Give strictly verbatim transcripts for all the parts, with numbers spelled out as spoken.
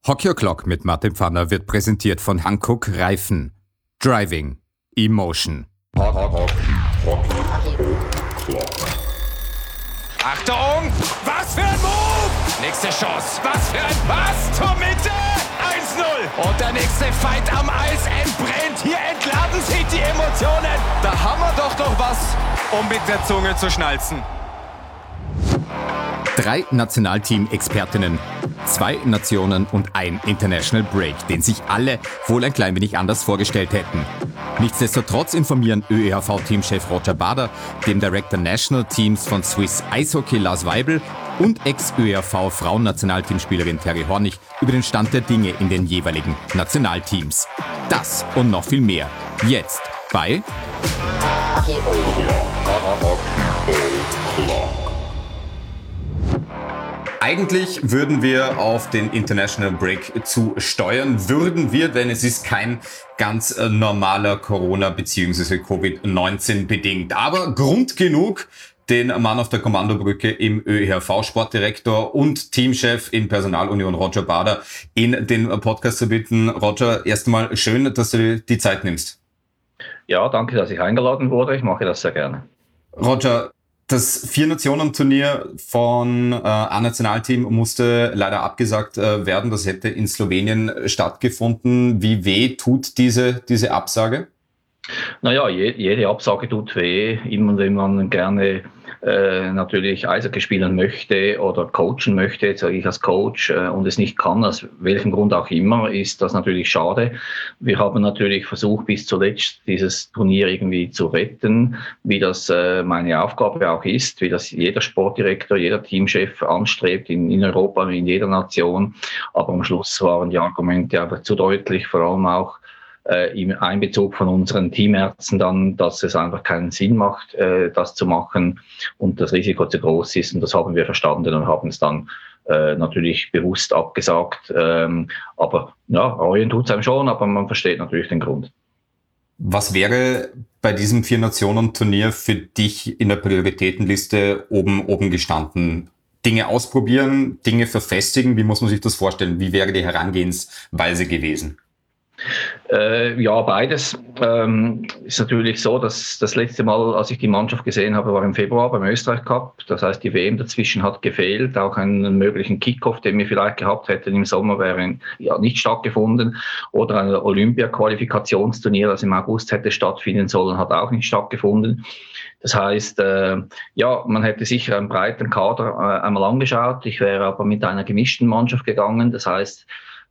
Hockey O'Clock mit Martin Pfanner wird präsentiert von Hankook Reifen. Driving Emotion. Achtung! Was für ein Move! Nächste Chance. Was für ein Pass zur Mitte! eins null. Und der nächste Fight am Eis entbrennt. Hier entladen sich die Emotionen. Da haben wir doch noch was, um mit der Zunge zu schnalzen. Drei Nationalteam-Expertinnen, zwei Nationen und ein International Break, den sich alle wohl ein klein wenig anders vorgestellt hätten. Nichtsdestotrotz informieren ÖEHV-Teamchef Roger Bader, dem Director National Teams von Swiss Eishockey Lars Weibel und Ex-ÖEHV-Frauennationalteamspielerin Terry Hornig über den Stand der Dinge in den jeweiligen Nationalteams. Das und noch viel mehr jetzt bei Eigentlich würden wir auf den International Break zu steuern, würden wir, denn es ist kein ganz äh, normaler Corona- bzw. Covid neunzehn bedingt. Aber Grund genug, den Mann auf der Kommandobrücke im ÖEHV, Sportdirektor und Teamchef in Personalunion Roger Bader, in den Podcast zu bitten. Roger, erstmal schön, dass du dir die Zeit nimmst. Ja, danke, dass ich eingeladen wurde. Ich mache das sehr gerne. Roger, das Vier-Nationen-Turnier von äh, A-Nationalteam musste leider abgesagt äh, werden. Das hätte in Slowenien stattgefunden. Wie weh tut diese, diese Absage? Naja, je, jede Absage tut weh. Immer wenn man gerne äh, natürlich Eishockey spielen möchte oder coachen möchte, sage ich als Coach, äh, und es nicht kann, aus welchem Grund auch immer, ist das natürlich schade. Wir haben natürlich versucht, bis zuletzt dieses Turnier irgendwie zu retten, wie das äh, meine Aufgabe auch ist, wie das jeder Sportdirektor, jeder Teamchef anstrebt in, in Europa, in jeder Nation. Aber am Schluss waren die Argumente aber zu deutlich, vor allem auch äh, im Einbezug von unseren Teamärzten dann, dass es einfach keinen Sinn macht, äh, das zu machen und das Risiko zu groß ist. Und das haben wir verstanden und haben es dann äh, natürlich bewusst abgesagt. Ähm, aber ja, reuen tut es einem schon, aber man versteht natürlich den Grund. Was wäre bei diesem Vier-Nationen-Turnier für dich in der Prioritätenliste oben, oben gestanden? Dinge ausprobieren, Dinge verfestigen, wie muss man sich das vorstellen? Wie wäre die Herangehensweise gewesen? Äh, ja, beides. Ähm, ist natürlich so, dass das letzte Mal, als ich die Mannschaft gesehen habe, war im Februar beim Österreich Cup. Das heißt, die W M dazwischen hat gefehlt. Auch einen möglichen Kickoff, den wir vielleicht gehabt hätten im Sommer, wäre ja nicht stattgefunden. Oder ein Olympia-Qualifikationsturnier, das im August hätte stattfinden sollen, hat auch nicht stattgefunden. Das heißt, äh, ja, man hätte sicher einen breiten Kader äh, einmal angeschaut. Ich wäre aber mit einer gemischten Mannschaft gegangen. Das heißt,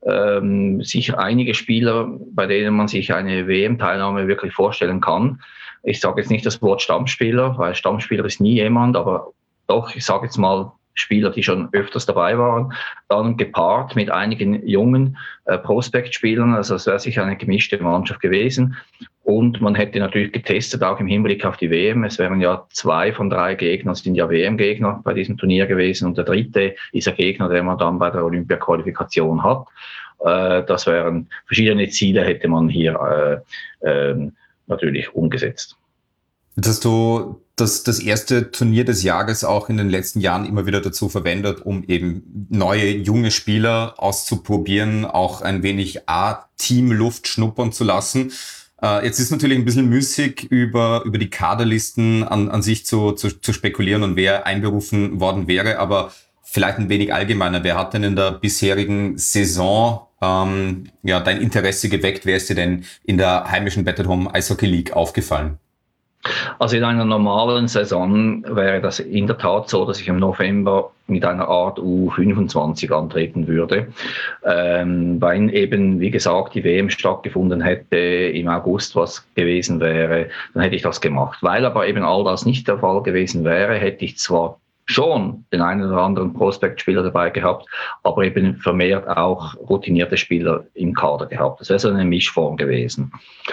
Ähm, sicher einige Spieler, bei denen man sich eine W M-Teilnahme wirklich vorstellen kann. Ich sage jetzt nicht das Wort Stammspieler, weil Stammspieler ist nie jemand, aber doch, ich sage jetzt mal Spieler, die schon öfters dabei waren, dann gepaart mit einigen jungen äh, Prospect-Spielern, also es wäre sicher eine gemischte Mannschaft gewesen. Und man hätte natürlich getestet, auch im Hinblick auf die W M. Es wären ja zwei von drei Gegnern, sind ja W M-Gegner bei diesem Turnier gewesen. Und der dritte ist ein Gegner, den man dann bei der Olympia-Qualifikation hat. Äh, das wären verschiedene Ziele, hätte man hier äh, äh, natürlich umgesetzt. Jetzt hast du das, das erste Turnier des Jahres auch in den letzten Jahren immer wieder dazu verwendet, um eben neue, junge Spieler auszuprobieren, auch ein wenig A-Team-Luft schnuppern zu lassen. Äh, jetzt ist natürlich ein bisschen müßig, über, über die Kaderlisten an, an sich zu, zu, zu spekulieren und wer einberufen worden wäre, aber vielleicht ein wenig allgemeiner. Wer hat denn in der bisherigen Saison ähm, ja dein Interesse geweckt? Wer ist dir denn in der heimischen Better Home Eishockey League aufgefallen? Also in einer normalen Saison wäre das in der Tat so, dass ich im November mit einer Art U fünfundzwanzig antreten würde. Ähm, weil eben, wie gesagt, die W M stattgefunden hätte im August, was gewesen wäre, dann hätte ich das gemacht. Weil aber eben all das nicht der Fall gewesen wäre, hätte ich zwar schon den einen oder anderen Prospect-Spieler dabei gehabt, aber eben vermehrt auch routinierte Spieler im Kader gehabt. Das wäre so eine Mischform gewesen.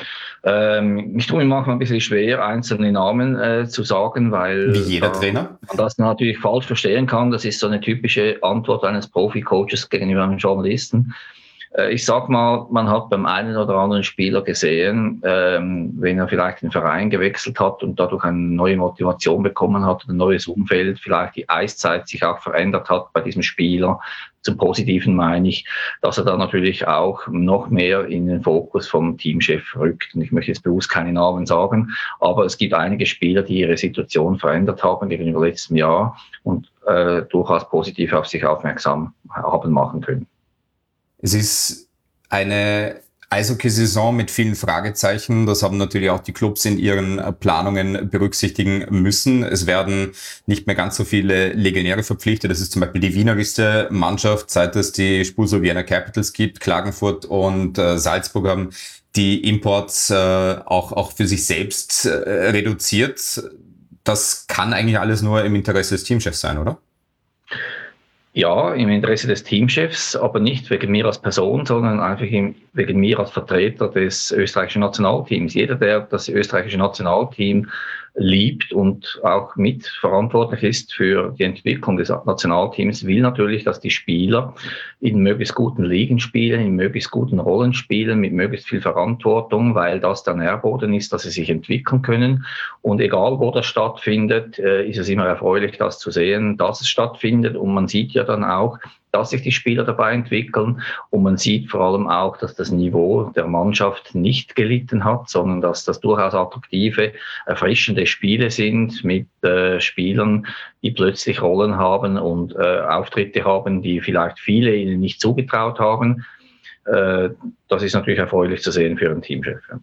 Ähm, ich tue mir manchmal ein bisschen schwer, einzelne Namen äh, zu sagen, weil wie jeder da, Trainer man das natürlich falsch verstehen kann. Das ist so eine typische Antwort eines Profi-Coaches gegenüber einem Journalisten. Ich sag mal, man hat beim einen oder anderen Spieler gesehen, ähm, wenn er vielleicht den Verein gewechselt hat und dadurch eine neue Motivation bekommen hat, ein neues Umfeld, vielleicht die Eiszeit sich auch verändert hat bei diesem Spieler, zum Positiven meine ich, dass er dann natürlich auch noch mehr in den Fokus vom Teamchef rückt. Und ich möchte jetzt bewusst keine Namen sagen, aber es gibt einige Spieler, die ihre Situation verändert haben gegenüber letztem Jahr und äh, durchaus positiv auf sich aufmerksam haben machen können. Es ist eine Eishockey-Saison mit vielen Fragezeichen. Das haben natürlich auch die Clubs in ihren Planungen berücksichtigen müssen. Es werden nicht mehr ganz so viele Legionäre verpflichtet. Das ist zum Beispiel die wienerigste Mannschaft, seit es die Spulso Vienna Capitals gibt. Klagenfurt und äh, Salzburg haben die Imports äh, auch, auch für sich selbst äh, reduziert. Das kann eigentlich alles nur im Interesse des Teamchefs sein, oder? Ja, im Interesse des Teamchefs, aber nicht wegen mir als Person, sondern einfach wegen mir als Vertreter des österreichischen Nationalteams. Jeder, der das österreichische Nationalteam liebt und auch mitverantwortlich ist für die Entwicklung des Nationalteams, will natürlich, dass die Spieler in möglichst guten Ligen spielen, in möglichst guten Rollen spielen, mit möglichst viel Verantwortung, weil das der Nährboden ist, dass sie sich entwickeln können. Und egal, wo das stattfindet, ist es immer erfreulich, das zu sehen, dass es stattfindet. Und man sieht ja dann auch, dass sich die Spieler dabei entwickeln und man sieht vor allem auch, dass das Niveau der Mannschaft nicht gelitten hat, sondern dass das durchaus attraktive, erfrischende Spiele sind mit äh, Spielern, die plötzlich Rollen haben und äh, Auftritte haben, die vielleicht viele ihnen nicht zugetraut haben. Äh, das ist natürlich erfreulich zu sehen für einen Teamchef. Ja.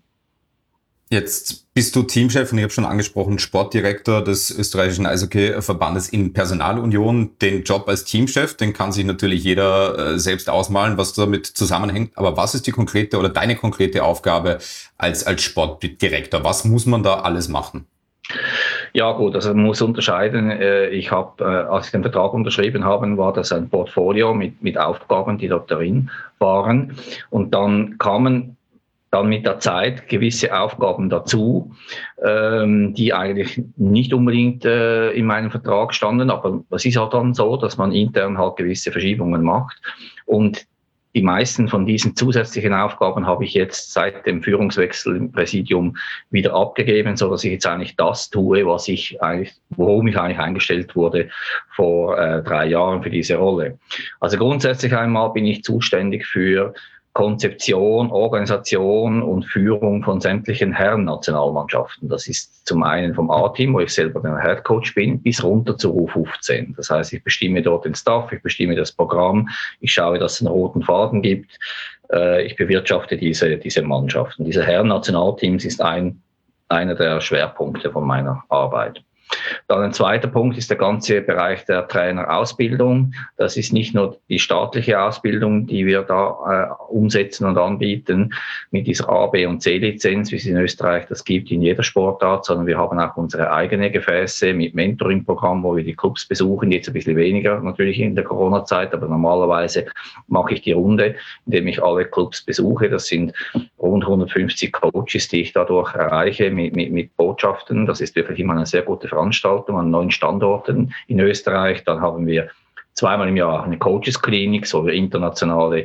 Jetzt bist du Teamchef und ich habe schon angesprochen, Sportdirektor des österreichischen Eishockey-Verbandes in Personalunion. Den Job als Teamchef, den kann sich natürlich jeder äh, selbst ausmalen, was damit zusammenhängt. Aber was ist die konkrete oder deine konkrete Aufgabe als, als Sportdirektor? Was muss man da alles machen? Ja gut, also man muss unterscheiden. Ich habe, als ich den Vertrag unterschrieben habe, war das ein Portfolio mit, mit Aufgaben, die dort drin waren. Und dann kamen dann mit der Zeit gewisse Aufgaben dazu, ähm, die eigentlich nicht unbedingt äh, in meinem Vertrag standen, aber es ist halt dann so, dass man intern halt gewisse Verschiebungen macht und die meisten von diesen zusätzlichen Aufgaben habe ich jetzt seit dem Führungswechsel im Präsidium wieder abgegeben, so dass ich jetzt eigentlich das tue, was ich eigentlich, worum ich eigentlich eingestellt wurde vor äh, drei Jahren für diese Rolle. Also grundsätzlich einmal bin ich zuständig für Konzeption, Organisation und Führung von sämtlichen Herren-Nationalmannschaften. Das ist zum einen vom A-Team, wo ich selber der Headcoach bin, bis runter zu U fünfzehn. Das heißt, ich bestimme dort den Staff, ich bestimme das Programm, ich schaue, dass es einen roten Faden gibt, ich bewirtschafte diese, diese Mannschaften. Diese Herren-Nationalteams ist ein, einer der Schwerpunkte von meiner Arbeit. Dann ein zweiter Punkt ist der ganze Bereich der Trainerausbildung. Das ist nicht nur die staatliche Ausbildung, die wir da äh, umsetzen und anbieten mit dieser A, B und C-Lizenz, wie es in Österreich das gibt in jeder Sportart, sondern wir haben auch unsere eigene Gefäße mit Mentoring-Programm, wo wir die Clubs besuchen, jetzt ein bisschen weniger natürlich in der Corona-Zeit, aber normalerweise mache ich die Runde, indem ich alle Clubs besuche. Das sind rund hundertfünfzig Coaches, die ich dadurch erreiche mit, mit, mit Botschaften. Das ist wirklich immer eine sehr gute Veranstaltung an neun Standorten in Österreich. Dann haben wir zweimal im Jahr eine Coaches-Klinik, wo wir internationale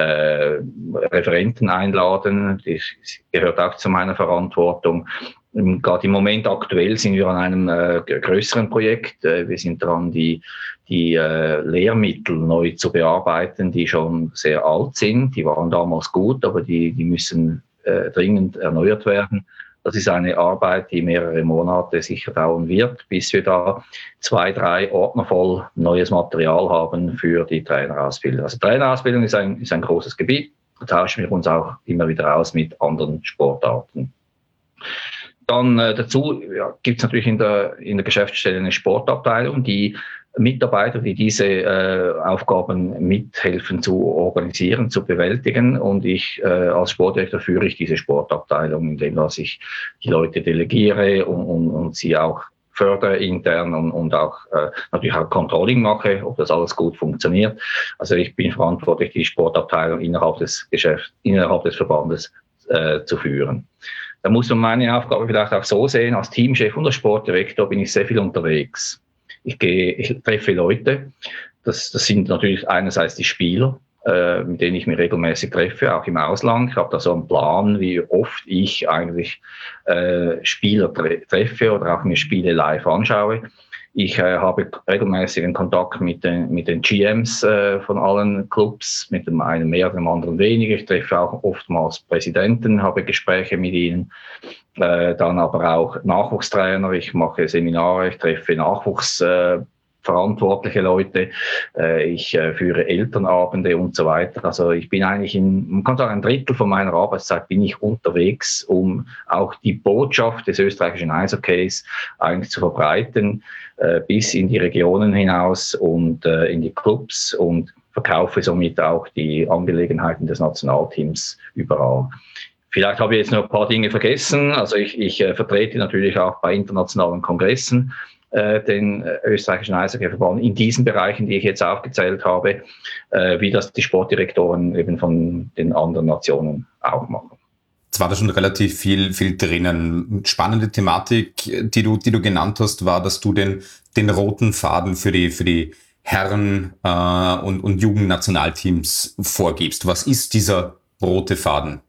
äh, Referenten einladen. Das gehört auch zu meiner Verantwortung. Gerade im Moment aktuell sind wir an einem äh, größeren Projekt. Äh, wir sind dran, die, die äh, Lehrmittel neu zu bearbeiten, die schon sehr alt sind. Die waren damals gut, aber die, die müssen äh, dringend erneuert werden. Das ist eine Arbeit, die mehrere Monate sicher dauern wird, bis wir da zwei, drei Ordner voll neues Material haben für die Trainerausbildung. Also Trainerausbildung ist ein, ist ein großes Gebiet. Da tauschen wir uns auch immer wieder aus mit anderen Sportarten. Dann äh, dazu ja, gibt es natürlich in der, in der Geschäftsstelle eine Sportabteilung, die Mitarbeiter, die diese äh, Aufgaben mithelfen zu organisieren, zu bewältigen. Und ich äh, als Sportdirektor führe ich diese Sportabteilung, indem dass ich die Leute delegiere und, und, und sie auch fördere intern und, und auch äh, natürlich auch Controlling mache, ob das alles gut funktioniert. Also ich bin verantwortlich, die Sportabteilung innerhalb des Geschäfts, innerhalb des Verbandes äh, zu führen. Da muss man meine Aufgabe vielleicht auch so sehen, als Teamchef und als Sportdirektor bin ich sehr viel unterwegs. Ich gehe, ich treffe Leute. Das, das sind natürlich einerseits die Spieler, äh, mit denen ich mich regelmäßig treffe, auch im Ausland. Ich habe da so einen Plan, wie oft ich eigentlich äh, Spieler tre- treffe oder auch mir Spiele live anschaue. Ich äh, habe regelmäßigen Kontakt mit den, mit den G Ms äh, von allen Clubs, mit dem einen mehr, dem anderen weniger. Ich treffe auch oftmals Präsidenten, habe Gespräche mit ihnen. Äh, dann aber auch Nachwuchstrainer. Ich mache Seminare, ich treffe Nachwuchsverantwortliche äh, Leute. Äh, ich äh, führe Elternabende und so weiter. Also ich bin eigentlich in, man kann sagen, ein Drittel von meiner Arbeitszeit bin ich unterwegs, um auch die Botschaft des österreichischen Eishockeys eigentlich zu verbreiten, bis in die Regionen hinaus und äh, in die Clubs und verkaufe somit auch die Angelegenheiten des Nationalteams überall. Vielleicht habe ich jetzt noch ein paar Dinge vergessen. Also ich, ich äh, vertrete natürlich auch bei internationalen Kongressen äh, den äh, österreichischen Eishockeyverband in diesen Bereichen, die ich jetzt aufgezählt habe, äh, wie das die Sportdirektoren eben von den anderen Nationen auch machen. Es war da schon relativ viel, viel drinnen. Spannende Thematik, die du, die du genannt hast, war, dass du den, den roten Faden für die, für die Herren äh, und, und Jugendnationalteams vorgibst. Was ist dieser rote Faden?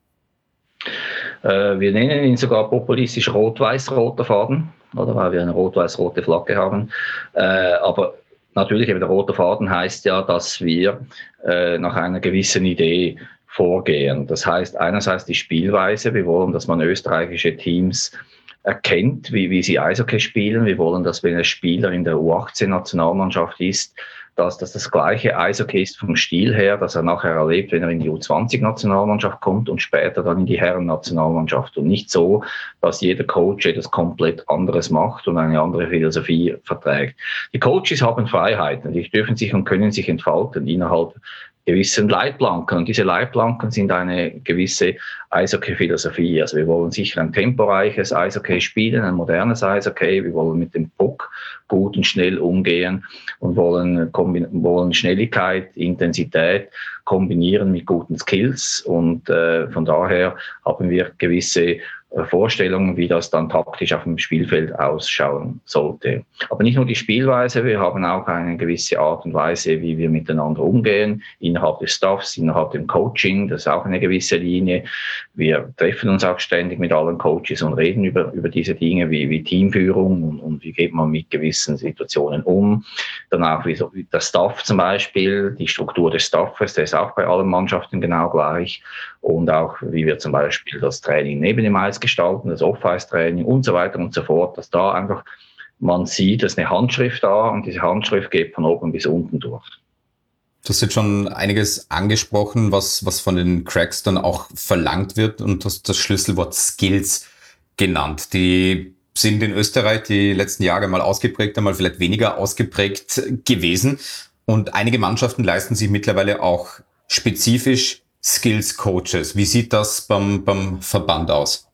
Äh, wir nennen ihn sogar populistisch rot-weiß-roter Faden, oder weil wir eine rot-weiß-rote Flagge haben. Äh, aber natürlich eben der rote Faden heißt ja, dass wir äh, nach einer gewissen Idee vorgehen. Das heißt einerseits die Spielweise. Wir wollen, dass man österreichische Teams erkennt, wie, wie sie Eishockey spielen. Wir wollen, dass wenn ein Spieler in der U achtzehn-Nationalmannschaft ist, dass das das gleiche Eishockey ist vom Stil her, dass er nachher erlebt, wenn er in die U zwanzig-Nationalmannschaft kommt und später dann in die Herren-Nationalmannschaft. Und nicht so, dass jeder Coach etwas komplett anderes macht und eine andere Philosophie verträgt. Die Coaches haben Freiheiten, die dürfen sich und können sich entfalten innerhalb gewissen Leitplanken. Und diese Leitplanken sind eine gewisse Eishockey-Philosophie. Also wir wollen sicher ein temporeiches Eishockey spielen, ein modernes Eishockey. Wir wollen mit dem Puck gut und schnell umgehen und wollen, wollen Schnelligkeit, Intensität kombinieren mit guten Skills. Und äh, von daher haben wir gewisse Vorstellungen, wie das dann taktisch auf dem Spielfeld ausschauen sollte. Aber nicht nur die Spielweise, wir haben auch eine gewisse Art und Weise, wie wir miteinander umgehen, innerhalb des Staffs, innerhalb dem Coaching, das ist auch eine gewisse Linie. Wir treffen uns auch ständig mit allen Coaches und reden über, über diese Dinge wie, wie Teamführung und, und wie geht man mit gewissen Situationen um. Dann auch wie so, der Staff zum Beispiel, die Struktur des Staffes, der ist auch bei allen Mannschaften genau gleich. Und auch wie wir zum Beispiel das Training neben dem Eis gestalten, das Off-Ice-Training und so weiter und so fort, dass da einfach man sieht, dass eine Handschrift da und diese Handschrift geht von oben bis unten durch. Du hast jetzt schon einiges angesprochen, was, was von den Cracks dann auch verlangt wird und hast das Schlüsselwort Skills genannt. Die sind in Österreich die letzten Jahre mal ausgeprägt, einmal vielleicht weniger ausgeprägt gewesen und einige Mannschaften leisten sich mittlerweile auch spezifisch Skills Coaches. Wie sieht das beim, beim Verband aus?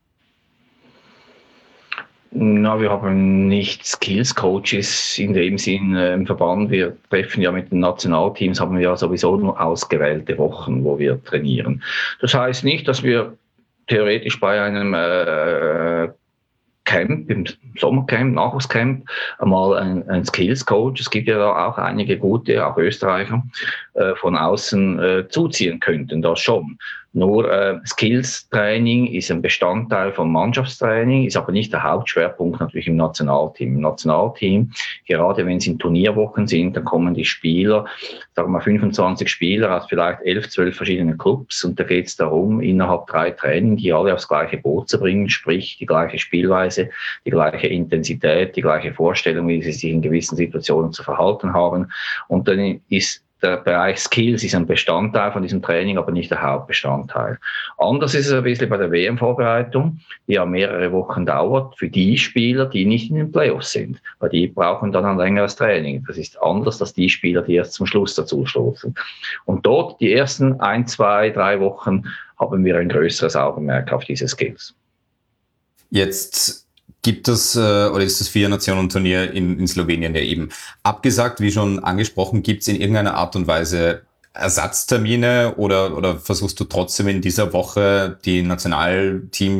Na, wir haben nicht Skills Coaches in dem Sinn äh, im Verband. Wir treffen ja mit den Nationalteams, haben wir ja sowieso nur ausgewählte Wochen, wo wir trainieren. Das heißt nicht, dass wir theoretisch bei einem äh, Camp, im Sommercamp, Nachwuchscamp, einmal ein, ein Skills-Coach, es gibt ja da auch einige gute, auch Österreicher, äh, von außen äh, zuziehen könnten, das schon. Nur äh, Skills-Training ist ein Bestandteil vom Mannschaftstraining, ist aber nicht der Hauptschwerpunkt natürlich im Nationalteam. Im Nationalteam, gerade wenn es in Turnierwochen sind, dann kommen die Spieler, sagen wir fünfundzwanzig Spieler aus vielleicht elf, zwölf verschiedenen Clubs und da geht es darum, innerhalb drei Training, die alle aufs gleiche Boot zu bringen, sprich die gleiche Spielweise, die gleiche Intensität, die gleiche Vorstellung, wie sie sich in gewissen Situationen zu verhalten haben. Und dann ist der Bereich Skills ist ein Bestandteil von diesem Training, aber nicht der Hauptbestandteil. Anders ist es ein bisschen bei der W M-Vorbereitung, die ja mehrere Wochen dauert, für die Spieler, die nicht in den Playoffs sind, weil die brauchen dann ein längeres Training. Das ist anders als die Spieler, die erst zum Schluss dazu stoßen. Und dort, die ersten ein, zwei, drei Wochen, haben wir ein größeres Augenmerk auf diese Skills. Jetzt gibt es, äh, oder ist das Vier-Nationen-Turnier in, in Slowenien ja eben abgesagt, wie schon angesprochen, gibt es in irgendeiner Art und Weise Ersatztermine oder, oder versuchst du trotzdem in dieser Woche die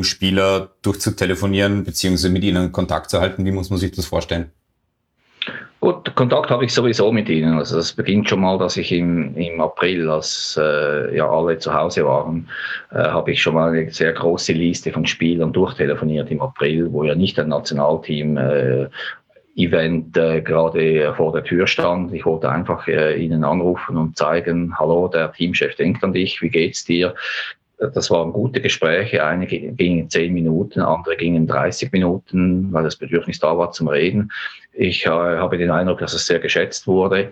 Nationalteamspieler durchzutelefonieren, beziehungsweise mit ihnen Kontakt zu halten? Wie muss man sich das vorstellen? Gut, Kontakt habe ich sowieso mit ihnen. Also das beginnt schon mal, dass ich im, im April, als äh, ja alle zu Hause waren, äh, habe ich schon mal eine sehr große Liste von Spielern durchtelefoniert im April, wo ja nicht ein Nationalteam äh, Event äh, gerade vor der Tür stand. Ich wollte einfach äh, ihnen anrufen und zeigen, hallo, der Teamchef denkt an dich, wie geht's dir? Das waren gute Gespräche, einige gingen zehn Minuten, andere gingen dreißig Minuten, weil das Bedürfnis da war zum Reden. Ich äh, habe den Eindruck, dass es sehr geschätzt wurde,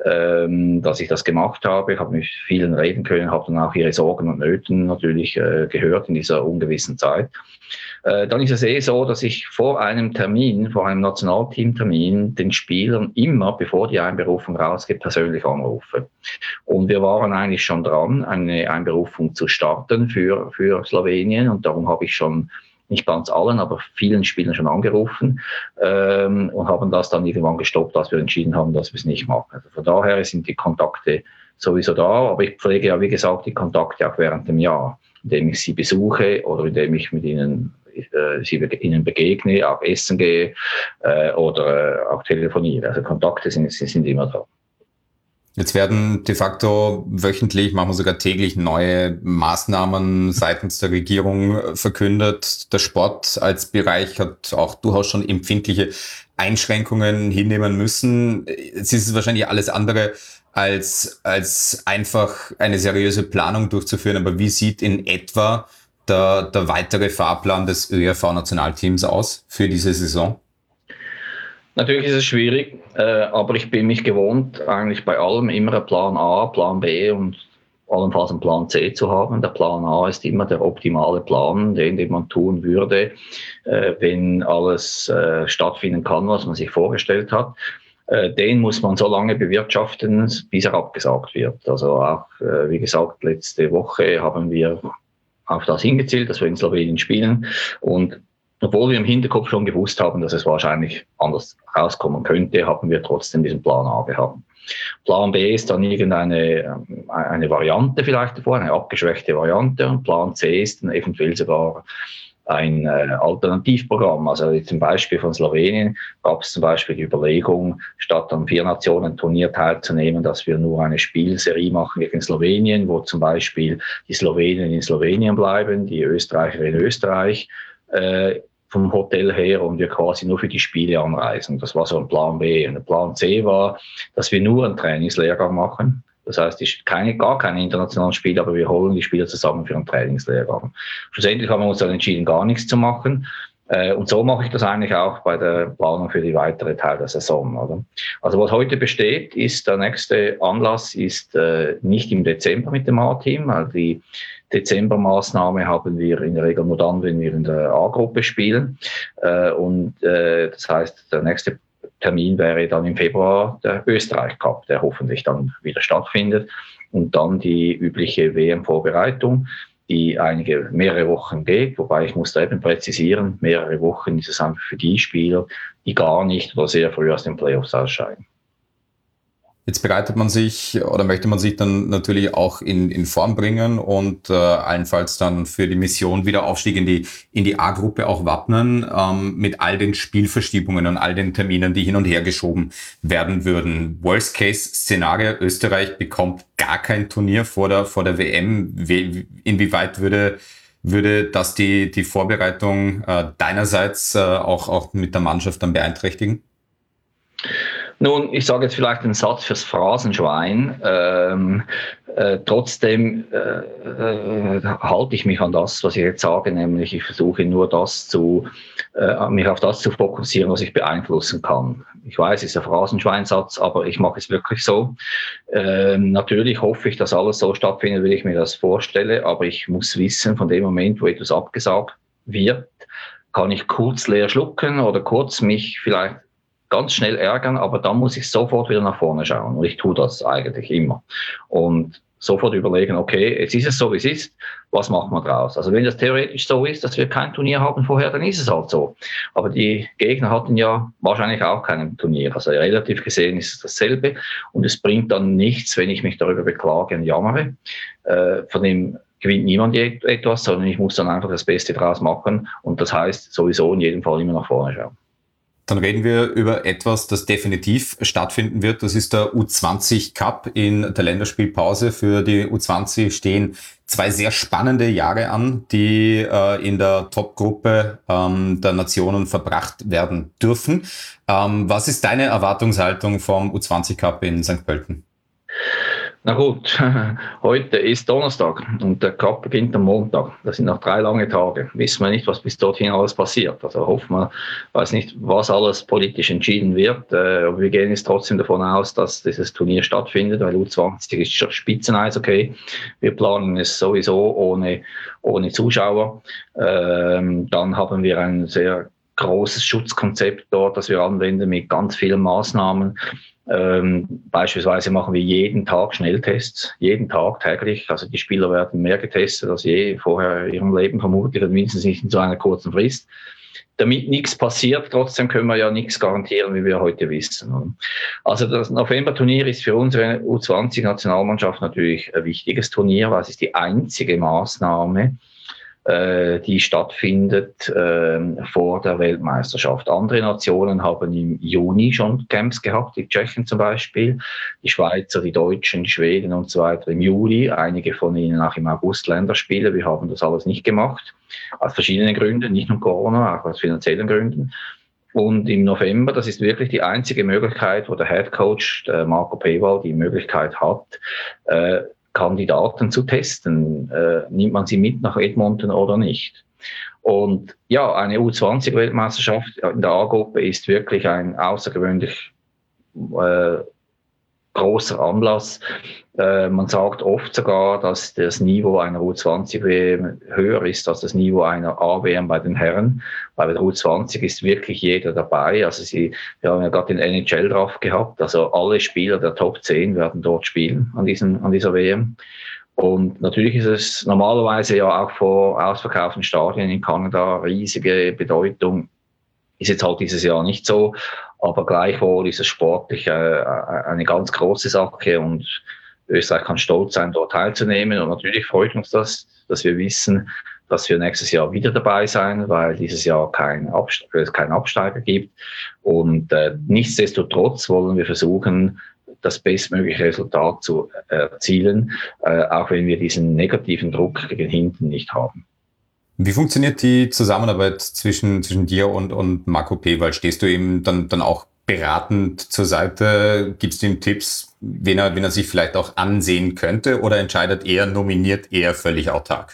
ähm, dass ich das gemacht habe. Ich habe mit vielen reden können, habe dann auch ihre Sorgen und Nöten natürlich äh, gehört in dieser ungewissen Zeit. Äh, dann ist es eh so, dass ich vor einem Termin, vor einem Nationalteamtermin, den Spielern immer, bevor die Einberufung rausgeht, persönlich anrufe. Und wir waren eigentlich schon dran, eine Einberufung zu starten für, für Slowenien. Und darum habe ich schon, nicht ganz allen, aber vielen Spielern schon angerufen ähm, und haben das dann irgendwann gestoppt, als wir entschieden haben, dass wir es nicht machen. Also von daher sind die Kontakte sowieso da, aber ich pflege ja, wie gesagt, die Kontakte auch während dem Jahr, indem ich sie besuche oder indem ich mit ihnen äh, sie ihnen begegne, auch essen gehe äh, oder äh, auch telefoniere. Also Kontakte sind, sind immer da. Jetzt werden de facto wöchentlich, manchmal sogar täglich neue Maßnahmen seitens der Regierung verkündet. Der Sport als Bereich hat auch durchaus schon empfindliche Einschränkungen hinnehmen müssen. Es ist wahrscheinlich alles andere als, als einfach eine seriöse Planung durchzuführen. Aber wie sieht in etwa der, der weitere Fahrplan des ÖRV-Nationalteams aus für diese Saison? Natürlich ist es schwierig, äh, aber ich bin mich gewohnt, eigentlich bei allem immer einen Plan A, Plan B und allenfalls einen Plan C zu haben. Der Plan A ist immer der optimale Plan, den, den man tun würde, äh, wenn alles äh, stattfinden kann, was man sich vorgestellt hat. Äh, den muss man so lange bewirtschaften, bis er abgesagt wird. Also auch, äh, wie gesagt, letzte Woche haben wir auf das hingezielt, dass wir in Slowenien spielen und obwohl wir im Hinterkopf schon gewusst haben, dass es wahrscheinlich anders rauskommen könnte, haben wir trotzdem diesen Plan A gehabt. Plan B ist dann irgendeine eine Variante vielleicht davor, eine abgeschwächte Variante. Und Plan C ist dann eventuell sogar ein äh, Alternativprogramm. Also zum Beispiel von Slowenien gab es zum Beispiel die Überlegung, statt am Vier-Nationen-Turnier teilzunehmen, dass wir nur eine Spielserie machen gegen Slowenien, wo zum Beispiel die Slowenen in Slowenien bleiben, die Österreicher in Österreich, äh, vom Hotel her und wir quasi nur für die Spiele anreisen. Das war so ein Plan B. Und der Plan C war, dass wir nur einen Trainingslehrgang machen. Das heißt, keine, gar keine internationalen Spiele, aber wir holen die Spieler zusammen für einen Trainingslehrgang. Schlussendlich haben wir uns dann entschieden, gar nichts zu machen. Äh, und so mache ich das eigentlich auch bei der Planung für die weitere Teil der Saison. Oder? Also was heute besteht, ist, der nächste Anlass ist äh, nicht im Dezember mit dem A-Team, weil die Dezembermaßnahme haben wir in der Regel nur dann, wenn wir in der A-Gruppe spielen. Äh, und äh, das heißt, der nächste Termin wäre dann im Februar der Österreich Cup, der hoffentlich dann wieder stattfindet. Und dann die übliche W M-Vorbereitung, die einige mehrere Wochen geht, wobei ich muss da eben präzisieren, mehrere Wochen ist es einfach für die Spieler, die gar nicht oder sehr früh aus den Playoffs ausscheiden. Jetzt bereitet man sich oder möchte man sich dann natürlich auch in, in Form bringen und äh, allenfalls dann für die Mission Wiederaufstieg in die, in die A-Gruppe auch wappnen, ähm, mit all den Spielverschiebungen und all den Terminen, die hin und her geschoben werden würden. Worst-Case-Szenario, Österreich bekommt gar kein Turnier vor der, vor der W M. Inwieweit würde, würde das die, die Vorbereitung äh, deinerseits äh, auch, auch mit der Mannschaft dann beeinträchtigen? Nun, ich sage jetzt vielleicht einen Satz fürs Phrasenschwein. Ähm, äh, trotzdem äh, äh, halte ich mich an das, was ich jetzt sage, nämlich ich versuche nur das zu, äh, mich auf das zu fokussieren, was ich beeinflussen kann. Ich weiß, es ist ein Phrasenschweinsatz, aber ich mache es wirklich so. Ähm, natürlich hoffe ich, dass alles so stattfindet, wie ich mir das vorstelle, aber ich muss wissen, von dem Moment, wo etwas abgesagt wird, kann ich kurz leer schlucken oder kurz mich vielleicht ganz schnell ärgern, aber dann muss ich sofort wieder nach vorne schauen. Und ich tue das eigentlich immer. Und sofort überlegen, okay, jetzt ist es so, wie es ist, was machen wir draus? Also wenn das theoretisch so ist, dass wir kein Turnier haben vorher, dann ist es halt so. Aber die Gegner hatten ja wahrscheinlich auch kein Turnier. Also relativ gesehen ist es dasselbe. Und es bringt dann nichts, wenn ich mich darüber beklage und jammere. Äh, von dem gewinnt niemand etwas, sondern ich muss dann einfach das Beste draus machen. Und das heißt sowieso in jedem Fall immer nach vorne schauen. Dann reden wir über etwas, das definitiv stattfinden wird. Das ist der U zwanzig Cup in der Länderspielpause. Für die U zwanzig stehen zwei sehr spannende Jahre an, die äh, in der Top-Gruppe ähm, der Nationen verbracht werden dürfen. Ähm, was ist deine Erwartungshaltung vom U zwanzig Cup in Sankt Pölten? Na gut, heute ist Donnerstag und der Cup beginnt am Montag. Das sind noch drei lange Tage. Wissen wir nicht, was bis dorthin alles passiert. Also hoffen wir, weiß nicht, was alles politisch entschieden wird. Aber wir gehen jetzt trotzdem davon aus, dass dieses Turnier stattfindet, weil U zwanzig ist Spitzeneishockey. Wir planen es sowieso ohne, ohne Zuschauer. Ähm, dann haben wir ein sehr großes Schutzkonzept dort, das wir anwenden mit ganz vielen Maßnahmen. Ähm, beispielsweise machen wir jeden Tag Schnelltests, jeden Tag täglich. Also die Spieler werden mehr getestet als je vorher in ihrem Leben, vermutlich mindestens nicht in so einer kurzen Frist. Damit nichts passiert, trotzdem können wir ja nichts garantieren, wie wir heute wissen. Also das November-Turnier ist für unsere U zwanzig Nationalmannschaft natürlich ein wichtiges Turnier, weil es ist die einzige Maßnahme, die stattfindet äh, vor der Weltmeisterschaft. Andere Nationen haben im Juni schon Camps gehabt, die Tschechen zum Beispiel, die Schweizer, die Deutschen, die Schweden und so weiter im Juli, einige von ihnen auch im August Länderspiele. Wir haben das alles nicht gemacht, aus verschiedenen Gründen, nicht nur Corona, auch aus finanziellen Gründen. Und im November, das ist wirklich die einzige Möglichkeit, wo der Head Coach, der Marco Pevald, die Möglichkeit hat, äh, Kandidaten zu testen. Äh, nimmt man sie mit nach Edmonton oder nicht? Und ja, eine U zwanzig Weltmeisterschaft in der A-Gruppe ist wirklich ein außergewöhnlich äh, großer Anlass. Äh, man sagt oft sogar, dass das Niveau einer U zwanzig W M höher ist als das Niveau einer A-W M bei den Herren. Weil bei der U zwanzig ist wirklich jeder dabei. Also sie, wir haben ja gerade den N H L-Draft gehabt. Also alle Spieler der Top zehn werden dort spielen an, diesen, an dieser W M. Und natürlich ist es normalerweise ja auch vor ausverkauften Stadien in Kanada riesige Bedeutung. Ist jetzt halt dieses Jahr nicht so, aber gleichwohl ist es sportlich äh, eine ganz große Sache und Österreich kann stolz sein, dort teilzunehmen. Und natürlich freut uns das, dass wir wissen, dass wir nächstes Jahr wieder dabei sein, weil dieses Jahr kein Abste- es keinen Absteiger gibt. Und äh, nichtsdestotrotz wollen wir versuchen, das bestmögliche Resultat zu erzielen, äh, auch wenn wir diesen negativen Druck gegen hinten nicht haben. Wie funktioniert die Zusammenarbeit zwischen, zwischen dir und, und Marco Pevald? Stehst du ihm dann, dann auch beratend zur Seite? Gibst du ihm Tipps, wen er, wen er sich vielleicht auch ansehen könnte? Oder entscheidet er, nominiert er völlig autark?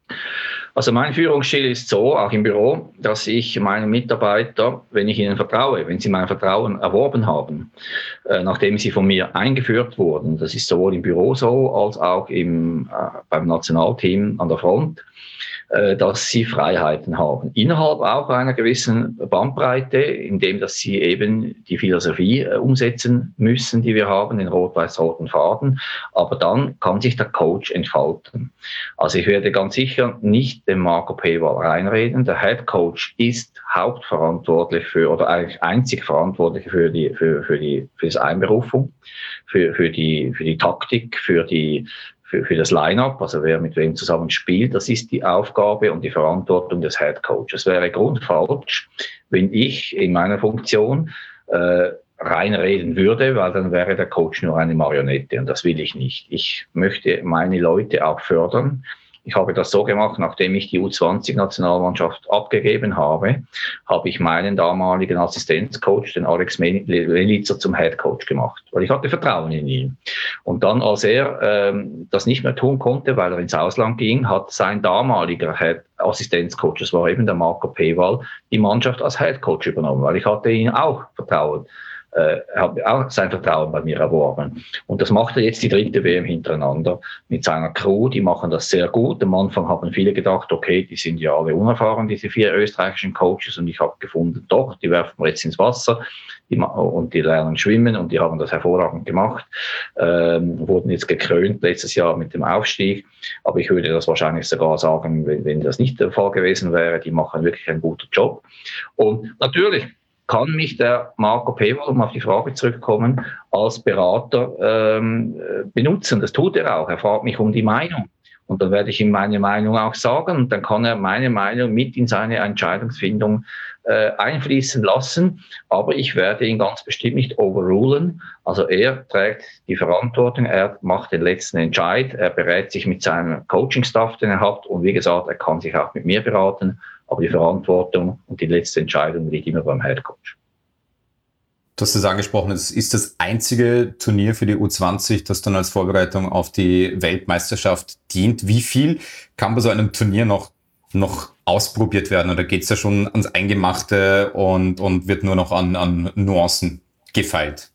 Also mein Führungsstil ist so, auch im Büro, dass ich meinen Mitarbeiter, wenn ich ihnen vertraue, wenn sie mein Vertrauen erworben haben, äh, nachdem sie von mir eingeführt wurden, das ist sowohl im Büro so als auch im, äh, beim Nationalteam an der Front, äh, dass sie Freiheiten haben. Innerhalb auch einer gewissen Bandbreite, indem dass sie eben die Philosophie äh, umsetzen müssen, die wir haben, den rot-weiß-roten Faden. Aber dann kann sich der Coach entfalten. Also ich werde ganz sicher nicht dem Marco Pevald reinreden. Der Head Coach ist hauptverantwortlich für oder eigentlich einzig verantwortlich für die für für die für das Einberufung, für für die für die Taktik, für die Für, für das Line-up, also wer mit wem zusammen spielt, das ist die Aufgabe und die Verantwortung des Head Coaches. Es wäre grundfalsch, wenn ich in meiner Funktion äh, reinreden würde, weil dann wäre der Coach nur eine Marionette und das will ich nicht. Ich möchte meine Leute auch fördern. Ich habe das so gemacht, nachdem ich die U zwanzig Nationalmannschaft abgegeben habe, habe ich meinen damaligen Assistenzcoach, den Alex Melitzer, zum Headcoach gemacht, weil ich hatte Vertrauen in ihn. Und dann, als er ähm, das nicht mehr tun konnte, weil er ins Ausland ging, hat sein damaliger Head Assistenzcoach, das war eben der Marco Pevald, die Mannschaft als Headcoach übernommen, weil ich hatte ihn auch Vertrauen. Er äh, hat auch sein Vertrauen bei mir erworben. Und das macht er jetzt die dritte W M hintereinander mit seiner Crew. Die machen das sehr gut. Am Anfang haben viele gedacht, okay, die sind ja alle unerfahren, diese vier österreichischen Coaches. Und ich habe gefunden, doch, die werfen wir jetzt ins Wasser die, und die lernen schwimmen und die haben das hervorragend gemacht. Ähm, wurden jetzt gekrönt letztes Jahr mit dem Aufstieg. Aber ich würde das wahrscheinlich sogar sagen, wenn, wenn das nicht der Fall gewesen wäre. Die machen wirklich einen guten Job. Und natürlich kann mich der Marco Pevald, um auf die Frage zurückzukommen, als Berater ähm, benutzen. Das tut er auch. Er fragt mich um die Meinung. und dann werde ich ihm meine Meinung auch sagen und dann kann er meine Meinung mit in seine Entscheidungsfindung äh, einfließen lassen, aber ich werde ihn ganz bestimmt nicht overrulen. Also er trägt die Verantwortung, er macht den letzten Entscheid, er berät sich mit seinem Coaching-Staff, den er hat und wie gesagt, er kann sich auch mit mir beraten, aber die Verantwortung und die letzte Entscheidung liegt immer beim Headcoach. Du hast es angesprochen, es ist das einzige Turnier für die U zwanzig, das dann als Vorbereitung auf die Weltmeisterschaft dient. Wie viel kann bei so einem Turnier noch, noch ausprobiert werden? Oder geht es ja schon ans Eingemachte und, und wird nur noch an, an Nuancen gefeilt?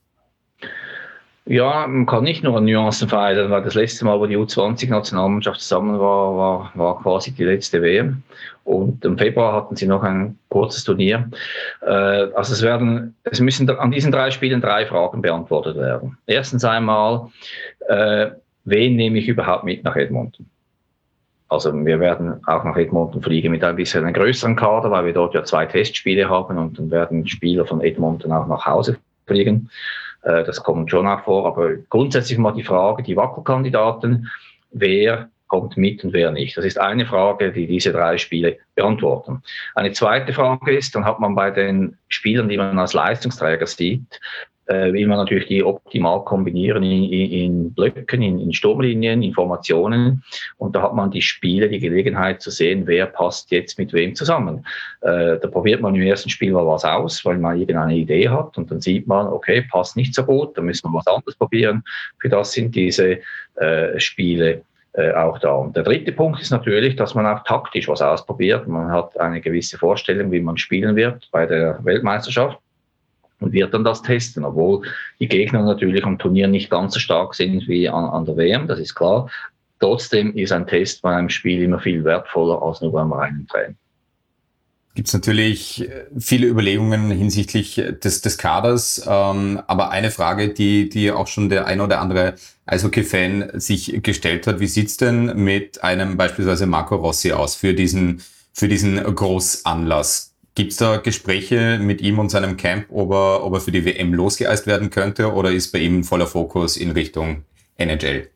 Ja, man kann nicht nur an Nuancen feiern, weil das letzte Mal, wo die U zwanzig-Nationalmannschaft zusammen war, war, war quasi die letzte W M. Und im Februar hatten sie noch ein kurzes Turnier. Äh, also es werden, es müssen an diesen drei Spielen drei Fragen beantwortet werden. Erstens einmal, äh, wen nehme ich überhaupt mit nach Edmonton? Also wir werden auch nach Edmonton fliegen mit ein bisschen einem größeren Kader, weil wir dort ja zwei Testspiele haben und dann werden Spieler von Edmonton auch nach Hause fliegen. Das kommt schon auch vor, aber grundsätzlich mal die Frage, die Wackelkandidaten, wer kommt mit und wer nicht. Das ist eine Frage, die diese drei Spiele beantworten. Eine zweite Frage ist, dann hat man bei den Spielern, die man als Leistungsträger sieht, äh, will man natürlich die optimal kombinieren in, in, in Blöcken, in, in Sturmlinien, in Formationen. Und da hat man die Spiele, die Gelegenheit zu sehen, wer passt jetzt mit wem zusammen. Äh, da probiert man im ersten Spiel mal was aus, weil man irgendeine Idee hat. Und dann sieht man, okay, passt nicht so gut, dann müssen wir was anderes probieren. Für das sind diese äh, Spiele äh, auch da. Und der dritte Punkt ist natürlich, dass man auch taktisch was ausprobiert. Man hat eine gewisse Vorstellung, wie man spielen wird bei der Weltmeisterschaft. Und wird dann das testen, obwohl die Gegner natürlich am Turnier nicht ganz so stark sind wie an, an der W M, das ist klar. Trotzdem ist ein Test bei einem Spiel immer viel wertvoller als nur beim reinen Training. Gibt es natürlich viele Überlegungen hinsichtlich des, des Kaders, ähm, aber eine Frage, die, die auch schon der ein oder andere Eishockey-Fan sich gestellt hat, wie sieht's denn mit einem beispielsweise Marco Rossi aus für diesen, für diesen Großanlass? Gibt es da Gespräche mit ihm und seinem Camp, ob er, ob er für die W M losgeeist werden könnte oder ist bei ihm voller Fokus in Richtung N H L?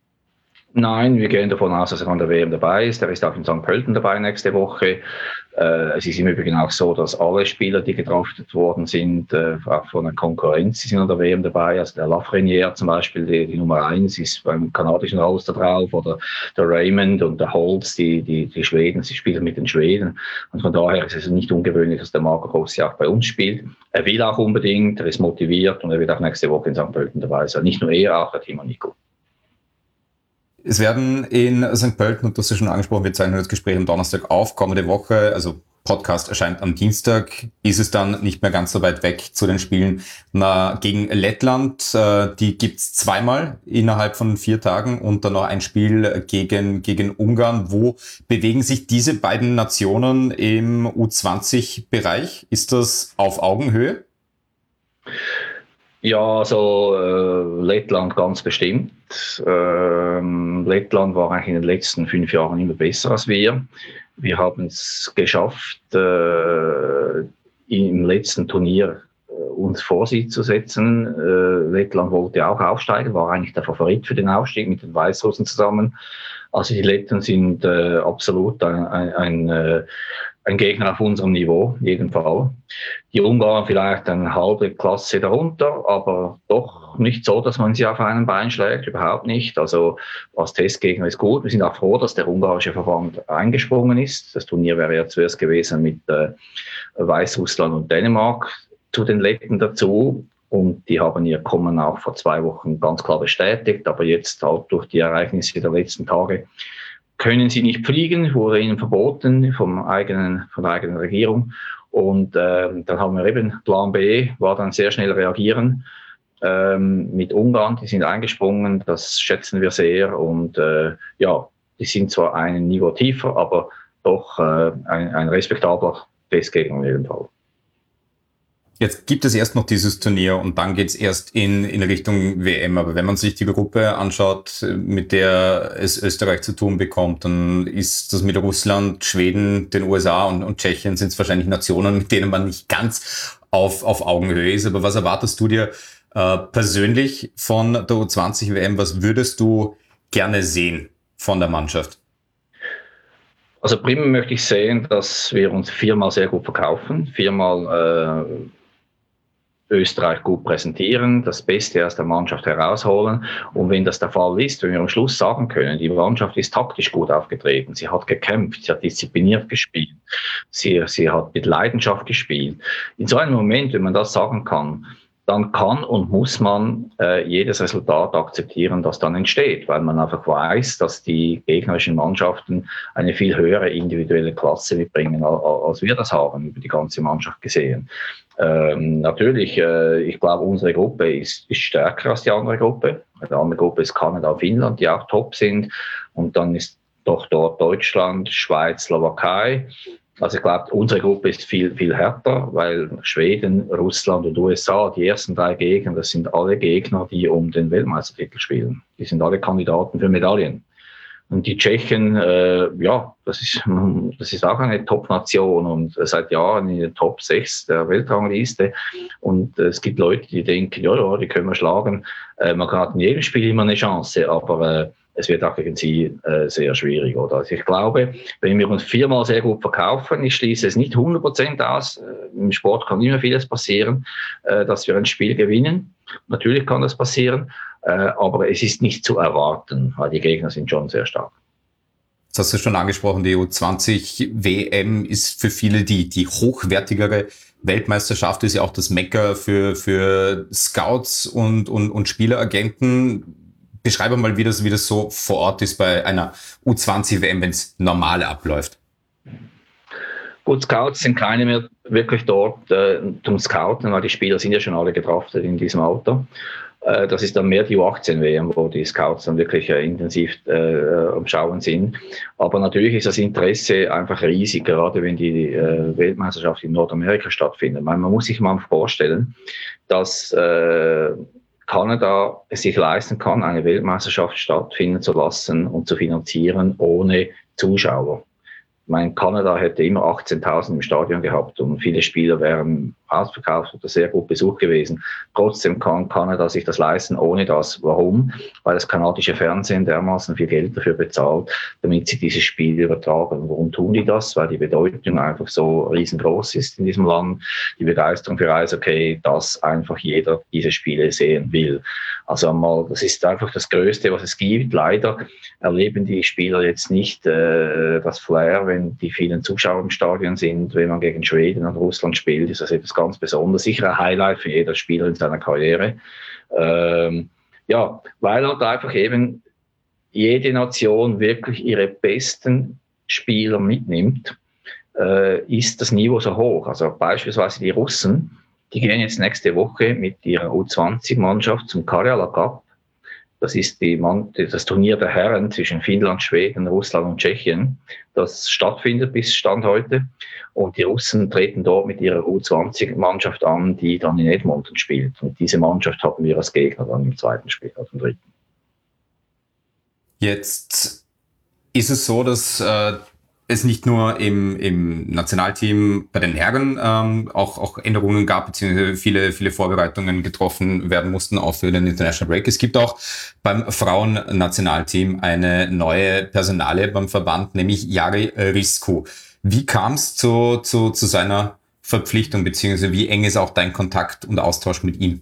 Nein, wir gehen davon aus, dass er an der W M dabei ist. Er ist auch in Sankt Pölten dabei nächste Woche. Äh, es ist im Übrigen auch so, dass alle Spieler, die gedraftet worden sind, äh, auch von der Konkurrenz, die sind an der W M dabei. Also der Lafreniere zum Beispiel, die, die Nummer eins, ist beim kanadischen Roster drauf, oder der Raymond und der Holtz, die, die, die Schweden, sie spielen mit den Schweden. Und von daher ist es nicht ungewöhnlich, dass der Marco Rossi auch bei uns spielt. Er will auch unbedingt, er ist motiviert und er wird auch nächste Woche in Sankt Pölten dabei sein. Nicht nur er, auch der Timo Nikol. Es werden in Sankt Pölten, und das ist schon angesprochen, wir zeichnen das Gespräch am Donnerstag auf, kommende Woche, also Podcast erscheint am Dienstag, ist es dann nicht mehr ganz so weit weg zu den Spielen na, gegen Lettland. Äh, die gibt's zweimal innerhalb von vier Tagen und dann noch ein Spiel gegen, gegen Ungarn. Wo bewegen sich diese beiden Nationen im U zwanzig Bereich? Ist das auf Augenhöhe? Ja, also äh, Lettland ganz bestimmt. Ähm, Lettland war eigentlich in den letzten fünf Jahren immer besser als wir. Wir haben es geschafft, äh, im letzten Turnier äh, uns vor sie zu setzen. Äh, Lettland wollte auch aufsteigen, war eigentlich der Favorit für den Aufstieg mit den Weißrussen zusammen. Also die Letten sind äh, absolut ein, ein, ein äh, ein Gegner auf unserem Niveau, in jedem Fall. Die Ungarn vielleicht eine halbe Klasse darunter, aber doch nicht so, dass man sie auf einem Bein schlägt, überhaupt nicht. Also als Testgegner ist gut. Wir sind auch froh, dass der ungarische Verband eingesprungen ist. Das Turnier wäre ja zuerst gewesen mit äh, Weißrussland und Dänemark zu den Letten dazu. Und die haben ihr Kommen auch vor zwei Wochen ganz klar bestätigt. Aber jetzt halt durch die Ereignisse der letzten Tage können sie nicht fliegen, wurde ihnen verboten vom eigenen, von der eigenen Regierung. Und äh, dann haben wir eben Plan B, war dann sehr schnell reagieren ähm, mit Ungarn. Die sind eingesprungen, das schätzen wir sehr. Und äh, ja, die sind zwar ein Niveau tiefer, aber doch äh, ein, ein respektabler Testgegner in jedem Fall. Jetzt gibt es erst noch dieses Turnier und dann geht's erst in, in Richtung W M. Aber wenn man sich die Gruppe anschaut, mit der es Österreich zu tun bekommt, dann ist das mit Russland, Schweden, den U S A und, und Tschechien sind es wahrscheinlich Nationen, mit denen man nicht ganz auf, auf Augenhöhe ist. Aber was erwartest du dir äh, persönlich von der U zwanzig W M? Was würdest du gerne sehen von der Mannschaft? Also primär möchte ich sehen, dass wir uns viermal sehr gut verkaufen, viermal äh, Österreich gut präsentieren, das Beste aus der Mannschaft herausholen. Und wenn das der Fall ist, wenn wir am Schluss sagen können, die Mannschaft ist taktisch gut aufgetreten, sie hat gekämpft, sie hat diszipliniert gespielt, sie, sie hat mit Leidenschaft gespielt. In so einem Moment, wenn man das sagen kann, dann kann und muss man äh, jedes Resultat akzeptieren, das dann entsteht, weil man einfach weiß, dass die gegnerischen Mannschaften eine viel höhere individuelle Klasse mitbringen, als wir das haben, über die ganze Mannschaft gesehen. Ähm, natürlich, äh, ich glaube, unsere Gruppe ist, ist stärker als die andere Gruppe. Die andere Gruppe ist Kanada und Finnland, die auch top sind. Und dann ist doch dort Deutschland, Schweiz, Slowakei. Also ich glaube, unsere Gruppe ist viel, viel härter, weil Schweden, Russland und U S A, die ersten drei Gegner, das sind alle Gegner, die um den Weltmeistertitel spielen. Die sind alle Kandidaten für Medaillen. Und die Tschechen, äh, ja, das ist, das ist auch eine Top-Nation und seit Jahren in den Top sechs der Weltrangliste. Und äh, es gibt Leute, die denken, ja, ja, die können wir schlagen. Äh, man hat in jedem Spiel immer eine Chance, aber äh, es wird auch gegen sie äh, sehr schwierig. Oder? Also ich glaube, wenn wir uns viermal sehr gut verkaufen, ich schließe es nicht hundert Prozent aus, äh, im Sport kann immer vieles passieren, äh, dass wir ein Spiel gewinnen. Natürlich kann das passieren, äh, aber es ist nicht zu erwarten, weil die Gegner sind schon sehr stark. Das hast du schon angesprochen, die U zwanzig W M ist für viele die, die hochwertigere Weltmeisterschaft, ist ja auch das Mekka für, für Scouts und, und, und Spieleragenten. Beschreibe mal, wie das, wie das so vor Ort ist bei einer U zwanzig W M, wenn es normal abläuft. Gut, Scouts sind keine mehr wirklich dort äh, zum Scouten, weil die Spieler sind ja schon alle gedraftet in diesem Alter. Äh, das ist dann mehr die U achtzehn W M, wo die Scouts dann wirklich äh, intensiv äh, am Schauen sind. Aber natürlich ist das Interesse einfach riesig, gerade wenn die äh, Weltmeisterschaft in Nordamerika stattfindet. Man, man muss sich mal vorstellen, dass äh, Kanada es sich leisten kann, eine Weltmeisterschaft stattfinden zu lassen und zu finanzieren ohne Zuschauer. Ich meine, Kanada hätte immer achtzehntausend im Stadion gehabt und viele Spieler wären ausverkauft oder sehr gut besucht gewesen. Trotzdem kann Kanada sich das leisten ohne das. Warum? Weil das kanadische Fernsehen dermaßen viel Geld dafür bezahlt, damit sie dieses Spiel übertragen. Warum tun die das? Weil die Bedeutung einfach so riesengroß ist in diesem Land. Die Begeisterung für Eishockey, dass einfach jeder diese Spiele sehen will. Also einmal, das ist einfach das Größte, was es gibt. Leider erleben die Spieler jetzt nicht äh, das Flair, wenn die vielen Zuschauer im Stadion sind. Wenn man gegen Schweden und Russland spielt, ist das etwas ganz Besonderes. Sicher ein Highlight für jeder Spieler in seiner Karriere. Ähm, ja, weil halt einfach eben jede Nation wirklich ihre besten Spieler mitnimmt, äh, ist das Niveau so hoch. Also beispielsweise die Russen, die gehen jetzt nächste Woche mit ihrer U zwanzig Mannschaft zum Karjala Cup. Das ist die Mann, das Turnier der Herren zwischen Finnland, Schweden, Russland und Tschechien, das stattfindet bis Stand heute. Und die Russen treten dort mit ihrer U zwanzig Mannschaft an, die dann in Edmonton spielt. Und diese Mannschaft hatten wir als Gegner dann im zweiten Spiel, also im dritten. Jetzt ist es so, dass äh, es nicht nur im, im Nationalteam bei den Herren ähm, auch, auch Änderungen gab, beziehungsweise viele, viele Vorbereitungen getroffen werden mussten, auch für den International Break. Es gibt auch beim Frauennationalteam eine neue Personalie beim Verband, nämlich Jari Risku. Wie kam es zu, zu, zu seiner Verpflichtung, beziehungsweise wie eng ist auch dein Kontakt und Austausch mit ihm?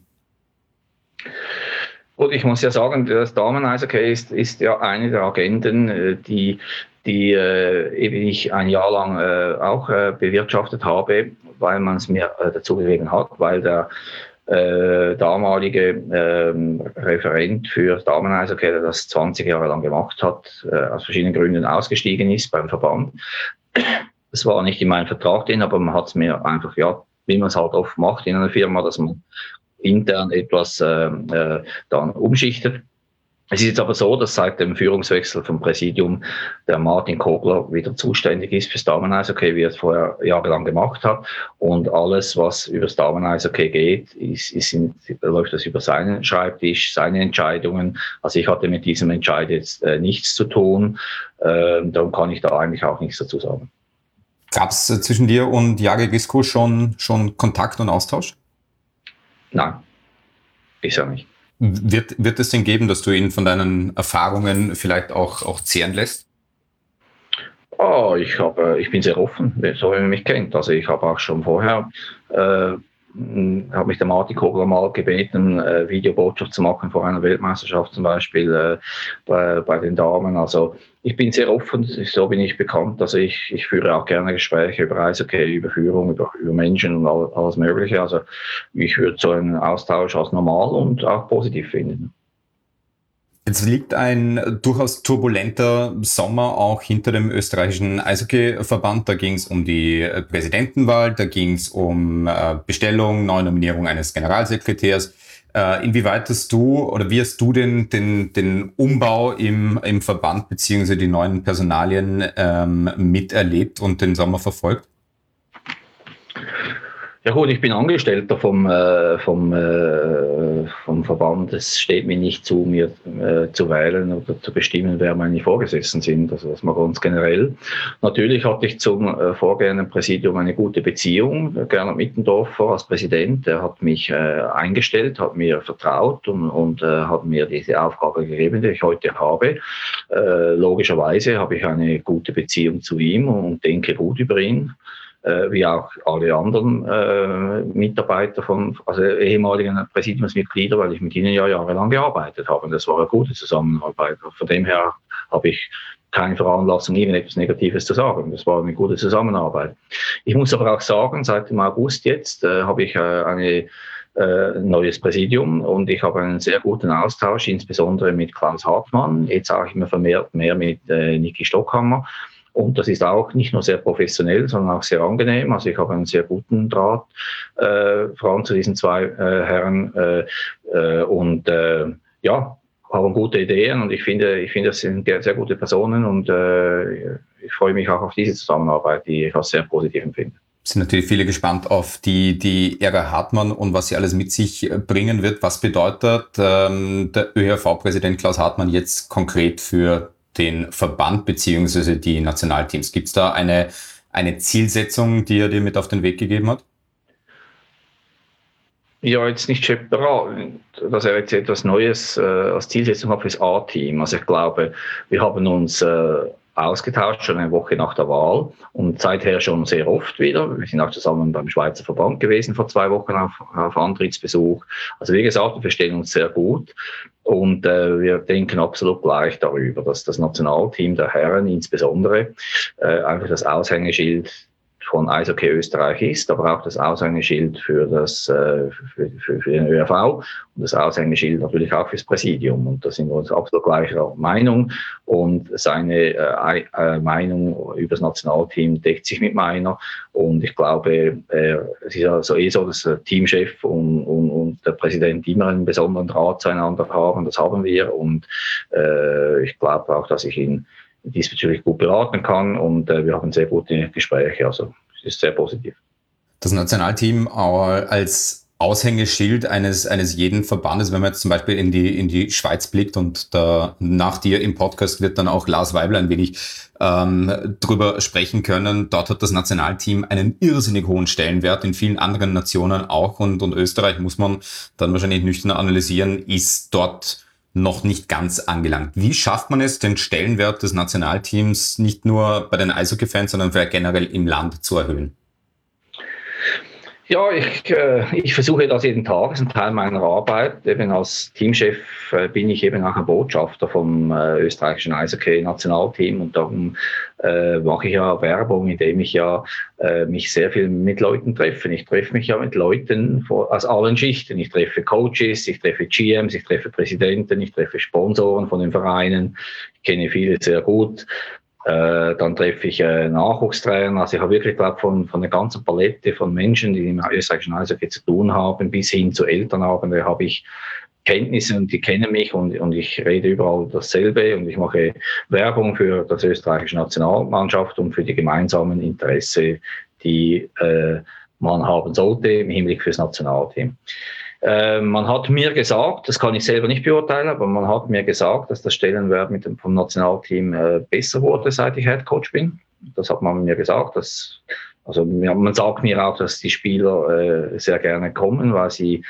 Gut, ich muss ja sagen, das Damen-Eishockey ist, ist ja eine der Agenden, die die äh, eben ich ein Jahr lang äh, auch äh, bewirtschaftet habe, weil man es mir äh, dazu gegeben hat, weil der äh, damalige äh, Referent für Damen-Eishockey, der das zwanzig Jahre lang gemacht hat, äh, aus verschiedenen Gründen ausgestiegen ist beim Verband. Das war nicht in meinem Vertrag drin, aber man hat es mir einfach, ja, wie man es halt oft macht in einer Firma, dass man intern etwas äh, äh, dann umschichtet. Es ist jetzt aber so, dass seit dem Führungswechsel vom Präsidium der Martin Kogler wieder zuständig ist fürs Damen-Eishockey, wie er es vorher jahrelang gemacht hat. Und alles, was über das Damen-Eishockey geht, ist, ist in, läuft das über seinen Schreibtisch, seine Entscheidungen. Also ich hatte mit diesem Entscheid jetzt äh, nichts zu tun. Äh, darum kann ich da eigentlich auch nichts dazu sagen. Gab es äh, zwischen dir und Jari Risku schon, schon Kontakt und Austausch? Nein, bisher nicht. Wird, wird es denn geben, dass du ihn von deinen Erfahrungen vielleicht auch, auch zehren lässt? Oh, ich, hab, ich bin sehr offen, so wie man mich kennt. Also ich habe auch schon vorher, äh, habe mich der Martin Kogler mal gebeten, äh, Videobotschaft zu machen vor einer Weltmeisterschaft zum Beispiel äh, bei, bei den Damen. Also ich bin sehr offen, so bin ich bekannt. Also ich, ich führe auch gerne Gespräche über Eishockey, über Führung, über, über Menschen und all, alles Mögliche. Also ich würde so einen Austausch als normal und auch positiv finden. Jetzt liegt ein durchaus turbulenter Sommer auch hinter dem österreichischen Eishockeyverband. Da ging es um die Präsidentenwahl, da ging es um Bestellung, Neunominierung eines Generalsekretärs. Inwieweit hast du oder wie hast du den, den, den Umbau im, im Verband beziehungsweise die neuen Personalien ähm, miterlebt und den Sommer verfolgt? Ja gut, ich bin Angestellter vom, äh, vom, äh, vom Verband. Es steht mir nicht zu, mir äh, zu wählen oder zu bestimmen, wer meine Vorgesetzten sind. Also das mal ganz generell. Natürlich hatte ich zum äh, vorgehenden Präsidium eine gute Beziehung. Gernot Mittendorfer als Präsident, der hat mich äh, eingestellt, hat mir vertraut und, und äh, hat mir diese Aufgabe gegeben, die ich heute habe. Äh, logischerweise habe ich eine gute Beziehung zu ihm und denke gut über ihn. Wie auch alle anderen äh, Mitarbeiter von, also ehemaligen Präsidiumsmitglieder, weil ich mit ihnen ja jahrelang gearbeitet habe. Und das war eine gute Zusammenarbeit. Von dem her habe ich keine Veranlassung, irgendetwas Negatives zu sagen. Das war eine gute Zusammenarbeit. Ich muss aber auch sagen, seit dem August jetzt äh, habe ich äh, eine äh, neues Präsidium und ich habe einen sehr guten Austausch, insbesondere mit Klaus Hartmann, jetzt auch immer vermehrt mehr mit äh, Niki Stockhammer. Und das ist auch nicht nur sehr professionell, sondern auch sehr angenehm. Also ich habe einen sehr guten Draht, äh, vor allem zu diesen zwei äh, Herren. Äh, äh, und äh, ja, haben gute Ideen und ich finde, ich finde, das sind sehr gute Personen und äh, ich freue mich auch auf diese Zusammenarbeit, die ich als sehr positiv empfinde. Es sind natürlich viele gespannt auf die, die Ära Hartmann und was sie alles mit sich bringen wird. Was bedeutet ähm, der Ö H V-Präsident Klaus Hartmann jetzt konkret für den Verband beziehungsweise die Nationalteams? Gibt es da eine, eine Zielsetzung, die er dir mit auf den Weg gegeben hat? Ja, jetzt nicht separat, dass er jetzt etwas Neues äh, als Zielsetzung hat für das A-Team. Also ich glaube, wir haben uns äh, ausgetauscht, schon eine Woche nach der Wahl und seither schon sehr oft wieder. Wir sind auch zusammen beim Schweizer Verband gewesen vor zwei Wochen auf, auf Antrittsbesuch. Also wie gesagt, wir verstehen uns sehr gut und äh, wir denken absolut gleich darüber, dass das Nationalteam der Herren insbesondere äh, einfach das Aushängeschild von Eishockey Österreich ist, aber auch das Aushängeschild für, das, für, für, für den Ö H V und das Aushängeschild natürlich auch fürs Präsidium. Und da sind wir uns absolut gleicher Meinung und seine äh, äh, Meinung über das Nationalteam deckt sich mit meiner. Und ich glaube, äh, es ist ja so eh so, dass der Teamchef und, und, und der Präsident immer einen besonderen Draht zueinander haben. Das haben wir und äh, ich glaube auch, dass ich ihn diesbezüglich gut beraten kann und äh, wir haben sehr gute Gespräche, also es ist sehr positiv. Das Nationalteam als Aushängeschild eines eines jeden Verbandes, wenn man jetzt zum Beispiel in die in die Schweiz blickt und da nach dir im Podcast wird dann auch Lars Weibler ein wenig ähm, drüber sprechen können. Dort hat das Nationalteam einen irrsinnig hohen Stellenwert, in vielen anderen Nationen auch und, und Österreich muss man dann wahrscheinlich nüchtern analysieren, ist dort noch nicht ganz angelangt. Wie schafft man es, den Stellenwert des Nationalteams nicht nur bei den Eishockey-Fans, sondern vielleicht generell im Land zu erhöhen? Ja, ich, äh, ich versuche das jeden Tag, das ist ein Teil meiner Arbeit. Eben als Teamchef äh, bin ich eben auch ein Botschafter vom äh, österreichischen Eishockey-Nationalteam und darum äh, mache ich ja Werbung, indem ich ja äh, mich sehr viel mit Leuten treffe. Ich treffe mich ja mit Leuten vor, aus allen Schichten. Ich treffe Coaches, ich treffe G Ms, ich treffe Präsidenten, ich treffe Sponsoren von den Vereinen. Ich kenne viele sehr gut. Äh, dann treffe ich äh, Nachwuchstrainer. Also ich habe wirklich, glaube von, von der ganzen Palette von Menschen, die im österreichischen Eishockey zu tun haben, bis hin zu Elternabende habe ich Kenntnisse und die kennen mich und, und ich rede überall dasselbe und ich mache Werbung für das österreichische Nationalmannschaft und für die gemeinsamen Interesse, die äh, man haben sollte im Hinblick fürs Nationalteam. Äh, man hat mir gesagt, das kann ich selber nicht beurteilen, aber man hat mir gesagt, dass das Stellenwert mit dem, vom Nationalteam äh, besser wurde, seit ich Headcoach bin. Das hat man mir gesagt. Dass, also man sagt mir auch, dass die Spieler äh, sehr gerne kommen, weil sie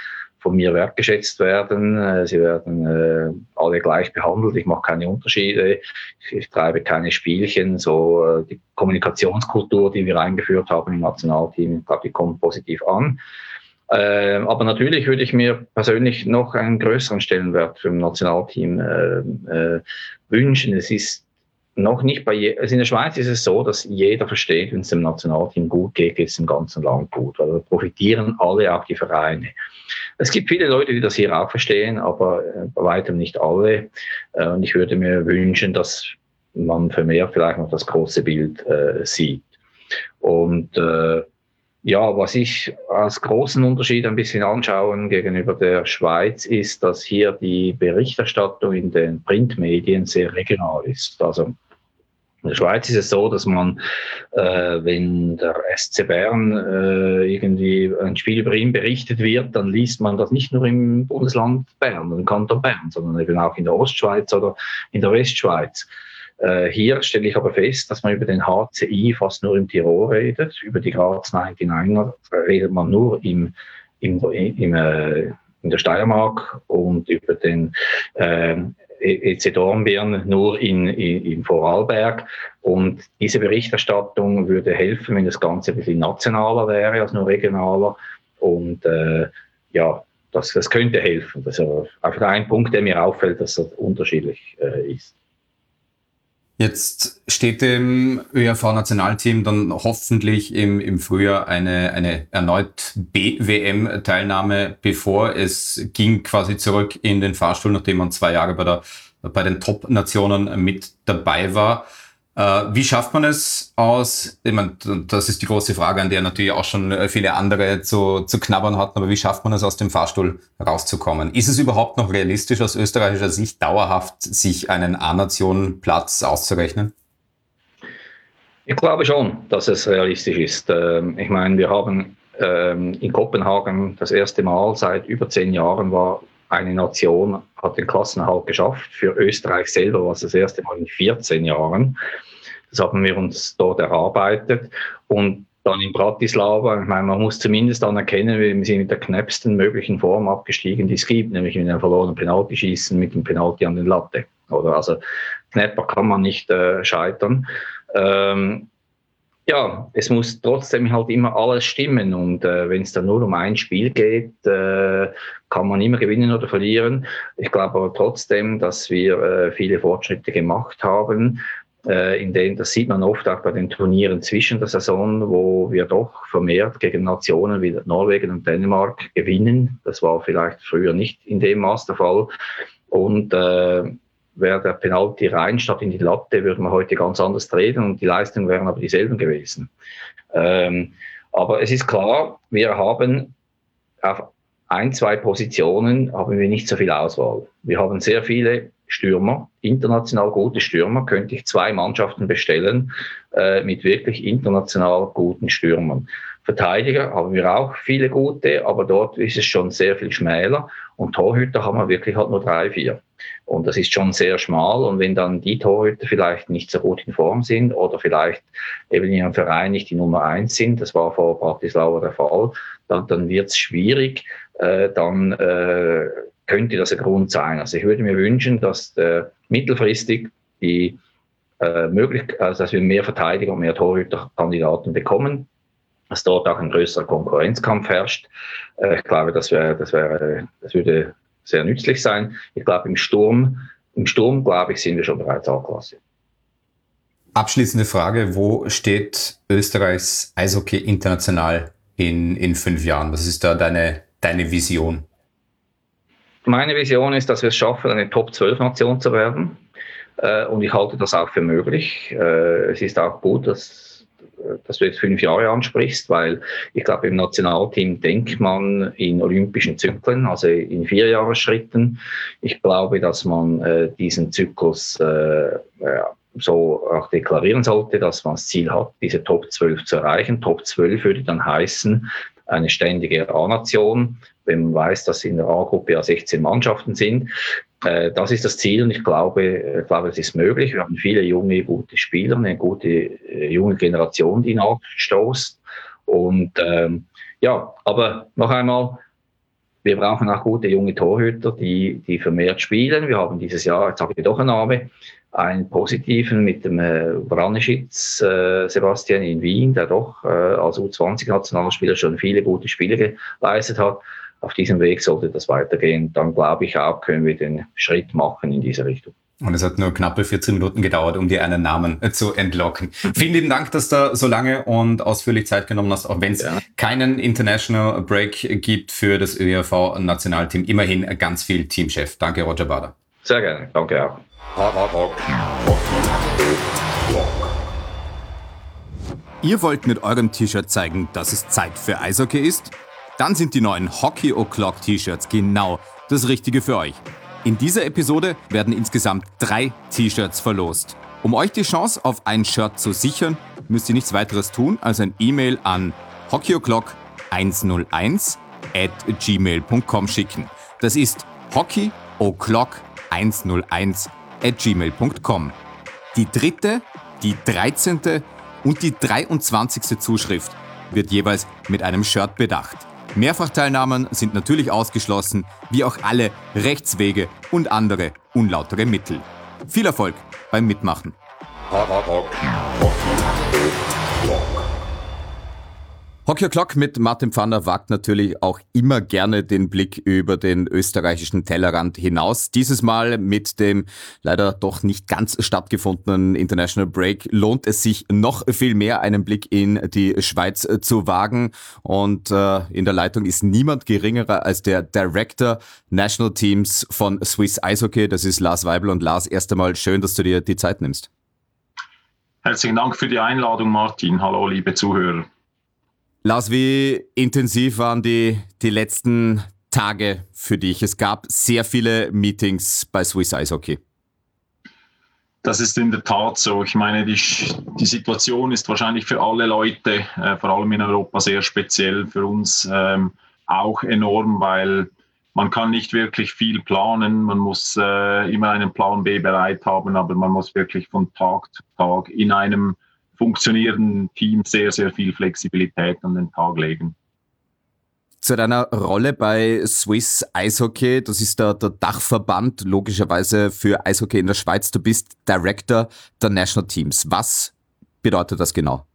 von mir wertgeschätzt werden. Sie werden äh, alle gleich behandelt. Ich mache keine Unterschiede. Ich, ich treibe keine Spielchen. So äh, die Kommunikationskultur, die wir eingeführt haben im Nationalteam, ich glaube, die kommt positiv an. Äh, aber natürlich würde ich mir persönlich noch einen größeren Stellenwert für ein Nationalteam äh, äh, wünschen. Es ist noch nicht bei je- also in der Schweiz ist es so, dass jeder versteht, wenn es dem Nationalteam gut geht, geht es im ganzen Land gut. Also profitieren alle, auch die Vereine. Es gibt viele Leute, die das hier auch verstehen, aber äh, bei weitem nicht alle. Äh, und ich würde mir wünschen, dass man vermehrt vielleicht noch das große Bild äh, sieht. Und äh, ja, was ich als großen Unterschied ein bisschen anschauen gegenüber der Schweiz ist, dass hier die Berichterstattung in den Printmedien sehr regional ist. Also in der Schweiz ist es so, dass man, äh, wenn der S C Bern äh, irgendwie ein Spiel über ihn berichtet wird, dann liest man das nicht nur im Bundesland Bern, im Kanton Bern, sondern eben auch in der Ostschweiz oder in der Westschweiz. Äh, hier stelle ich aber fest, dass man über den H C I fast nur im Tirol redet. Über die Graz neunundneunziger redet man nur im, im, im, äh, in der Steiermark und über den äh, E C Dornbirn nur in, in, in Vorarlberg. Und diese Berichterstattung würde helfen, wenn das Ganze ein bisschen nationaler wäre als nur regionaler. Und äh, ja, das, das könnte helfen. Das ist einfach ein Punkt, der mir auffällt, dass das unterschiedlich äh, ist. Jetzt steht dem Ö R V-Nationalteam dann hoffentlich im, im Frühjahr eine, eine erneut B W M-Teilnahme bevor. Es ging quasi zurück in den Fahrstuhl, nachdem man zwei Jahre bei, der, bei den Top-Nationen mit dabei war. Äh, wie schafft man es aus, ich meine, das ist die große Frage, an der natürlich auch schon viele andere zu, zu knabbern hatten, aber wie schafft man es, aus dem Fahrstuhl rauszukommen? Ist es überhaupt noch realistisch aus österreichischer Sicht dauerhaft, sich einen A-Nation-Platz auszurechnen? Ich glaube schon, dass es realistisch ist. Ich meine, wir haben in Kopenhagen das erste Mal seit über zehn Jahren war eine Nation, hat den Klassenerhalt geschafft. Für Österreich selber war es das erste Mal in vierzehn Jahren. Das haben wir uns dort erarbeitet. Und dann in Bratislava, ich meine, man muss zumindest anerkennen, wir sind mit der knappsten möglichen Form abgestiegen, die es gibt, nämlich mit einem verlorenen Penalty-Schießen mit dem Penalty an den Latte. Oder also knapper kann man nicht äh, scheitern. Ähm, Ja, es muss trotzdem halt immer alles stimmen und äh, wenn es dann nur um ein Spiel geht, äh, kann man immer gewinnen oder verlieren. Ich glaube aber trotzdem, dass wir äh, viele Fortschritte gemacht haben, äh, in denen, das sieht man oft auch bei den Turnieren zwischen der Saison, wo wir doch vermehrt gegen Nationen wie Norwegen und Dänemark gewinnen. Das war vielleicht früher nicht in dem Maß der Fall und äh, wäre der Penalty rein statt in die Latte, würde man heute ganz anders reden und die Leistungen wären aber dieselben gewesen. Ähm, aber es ist klar, wir haben auf ein, zwei Positionen haben wir nicht so viel Auswahl. Wir haben sehr viele Stürmer, international gute Stürmer, könnte ich zwei Mannschaften bestellen äh, mit wirklich international guten Stürmern. Verteidiger haben wir auch viele gute, aber dort ist es schon sehr viel schmäler und Torhüter haben wir wirklich halt nur drei, vier. Und das ist schon sehr schmal und wenn dann die Torhüter vielleicht nicht so gut in Form sind oder vielleicht eben in ihrem Verein nicht die Nummer eins sind, das war vor Bratislava der Fall, dann, dann wird es schwierig, äh, dann äh, könnte das ein Grund sein. Also ich würde mir wünschen, dass äh, mittelfristig die äh, möglich, also dass wir mehr Verteidiger und mehr Torhüterkandidaten bekommen, dass dort auch ein größerer Konkurrenzkampf herrscht. Äh, ich glaube, das wäre, das wäre, das würde sehr nützlich sein. Ich glaube, im Sturm, im Sturm, glaube ich, sind wir schon bereits A-Klasse. Abschließende Frage, wo steht Österreichs Eishockey international in, in fünf Jahren? Was ist da deine, deine Vision? Meine Vision ist, dass wir es schaffen, eine Top zwölf Nation zu werden. Äh, und ich halte das auch für möglich. Äh, es ist auch gut, dass dass du jetzt fünf Jahre ansprichst, weil ich glaube, im Nationalteam denkt man in olympischen Zyklen, also in Vierjahresschritten. Ich glaube, dass man äh, diesen Zyklus äh, ja, so auch deklarieren sollte, dass man das Ziel hat, diese Top zwölf zu erreichen. Top zwölf würde dann heißen, eine ständige A-Nation, wenn man weiß, dass in der A-Gruppe ja sechzehn Mannschaften sind. Das ist das Ziel und ich glaube, ich glaube, es ist möglich. Wir haben viele junge, gute Spieler, eine gute junge Generation, die nachstoßt. Und ähm, ja, aber noch einmal, Wir brauchen auch gute junge Torhüter, die, die vermehrt spielen. Wir haben dieses Jahr, jetzt habe ich doch einen Namen, einen positiven mit dem äh, Branischitz, äh, Sebastian in Wien, der doch äh, als U zwanzig-Nationalspieler schon viele gute Spiele geleistet hat. Auf diesem Weg sollte das weitergehen. Dann glaube ich auch, können wir den Schritt machen in diese Richtung. Und es hat nur knappe vierzehn Minuten gedauert, um dir einen Namen zu entlocken. Vielen lieben Dank, dass du so lange und ausführlich Zeit genommen hast, auch wenn es ja. keinen International Break gibt für das Ö R V-Nationalteam. Immerhin ganz viel Teamchef. Danke, Roger Bader. Sehr gerne. Danke auch. Ihr wollt mit eurem T-Shirt zeigen, dass es Zeit für Eishockey ist? Dann sind die neuen Hockey O'Clock T-Shirts genau das Richtige für euch. In dieser Episode werden insgesamt drei T-Shirts verlost. Um euch die Chance auf ein Shirt zu sichern, müsst ihr nichts weiteres tun, als ein E-Mail an hockeyoclock hunderteins at gmail punkt com schicken. Das ist hockeyoclock hunderteins at gmail punkt com. Die dritte, die dreizehnte und die dreiundzwanzigste Zuschrift wird jeweils mit einem Shirt bedacht. Mehrfachteilnahmen sind natürlich ausgeschlossen, wie auch alle Rechtswege und andere unlautere Mittel. Viel Erfolg beim Mitmachen. Hockey O'Clock mit Martin Pfanner wagt natürlich auch immer gerne den Blick über den österreichischen Tellerrand hinaus. Dieses Mal mit dem leider doch nicht ganz stattgefundenen International Break lohnt es sich noch viel mehr, einen Blick in die Schweiz zu wagen. Und äh, in der Leitung ist niemand geringerer als der Director National Teams von Swiss Eishockey. Das ist Lars Weibel. Und Lars, erst einmal schön, dass du dir die Zeit nimmst. Herzlichen Dank für die Einladung, Martin. Hallo, liebe Zuhörer. Lars, wie intensiv waren die, die letzten Tage für dich? Es gab sehr viele Meetings bei Swiss Eishockey. Das ist in der Tat so. Ich meine, die, die Situation ist wahrscheinlich für alle Leute, äh, vor allem in Europa, sehr speziell. Für uns ähm, auch enorm, weil man kann nicht wirklich viel planen. Man muss äh, immer einen Plan B bereit haben, aber man muss wirklich von Tag zu Tag in einem funktionierenden Team sehr, sehr viel Flexibilität an den Tag legen. Zu deiner Rolle bei Swiss Eishockey, das ist der, der Dachverband logischerweise für Eishockey in der Schweiz. Du bist Director der National Teams. Was bedeutet das genau?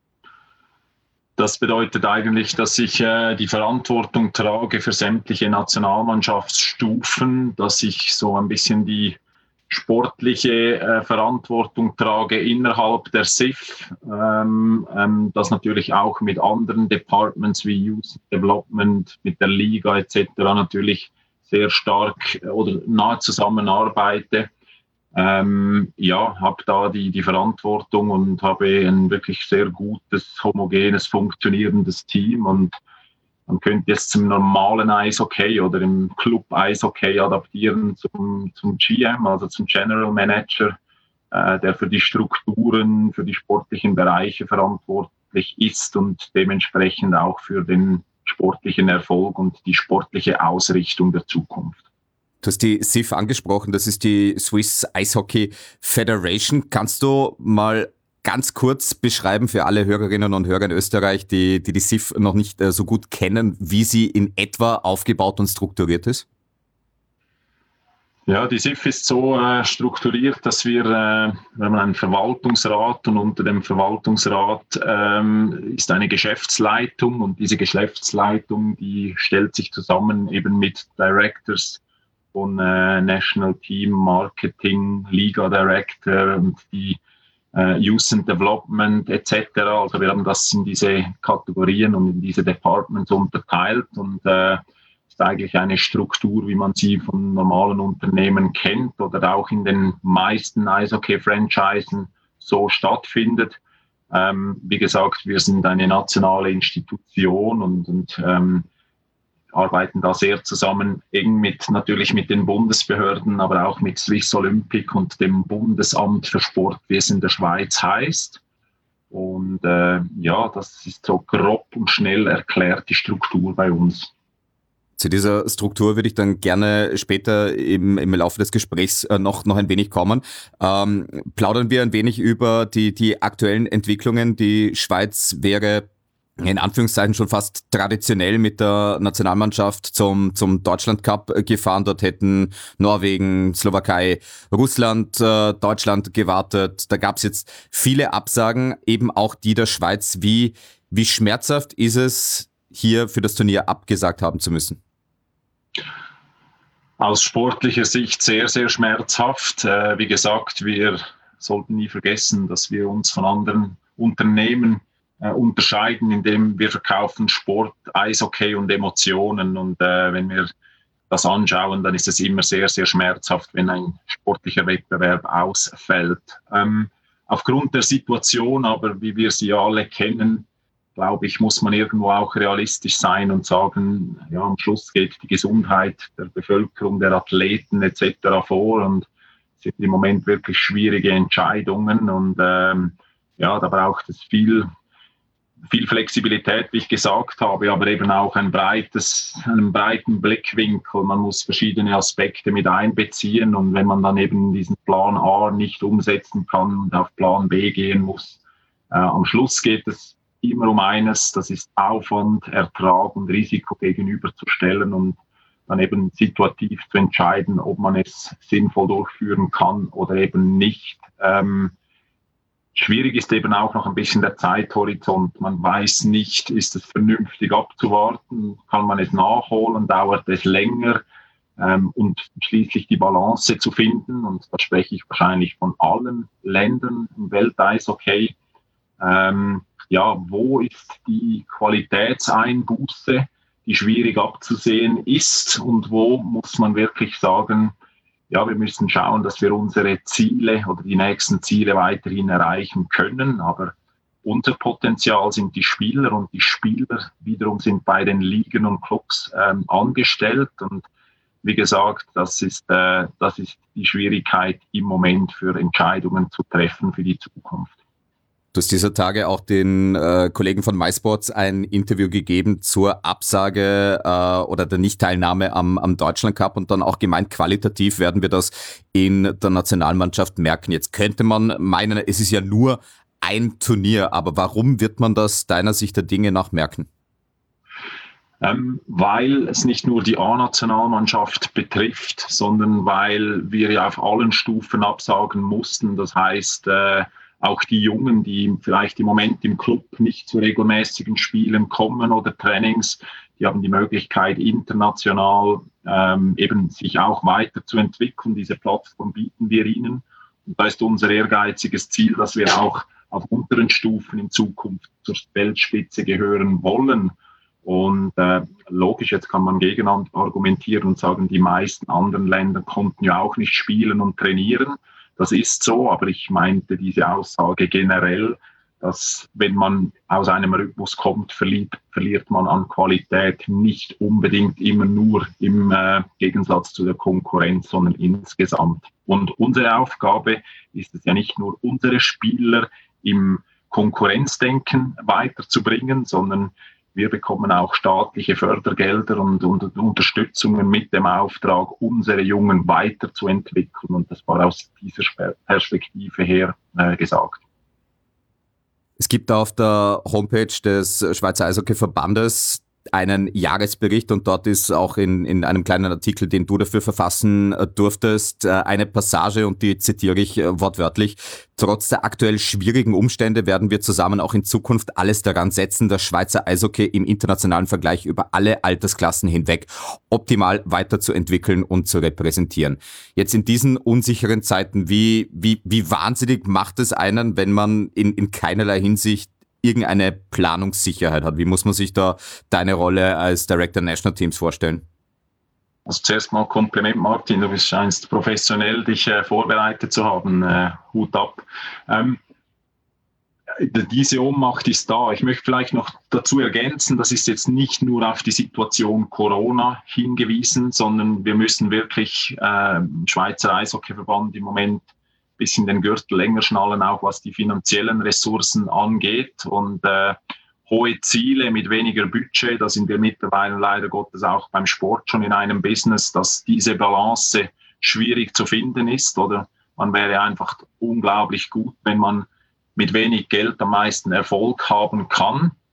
Das bedeutet eigentlich, dass ich äh, die Verantwortung trage für sämtliche Nationalmannschaftsstufen, dass ich so ein bisschen die sportliche äh, Verantwortung trage innerhalb der S I F, ähm, ähm, das natürlich auch mit anderen Departments wie Youth Development, mit der Liga et cetera natürlich sehr stark oder nah zusammenarbeite. Ähm, ja, habe da die, die Verantwortung und habe ein wirklich sehr gutes, homogenes, funktionierendes Team und man könnte es zum normalen Eishockey oder im Club Eishockey adaptieren zum, zum G M, also zum General Manager, äh, der für die Strukturen, für die sportlichen Bereiche verantwortlich ist und dementsprechend auch für den sportlichen Erfolg und die sportliche Ausrichtung der Zukunft. Du hast die S I F angesprochen, das ist die Swiss Ice-Hockey Federation. Kannst du mal ganz kurz beschreiben für alle Hörerinnen und Hörer in Österreich, die die, die S I F noch nicht äh, so gut kennen, wie sie in etwa aufgebaut und strukturiert ist? Ja, die S I F ist so äh, strukturiert, dass wir, äh, wir haben einen Verwaltungsrat und unter dem Verwaltungsrat ähm, ist eine Geschäftsleitung und diese Geschäftsleitung, die stellt sich zusammen eben mit Directors von äh, National Team, Marketing, Liga Director und die äh, Youth and Development et cetera. Also wir haben das in diese Kategorien und in diese Departments unterteilt und äh, ist eigentlich eine Struktur, wie man sie von normalen Unternehmen kennt oder auch in den meisten Eishockey-Franchisen so stattfindet. Ähm, wie gesagt, wir sind eine nationale Institution und, und ähm, arbeiten da sehr zusammen, eng mit natürlich mit den Bundesbehörden, aber auch mit Swiss Olympic und dem Bundesamt für Sport, wie es in der Schweiz heißt. Und äh, ja, das ist so grob und schnell erklärt die Struktur bei uns. Zu dieser Struktur würde ich dann gerne später im, im Laufe des Gesprächs noch, noch ein wenig kommen. Ähm, plaudern wir ein wenig über die, die aktuellen Entwicklungen. Die Schweiz wäre in Anführungszeichen schon fast traditionell mit der Nationalmannschaft zum, zum Deutschland Cup gefahren. Dort hätten Norwegen, Slowakei, Russland, äh, Deutschland gewartet. Da gab es jetzt viele Absagen, eben auch die der Schweiz. Wie, wie schmerzhaft ist es, hier für das Turnier abgesagt haben zu müssen? Aus sportlicher Sicht sehr, sehr schmerzhaft. Äh, wie gesagt, wir sollten nie vergessen, dass wir uns von anderen Unternehmen äh, unterscheiden, indem wir verkaufen Sport, Eishockey und Emotionen. Und äh, wenn wir das anschauen, dann ist es immer sehr, sehr schmerzhaft, wenn ein sportlicher Wettbewerb ausfällt. Ähm, aufgrund der Situation, aber wie wir sie alle kennen, glaube ich, muss man irgendwo auch realistisch sein und sagen, ja, am Schluss geht die Gesundheit der Bevölkerung, der Athleten et cetera vor, und es sind im Moment wirklich schwierige Entscheidungen, und ähm, ja, da braucht es viel, viel Flexibilität, wie ich gesagt habe, aber eben auch ein breites, einen breiten Blickwinkel. Man muss verschiedene Aspekte mit einbeziehen, und wenn man dann eben diesen Plan A nicht umsetzen kann und auf Plan B gehen muss, äh, am Schluss geht es immer um eines, das ist Aufwand, Ertrag und Risiko gegenüberzustellen und dann eben situativ zu entscheiden, ob man es sinnvoll durchführen kann oder eben nicht. Ähm, schwierig ist eben auch noch ein bisschen der Zeithorizont. Man weiß nicht, ist es vernünftig abzuwarten, kann man es nachholen, dauert es länger, ähm, und schließlich die Balance zu finden, und da spreche ich wahrscheinlich von allen Ländern im Welteishockey. Ähm, ja, wo ist die Qualitätseinbuße, die schwierig abzusehen ist, und wo muss man wirklich sagen, ja, wir müssen schauen, dass wir unsere Ziele oder die nächsten Ziele weiterhin erreichen können, aber unser Potenzial sind die Spieler, und die Spieler wiederum sind bei den Ligen und Clubs ähm, angestellt, und wie gesagt, das ist, äh, das ist die Schwierigkeit im Moment für Entscheidungen zu treffen für die Zukunft. Du hast dieser Tage auch den äh, Kollegen von MySports ein Interview gegeben zur Absage äh, oder der Nichtteilnahme am, am Deutschland Cup und dann auch gemeint, qualitativ werden wir das in der Nationalmannschaft merken. Jetzt könnte man meinen, es ist ja nur ein Turnier, aber warum wird man das deiner Sicht der Dinge nach merken? Ähm, weil es nicht nur die A-Nationalmannschaft betrifft, sondern weil wir ja auf allen Stufen absagen mussten. Das heißt, äh, auch die Jungen, die vielleicht im Moment im Club nicht zu regelmäßigen Spielen kommen oder Trainings, die haben die Möglichkeit, international ähm, eben sich auch weiterzuentwickeln. Diese Plattform bieten wir ihnen. Und da ist unser ehrgeiziges Ziel, dass wir auch auf unteren Stufen in Zukunft zur Weltspitze gehören wollen. Und äh, logisch, jetzt kann man gegen argumentieren und sagen, die meisten anderen Länder konnten ja auch nicht spielen und trainieren. Das ist so, aber ich meinte diese Aussage generell, dass wenn man aus einem Rhythmus kommt, verliert, verliert man an Qualität nicht unbedingt immer nur im äh, Gegensatz zu der Konkurrenz, sondern insgesamt. Und unsere Aufgabe ist es ja nicht nur, unsere Spieler im Konkurrenzdenken weiterzubringen, sondern wir bekommen auch staatliche Fördergelder und, und Unterstützungen mit dem Auftrag, unsere Jungen weiterzuentwickeln. Und das war aus dieser Perspektive her äh, gesagt. Es gibt auf der Homepage des Schweizer Eishockey-Verbandes einen Jahresbericht, und dort ist auch in, in einem kleinen Artikel, den du dafür verfassen durftest, eine Passage, und die zitiere ich wortwörtlich: Trotz der aktuell schwierigen Umstände werden wir zusammen auch in Zukunft alles daran setzen, das Schweizer Eishockey im internationalen Vergleich über alle Altersklassen hinweg optimal weiterzuentwickeln und zu repräsentieren. Jetzt in diesen unsicheren Zeiten, wie, wie, wie wahnsinnig macht es einen, wenn man in, in keinerlei Hinsicht irgendeine Planungssicherheit hat? Wie muss man sich da deine Rolle als Director National Teams vorstellen? Also zuerst mal Kompliment, Martin, du scheinst professionell dich äh, vorbereitet zu haben. Äh, Hut ab. Ähm, diese Ohnmacht ist da. Ich möchte vielleicht noch dazu ergänzen, das ist jetzt nicht nur auf die Situation Corona hingewiesen, sondern wir müssen wirklich äh, Schweizer Eishockeyverband im Moment bisschen den Gürtel länger schnallen, auch was die finanziellen Ressourcen angeht, und äh, hohe Ziele mit weniger Budget, da sind wir mittlerweile leider Gottes auch beim Sport schon in einem Business, dass diese Balance schwierig zu finden ist, oder man wäre einfach unglaublich gut, wenn man mit wenig Geld am meisten Erfolg haben kann.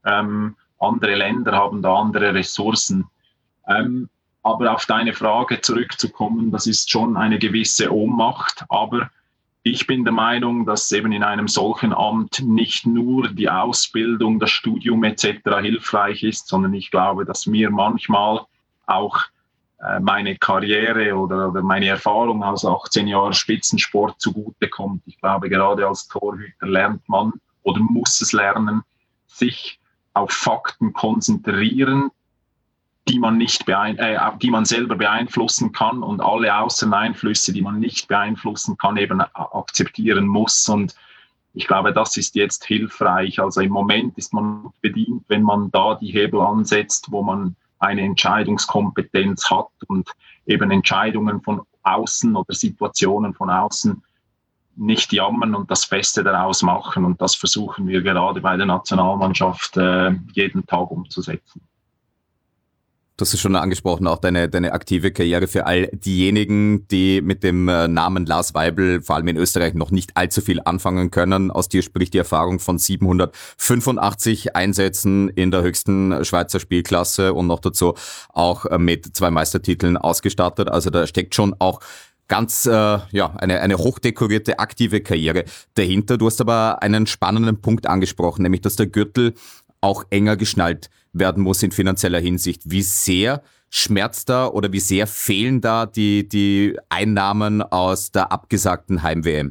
Ähm, andere Länder haben da andere Ressourcen. Ähm, aber auf deine Frage zurückzukommen, das ist schon eine gewisse Ohnmacht. Aber ich bin der Meinung, dass eben in einem solchen Amt nicht nur die Ausbildung, das Studium et cetera hilfreich ist, sondern ich glaube, dass mir manchmal auch äh, meine Karriere oder, oder meine Erfahrung aus achtzehn Jahren Spitzensport zugutekommt. Ich glaube, gerade als Torhüter lernt man oder muss es lernen, sich auf Fakten konzentrieren, die man nicht beein- äh, die man selber beeinflussen kann und alle Außeneinflüsse, die man nicht beeinflussen kann, eben akzeptieren muss. Und ich glaube, das ist jetzt hilfreich. Also im Moment ist man bedient, wenn man da die Hebel ansetzt, wo man eine Entscheidungskompetenz hat und eben Entscheidungen von außen oder Situationen von außen nicht jammern und das Beste daraus machen. Und das versuchen wir gerade bei der Nationalmannschaft äh, jeden Tag umzusetzen. Du hast es schon angesprochen, auch deine, deine aktive Karriere für all diejenigen, die mit dem Namen Lars Weibel, vor allem in Österreich, noch nicht allzu viel anfangen können. Aus dir spricht die Erfahrung von siebenhundertfünfundachtzig Einsätzen in der höchsten Schweizer Spielklasse und noch dazu auch mit zwei Meistertiteln ausgestattet. Also da steckt schon auch ganz äh, ja eine eine hochdekorierte aktive Karriere dahinter. Du hast aber einen spannenden Punkt angesprochen, nämlich dass der Gürtel auch enger geschnallt werden muss in finanzieller Hinsicht. Wie sehr schmerzt da oder wie sehr fehlen da die, die Einnahmen aus der abgesagten Heim-W M?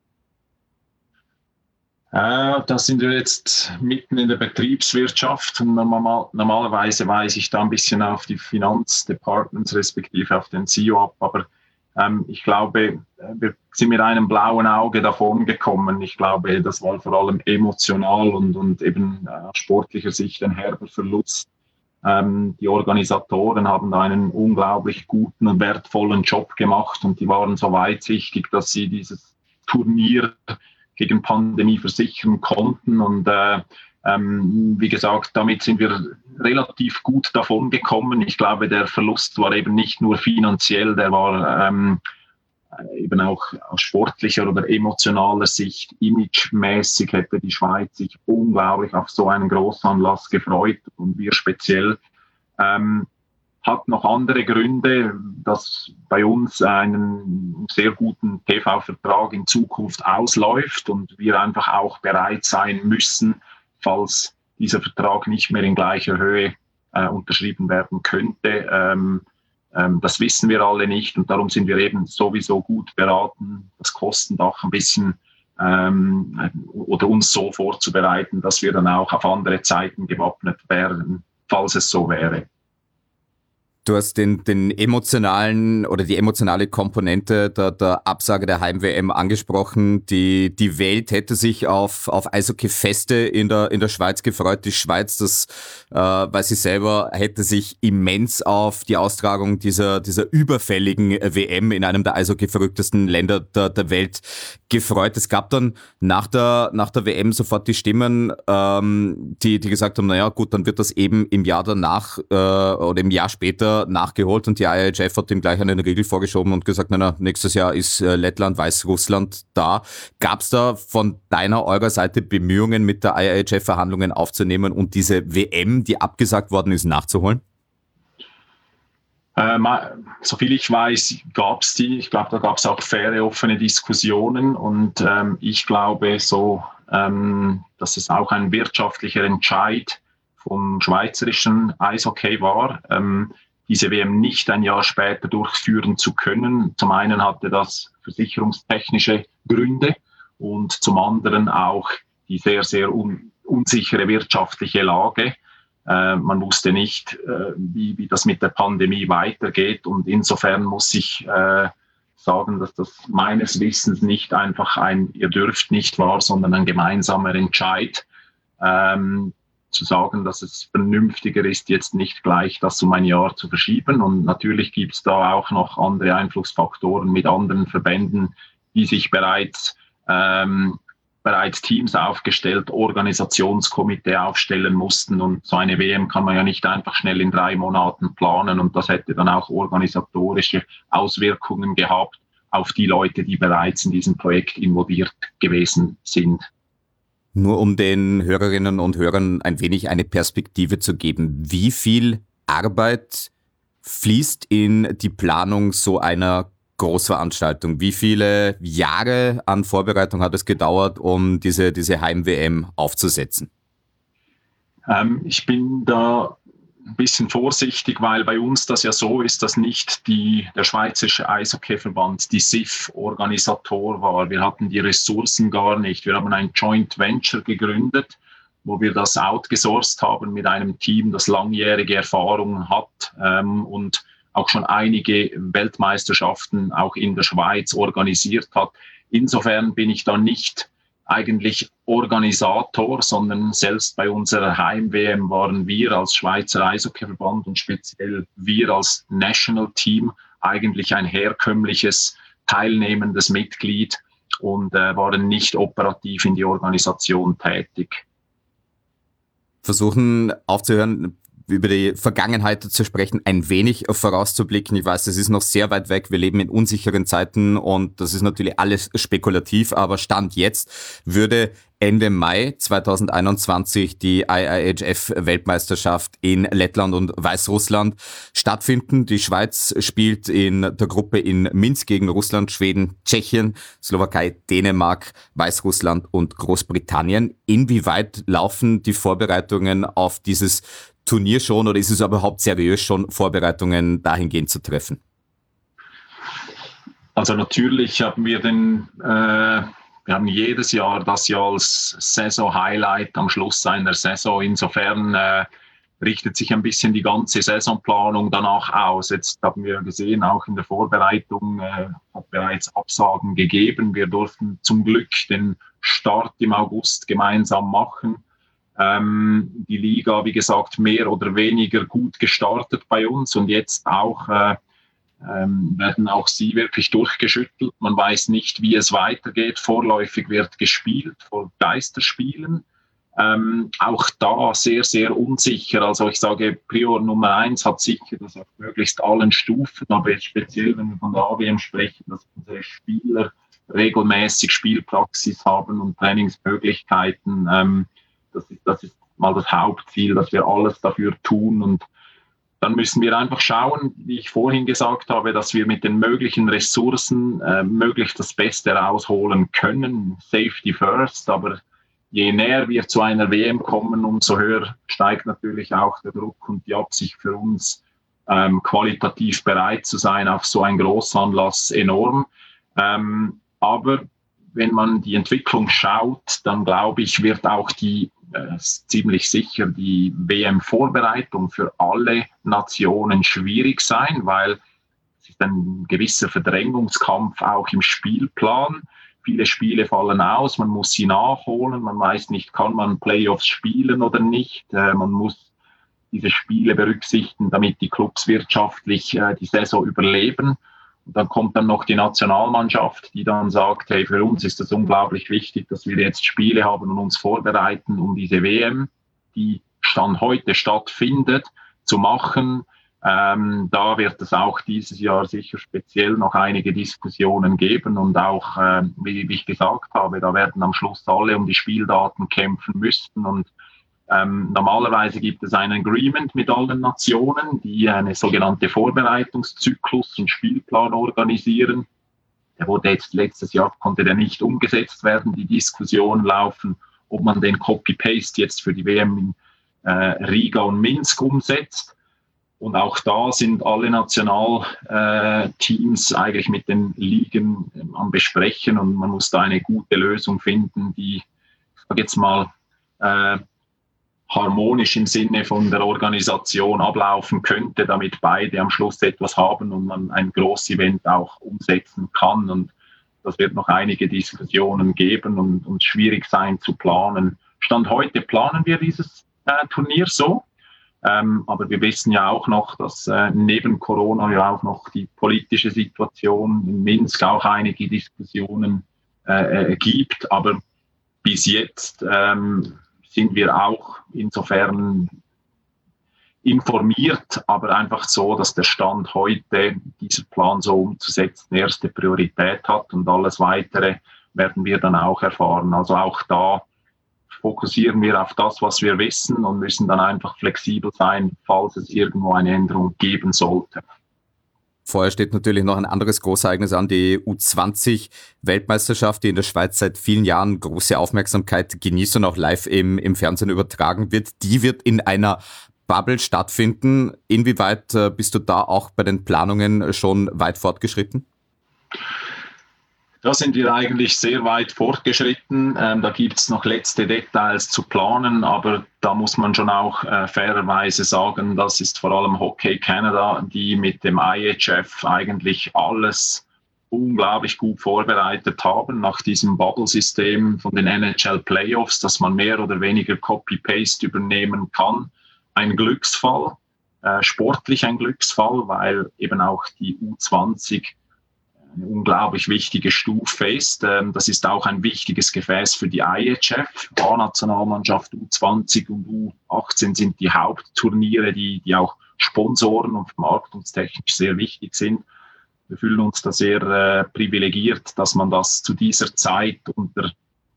Äh, da sind wir jetzt mitten in der Betriebswirtschaft und normal, normalerweise weise ich da ein bisschen auf die Finanzdepartments respektive auf den C E O ab, aber ähm, ich glaube, wir sind mit einem blauen Auge davon gekommen. Ich glaube, das war vor allem emotional und, und eben aus sportlicher Sicht ein herber Verlust. Ähm, die Organisatoren haben da einen unglaublich guten und wertvollen Job gemacht und die waren so weitsichtig, dass sie dieses Turnier gegen Pandemie versichern konnten und äh, ähm, wie gesagt, damit sind wir relativ gut davon gekommen. Ich glaube, der Verlust war eben nicht nur finanziell, der war ähm, eben auch aus sportlicher oder emotionaler Sicht, imagemäßig hätte die Schweiz sich unglaublich auf so einen Großanlass gefreut und wir speziell. Ähm, hat noch andere Gründe, dass bei uns einen sehr guten T V-Vertrag in Zukunft ausläuft und wir einfach auch bereit sein müssen, falls dieser Vertrag nicht mehr in gleicher Höhe äh, unterschrieben werden könnte. Ähm, ähm, das wissen wir alle nicht und darum sind wir eben sowieso gut beraten, das Kostendach ein bisschen ähm, oder uns so vorzubereiten, dass wir dann auch auf andere Zeiten gewappnet wären, falls es so wäre. Du hast den, den emotionalen oder die emotionale Komponente der, der Absage der Heim-W M angesprochen. Die, die Welt hätte sich auf, auf Eishockey-Feste in der, in der Schweiz gefreut. Die Schweiz, das äh, weiß ich selber, hätte sich immens auf die Austragung dieser, dieser überfälligen W M in einem der Eishockey-verrücktesten Länder der, der Welt gefreut. Es gab dann nach der, nach der W M sofort die Stimmen, ähm, die, die gesagt haben, naja gut, dann wird das eben im Jahr danach äh, oder im Jahr später nachgeholt und die I I H F hat ihm gleich einen Riegel vorgeschoben und gesagt, na, na nächstes Jahr ist äh, Lettland, Weißrussland da. Gab es da von deiner, eurer Seite Bemühungen, mit der I I H F Verhandlungen aufzunehmen und diese W M, die abgesagt worden ist, nachzuholen? Ähm, soviel ich weiß, gab es die. Ich glaube, da gab es auch faire, offene Diskussionen und ähm, ich glaube so, ähm, dass es auch ein wirtschaftlicher Entscheid vom schweizerischen Eishockey war, ähm, diese W M nicht ein Jahr später durchführen zu können. Zum einen hatte das versicherungstechnische Gründe und zum anderen auch die sehr, sehr un- unsichere wirtschaftliche Lage. Äh, man wusste nicht, äh, wie, wie das mit der Pandemie weitergeht und insofern muss ich äh, sagen, dass das meines Wissens nicht einfach ein ihr dürft nicht war, sondern ein gemeinsamer Entscheid, ähm, zu sagen, dass es vernünftiger ist, jetzt nicht gleich das um ein Jahr zu verschieben. Und natürlich gibt es da auch noch andere Einflussfaktoren mit anderen Verbänden, die sich bereits, ähm, bereits Teams aufgestellt, Organisationskomitee aufstellen mussten. Und so eine W M kann man ja nicht einfach schnell in drei Monaten planen. Und das hätte dann auch organisatorische Auswirkungen gehabt auf die Leute, die bereits in diesem Projekt involviert gewesen sind. Nur um den Hörerinnen und Hörern ein wenig eine Perspektive zu geben, wie viel Arbeit fließt in die Planung so einer Großveranstaltung? Wie viele Jahre an Vorbereitung hat es gedauert, um diese, diese Heim-W M aufzusetzen? Ähm, ich bin da ein bisschen vorsichtig, weil bei uns das ja so ist, dass nicht die, der Schweizerische Eishockeyverband, die S I F, Organisator war. Wir hatten die Ressourcen gar nicht. Wir haben ein Joint Venture gegründet, wo wir das outgesourced haben mit einem Team, das langjährige Erfahrungen hat ähm, und auch schon einige Weltmeisterschaften auch in der Schweiz organisiert hat. Insofern bin ich da nicht eigentlich Organisator, sondern selbst bei unserer Heim-W M waren wir als Schweizer Eishockeyverband und speziell wir als National Team eigentlich ein herkömmliches, teilnehmendes Mitglied und äh, waren nicht operativ in die Organisation tätig. Versuchen aufzuhören, über die Vergangenheit zu sprechen, ein wenig vorauszublicken. Ich weiß, das ist noch sehr weit weg. Wir leben in unsicheren Zeiten und das ist natürlich alles spekulativ, aber Stand jetzt würde Ende Mai zweitausendeinundzwanzig die I I H F-Weltmeisterschaft in Lettland und Weißrussland stattfinden. Die Schweiz spielt in der Gruppe in Minsk gegen Russland, Schweden, Tschechien, Slowakei, Dänemark, Weißrussland und Großbritannien. Inwieweit laufen die Vorbereitungen auf dieses Turnier schon oder ist es überhaupt seriös schon, Vorbereitungen dahingehend zu treffen? Also natürlich haben wir den, äh, wir haben jedes Jahr das ja als Saison-Highlight am Schluss einer Saison. Insofern äh, richtet sich ein bisschen die ganze Saisonplanung danach aus. Jetzt haben wir gesehen, auch in der Vorbereitung äh, hat bereits Absagen gegeben. Wir durften zum Glück den Start im August gemeinsam machen. Ähm, die Liga, wie gesagt, mehr oder weniger gut gestartet bei uns und jetzt auch äh, ähm, werden auch sie wirklich durchgeschüttelt. Man weiß nicht, wie es weitergeht. Vorläufig wird gespielt vor Geisterspielen. Ähm, auch da sehr, sehr unsicher. Also ich sage, Prior Nummer eins hat sicher, dass auf möglichst allen Stufen, aber jetzt speziell, wenn wir von der A W M sprechen, dass unsere Spieler regelmäßig Spielpraxis haben und Trainingsmöglichkeiten. Ähm, Das ist, das ist mal das Hauptziel, dass wir alles dafür tun. Und dann müssen wir einfach schauen, wie ich vorhin gesagt habe, dass wir mit den möglichen Ressourcen äh, möglichst das Beste rausholen können. Safety first, aber je näher wir zu einer W M kommen, umso höher steigt natürlich auch der Druck und die Absicht für uns, ähm, qualitativ bereit zu sein auf so einen Großanlass enorm. Ähm, aber wenn man die Entwicklung schaut, dann glaube ich, wird auch die äh, ziemlich sicher die W M-Vorbereitung für alle Nationen schwierig sein, weil es ist ein gewisser Verdrängungskampf auch im Spielplan. Viele Spiele fallen aus, man muss sie nachholen, man weiß nicht, kann man Playoffs spielen oder nicht. Äh, man muss diese Spiele berücksichtigen, damit die Clubs wirtschaftlich äh, die Saison überleben. Und dann kommt dann noch die Nationalmannschaft, die dann sagt, hey, für uns ist es unglaublich wichtig, dass wir jetzt Spiele haben und uns vorbereiten, um diese W M, die Stand heute stattfindet, zu machen. Ähm, da wird es auch dieses Jahr sicher speziell noch einige Diskussionen geben und auch, äh, wie, wie ich gesagt habe, da werden am Schluss alle um die Spieldaten kämpfen müssen und Ähm, normalerweise gibt es ein Agreement mit allen Nationen, die eine sogenannte Vorbereitungszyklus und Spielplan organisieren. Der wurde jetzt letztes Jahr, konnte der nicht umgesetzt werden. Die Diskussionen laufen, ob man den Copy-Paste jetzt für die W M in äh, Riga und Minsk umsetzt. Und auch da sind alle Nationalteams äh, eigentlich mit den Ligen äh, am Besprechen und man muss da eine gute Lösung finden, die, ich sage jetzt mal, äh, harmonisch im Sinne von der Organisation ablaufen könnte, damit beide am Schluss etwas haben und man ein Großevent auch umsetzen kann. Und das wird noch einige Diskussionen geben und, und schwierig sein zu planen. Stand heute planen wir dieses äh, Turnier so, ähm, aber wir wissen ja auch noch, dass äh, neben Corona ja auch noch die politische Situation in Minsk auch einige Diskussionen äh, äh, gibt. Aber bis jetzt ähm, sind wir auch insofern informiert, aber einfach so, dass der Stand heute, diesen Plan so umzusetzen, erste Priorität hat und alles Weitere werden wir dann auch erfahren. Also auch da fokussieren wir auf das, was wir wissen und müssen dann einfach flexibel sein, falls es irgendwo eine Änderung geben sollte. Vorher steht natürlich noch ein anderes Großereignis an, die U zwanzig Weltmeisterschaft, die in der Schweiz seit vielen Jahren große Aufmerksamkeit genießt und auch live im, im Fernsehen übertragen wird. Die wird in einer Bubble stattfinden. Inwieweit äh, bist du da auch bei den Planungen schon weit fortgeschritten? Da sind wir eigentlich sehr weit fortgeschritten. Ähm, da gibt es noch letzte Details zu planen, aber da muss man schon auch äh, fairerweise sagen, das ist vor allem Hockey Canada, die mit dem I H F eigentlich alles unglaublich gut vorbereitet haben nach diesem Bubble-System von den N H L Playoffs, dass man mehr oder weniger Copy-Paste übernehmen kann. Ein Glücksfall, äh, sportlich ein Glücksfall, weil eben auch die U zwanzig eine unglaublich wichtige Stufe ist. Das ist auch ein wichtiges Gefäß für die I H F. A-Nationalmannschaft, U zwanzig und U achtzehn sind die Hauptturniere, die, die auch Sponsoren und vermarktungstechnisch sehr wichtig sind. Wir fühlen uns da sehr äh, privilegiert, dass man das zu dieser Zeit unter,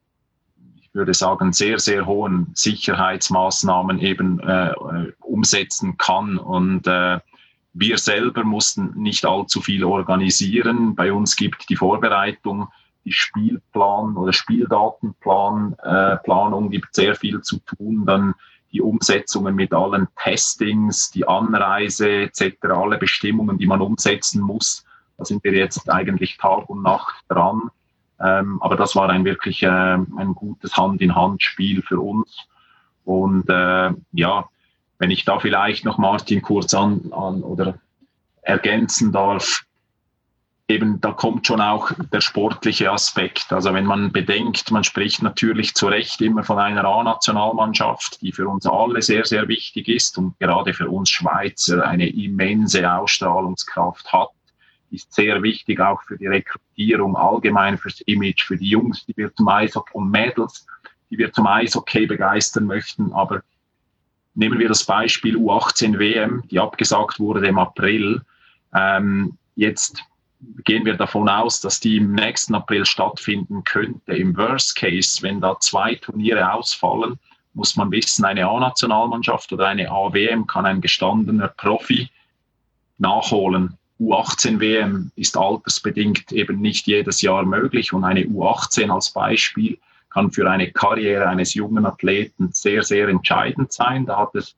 ich würde sagen, sehr, sehr hohen Sicherheitsmaßnahmen eben äh, umsetzen kann. Und äh, wir selber mussten nicht allzu viel organisieren. Bei uns gibt die Vorbereitung, die Spielplan oder Spieldatenplan, äh, Planung gibt sehr viel zu tun. Dann die Umsetzungen mit allen Testings, die Anreise et cetera, alle Bestimmungen, die man umsetzen muss. Da sind wir jetzt eigentlich Tag und Nacht dran. Ähm, aber das war ein wirklich äh, ein gutes Hand-in-Hand-Spiel für uns. Und äh, ja, wenn ich da vielleicht noch Martin kurz an, an oder ergänzen darf, eben da kommt schon auch der sportliche Aspekt. Also wenn man bedenkt, man spricht natürlich zu Recht immer von einer A-Nationalmannschaft, die für uns alle sehr, sehr wichtig ist und gerade für uns Schweizer eine immense Ausstrahlungskraft hat, ist sehr wichtig auch für die Rekrutierung, allgemein fürs Image, für die Jungs, die wir zum Eishockey und Mädels, die wir zum Eishockey begeistern möchten, aber nehmen wir das Beispiel U achtzehn W M, die abgesagt wurde im April. Ähm, jetzt gehen wir davon aus, dass die im nächsten April stattfinden könnte. Im Worst Case, wenn da zwei Turniere ausfallen, muss man wissen, eine A-Nationalmannschaft oder eine A W M kann ein gestandener Profi nachholen. U achtzehn W M ist altersbedingt eben nicht jedes Jahr möglich und eine U achtzehn als Beispiel kann für eine Karriere eines jungen Athleten sehr, sehr entscheidend sein. Da hat es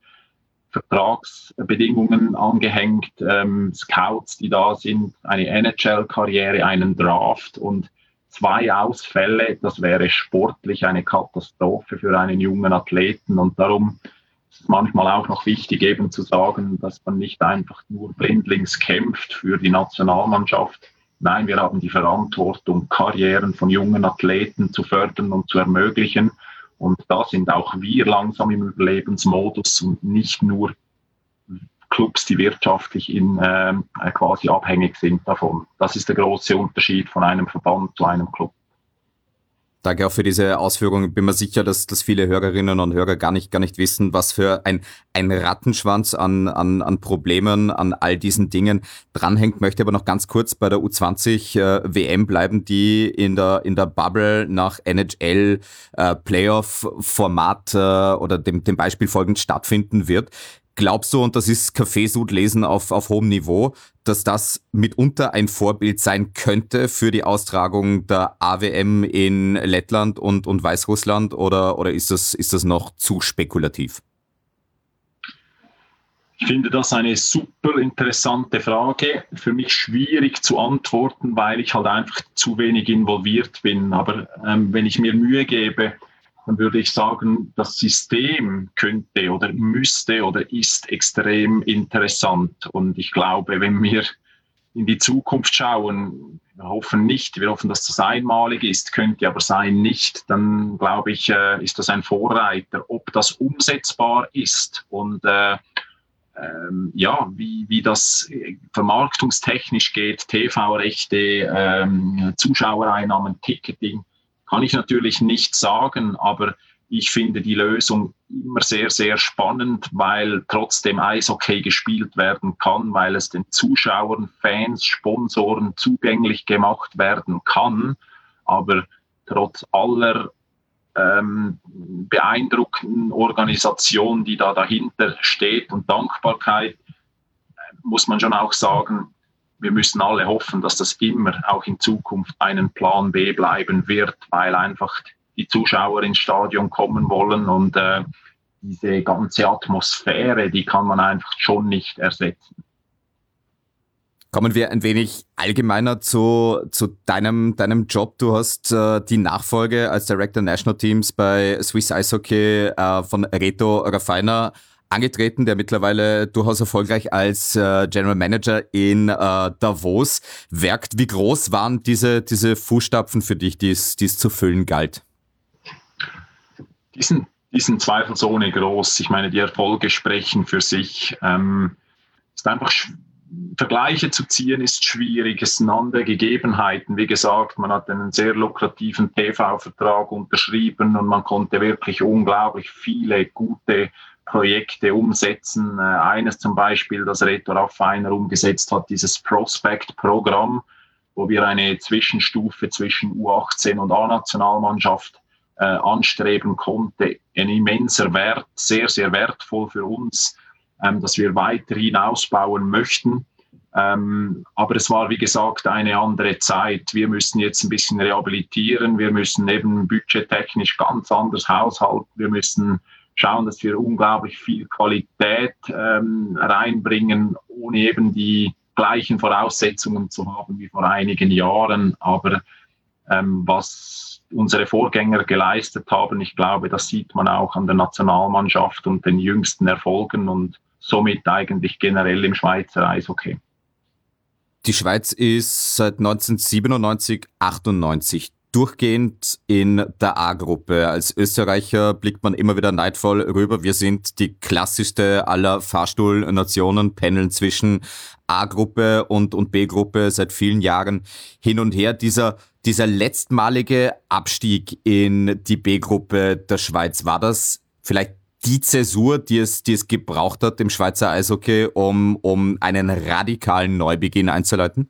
Vertragsbedingungen angehängt, ähm, Scouts, die da sind, eine N H L-Karriere, einen Draft und zwei Ausfälle. Das wäre sportlich eine Katastrophe für einen jungen Athleten. Und darum ist es manchmal auch noch wichtig, eben zu sagen, dass man nicht einfach nur blindlings kämpft für die Nationalmannschaft. Nein, wir haben die Verantwortung, Karrieren von jungen Athleten zu fördern und zu ermöglichen. Und da sind auch wir langsam im Überlebensmodus und nicht nur Clubs, die wirtschaftlich in, äh, quasi abhängig sind davon. Das ist der große Unterschied von einem Verband zu einem Club. Danke auch für diese Ausführungen. Ich bin mir sicher, dass, dass viele Hörerinnen und Hörer gar nicht, gar nicht wissen, was für ein, ein Rattenschwanz an, an, an Problemen, an all diesen Dingen dranhängt. Möchte aber noch ganz kurz bei der U zwanzig äh, W M bleiben, die in der, in der Bubble nach N H L äh, Playoff-Format äh, oder dem, dem Beispiel folgend stattfinden wird. Glaubst du, und das ist Kaffeesud-Lesen auf, auf hohem Niveau, dass das mitunter ein Vorbild sein könnte für die Austragung der A W M in Lettland und, und Weißrussland oder, oder ist das, ist das noch zu spekulativ? Ich finde das eine super interessante Frage. Für mich schwierig zu antworten, weil ich halt einfach zu wenig involviert bin. Aber ähm, wenn ich mir Mühe gebe, dann würde ich sagen, das System könnte oder müsste oder ist extrem interessant. Und ich glaube, wenn wir in die Zukunft schauen, wir hoffen nicht, wir hoffen, dass das einmalig ist, könnte aber sein nicht, dann glaube ich, ist das ein Vorreiter. Ob das umsetzbar ist und äh, ähm, ja, wie, wie das vermarktungstechnisch geht, T V-Rechte, ähm, Zuschauereinnahmen, Ticketing, kann ich natürlich nicht sagen, aber ich finde die Lösung immer sehr, sehr spannend, weil trotzdem Eishockey gespielt werden kann, weil es den Zuschauern, Fans, Sponsoren zugänglich gemacht werden kann. Aber trotz aller ähm, beeindruckenden Organisation, die da dahinter steht und Dankbarkeit, muss man schon auch sagen, wir müssen alle hoffen, dass das immer auch in Zukunft einen Plan B bleiben wird, weil einfach die Zuschauer ins Stadion kommen wollen und äh, diese ganze Atmosphäre, die kann man einfach schon nicht ersetzen. Kommen wir ein wenig allgemeiner zu, zu deinem, deinem Job. Du hast äh, die Nachfolge als Director National Teams bei Swiss Eishockey äh, von Reto Raffainer angetreten, der mittlerweile durchaus erfolgreich als äh, General Manager in äh, Davos werkt. Wie groß waren diese, diese Fußstapfen für dich, die es, die es zu füllen galt? Die sind, die sind zweifelsohne groß. Ich meine, die Erfolge sprechen für sich. Ähm, es ist einfach sch- Vergleiche zu ziehen ist schwierig, es sind andere Gegebenheiten. Wie gesagt, man hat einen sehr lukrativen T V-Vertrag unterschrieben und man konnte wirklich unglaublich viele gute Projekte umsetzen. Äh, eines zum Beispiel, das Reto Raffainer umgesetzt hat, dieses Prospect-Programm, wo wir eine Zwischenstufe zwischen U achtzehn und A-Nationalmannschaft äh, anstreben konnte. Ein immenser Wert, sehr, sehr wertvoll für uns, ähm, dass wir weiterhin ausbauen möchten. Ähm, aber es war, wie gesagt, eine andere Zeit. Wir müssen jetzt ein bisschen rehabilitieren. Wir müssen eben budgettechnisch ganz anders haushalten. Wir müssen schauen, dass wir unglaublich viel Qualität ähm, reinbringen, ohne eben die gleichen Voraussetzungen zu haben wie vor einigen Jahren. Aber ähm, was unsere Vorgänger geleistet haben, ich glaube, das sieht man auch an der Nationalmannschaft und den jüngsten Erfolgen und somit eigentlich generell im Schweizer Eishockey. Die Schweiz ist seit neunzehnhundertsiebenundneunzig, achtundneunzig durchgehend in der A-Gruppe. Als Österreicher blickt man immer wieder neidvoll rüber. Wir sind die klassischste aller Fahrstuhlnationen, pendeln zwischen A-Gruppe und, und B-Gruppe seit vielen Jahren hin und her. Dieser, dieser letztmalige Abstieg in die B-Gruppe der Schweiz, war das vielleicht die Zäsur, die es, die es gebraucht hat im Schweizer Eishockey, um, um einen radikalen Neubeginn einzuleiten?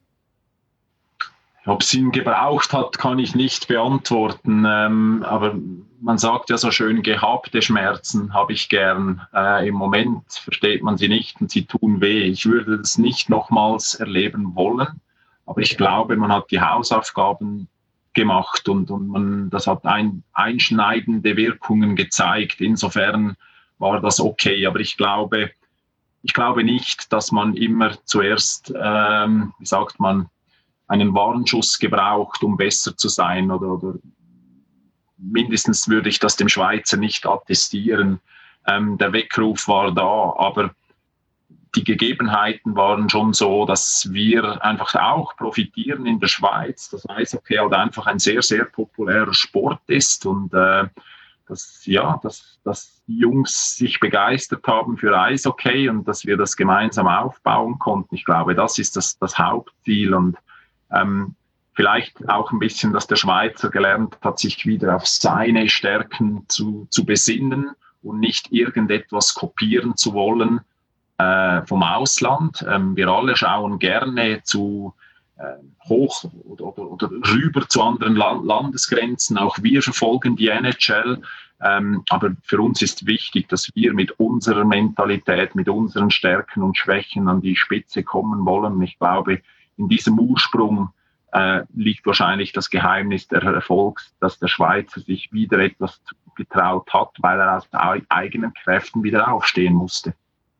Ob es ihn gebraucht hat, kann ich nicht beantworten. Ähm, aber man sagt ja so schön, gehabte Schmerzen habe ich gern. Äh, Im Moment versteht man sie nicht und sie tun weh. Ich würde das nicht nochmals erleben wollen. Aber ich glaube, man hat die Hausaufgaben gemacht und, und man, das hat ein, einschneidende Wirkungen gezeigt. Insofern war das okay. Aber ich glaube, ich glaube nicht, dass man immer zuerst, ähm, wie sagt man, einen Warnschuss gebraucht, um besser zu sein. Oder, oder mindestens würde ich das dem Schweizer nicht attestieren. Ähm, der Weckruf war da, aber die Gegebenheiten waren schon so, dass wir einfach auch profitieren in der Schweiz. Das Eishockey halt einfach ein sehr, sehr populärer Sport ist und äh, dass, ja, dass, dass die Jungs sich begeistert haben für Eishockey und dass wir das gemeinsam aufbauen konnten. Ich glaube, das ist das, das Hauptziel und Ähm, vielleicht auch ein bisschen, dass der Schweizer gelernt hat, sich wieder auf seine Stärken zu, zu besinnen und nicht irgendetwas kopieren zu wollen äh, vom Ausland. Ähm, wir alle schauen gerne zu äh, hoch oder, oder, oder rüber zu anderen La- Landesgrenzen. Auch wir verfolgen die N H L. Ähm, aber für uns ist wichtig, dass wir mit unserer Mentalität, mit unseren Stärken und Schwächen an die Spitze kommen wollen. Ich glaube, in diesem Ursprung äh, liegt wahrscheinlich das Geheimnis der Erfolgs, dass der Schweizer sich wieder etwas getraut hat, weil er aus eigenen Kräften wieder aufstehen musste.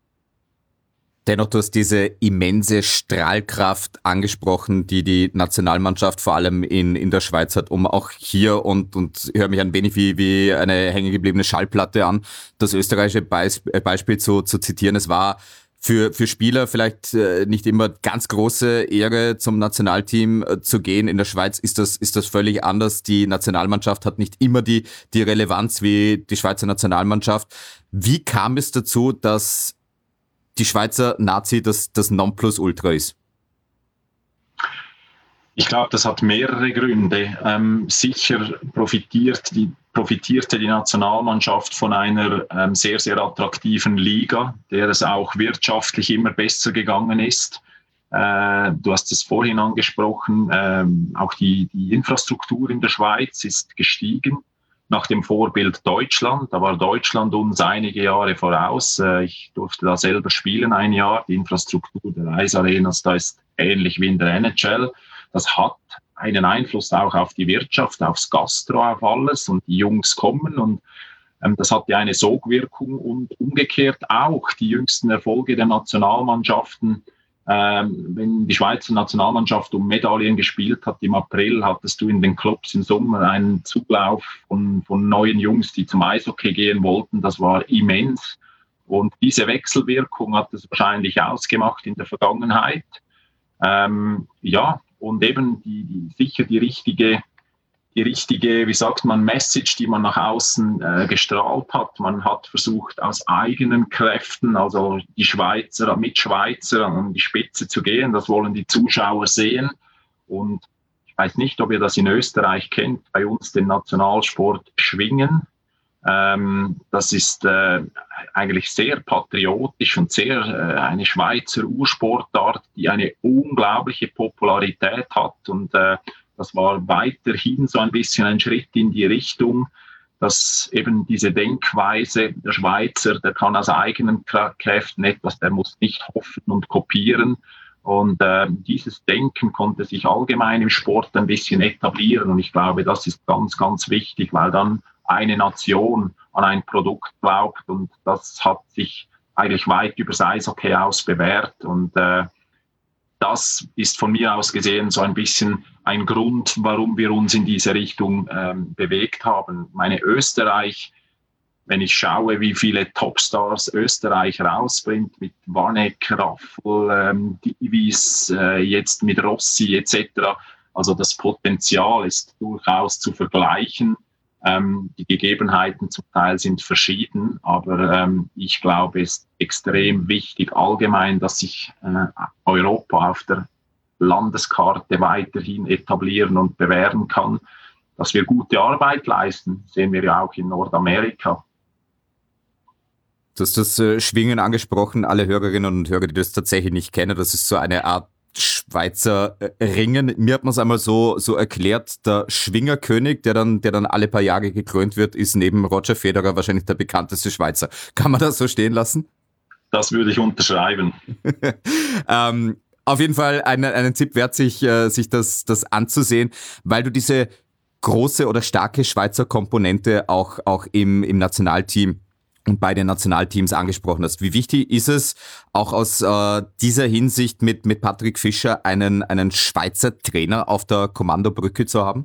Dennoch, du hast diese immense Strahlkraft angesprochen, die die Nationalmannschaft vor allem in, in der Schweiz hat, um auch hier, und, und ich höre mich ein wenig wie, wie eine hängengebliebene Schallplatte an, das österreichische Beis, Beispiel zu, zu zitieren. Es war Für, für Spieler vielleicht äh, nicht immer ganz große Ehre, zum Nationalteam äh, zu gehen. In der Schweiz ist das, ist das völlig anders. Die Nationalmannschaft hat nicht immer die, die Relevanz wie die Schweizer Nationalmannschaft. Wie kam es dazu, dass die Schweizer Nazi das, das Nonplusultra ist? Ich glaube, das hat mehrere Gründe. Ähm, sicher profitiert die, profitierte die Nationalmannschaft von einer ähm, sehr, sehr attraktiven Liga, der es auch wirtschaftlich immer besser gegangen ist. Äh, du hast es vorhin angesprochen, ähm, auch die, die Infrastruktur in der Schweiz ist gestiegen. nach dem Vorbild Deutschland. Da war Deutschland uns einige Jahre voraus. Ich durfte da selber spielen ein Jahr. Die Infrastruktur der Eisarenas, da ist ähnlich wie in der N H L. Das hat einen Einfluss auch auf die Wirtschaft, aufs Gastro, auf alles. Und die Jungs kommen und ähm, das hat ja eine Sogwirkung und umgekehrt auch die jüngsten Erfolge der Nationalmannschaften. Ähm, wenn die Schweizer Nationalmannschaft um Medaillen gespielt hat, im April hattest du in den Clubs im Sommer einen Zuglauf von, von neuen Jungs, die zum Eishockey gehen wollten. Das war immens. Und diese Wechselwirkung hat es wahrscheinlich ausgemacht in der Vergangenheit. Ähm, ja, und eben die, die, sicher die richtige, die richtige, wie sagt man, Message, die man nach außen äh, gestrahlt hat. Man hat versucht, aus eigenen Kräften, also die Schweizer, mit Schweizer an die Spitze zu gehen. Das wollen die Zuschauer sehen. Und ich weiß nicht, ob ihr das in Österreich kennt, bei uns den Nationalsport Schwingen. Ähm, das ist äh, eigentlich sehr patriotisch und sehr äh, eine Schweizer Ursportart, die eine unglaubliche Popularität hat. Und äh, das war weiterhin so ein bisschen ein Schritt in die Richtung, dass eben diese Denkweise, der Schweizer, der kann aus eigenen Kräften etwas, der muss nicht hoffen und kopieren. Und äh, dieses Denken konnte sich allgemein im Sport ein bisschen etablieren. Und ich glaube, das ist ganz, ganz wichtig, weil dann eine Nation an ein Produkt glaubt. Und das hat sich eigentlich weit über das Eishockey aus bewährt. Und äh, das ist von mir aus gesehen so ein bisschen ein Grund, warum wir uns in diese Richtung ähm, bewegt haben. Meine Österreich, wenn ich schaue, wie viele Topstars Österreich rausbringt, mit Vanek, Raffel, ähm, Divis, äh, jetzt mit Rossi et cetera. Also das Potenzial ist durchaus zu vergleichen. Ähm, die Gegebenheiten zum Teil sind verschieden, aber ähm, ich glaube, es ist extrem wichtig allgemein, dass sich äh, Europa auf der Landeskarte weiterhin etablieren und bewähren kann. Dass wir gute Arbeit leisten, sehen wir ja auch in Nordamerika. Du hast das äh, Schwingen angesprochen, alle Hörerinnen und Hörer, die das tatsächlich nicht kennen, das ist so eine Art Schweizer äh, Ringen. Mir hat man es einmal so so erklärt, der Schwingerkönig, der dann der dann alle paar Jahre gekrönt wird, ist neben Roger Federer wahrscheinlich der bekannteste Schweizer. Kann man das so stehen lassen? Das würde ich unterschreiben. ähm, auf jeden Fall einen, einen Tipp wert, sich, äh, sich das, das anzusehen, weil du diese große oder starke Schweizer Komponente auch, auch im, im Nationalteam und bei den Nationalteams angesprochen hast. Wie wichtig ist es, auch aus äh, dieser Hinsicht mit, mit Patrick Fischer einen, einen Schweizer Trainer auf der Kommandobrücke zu haben?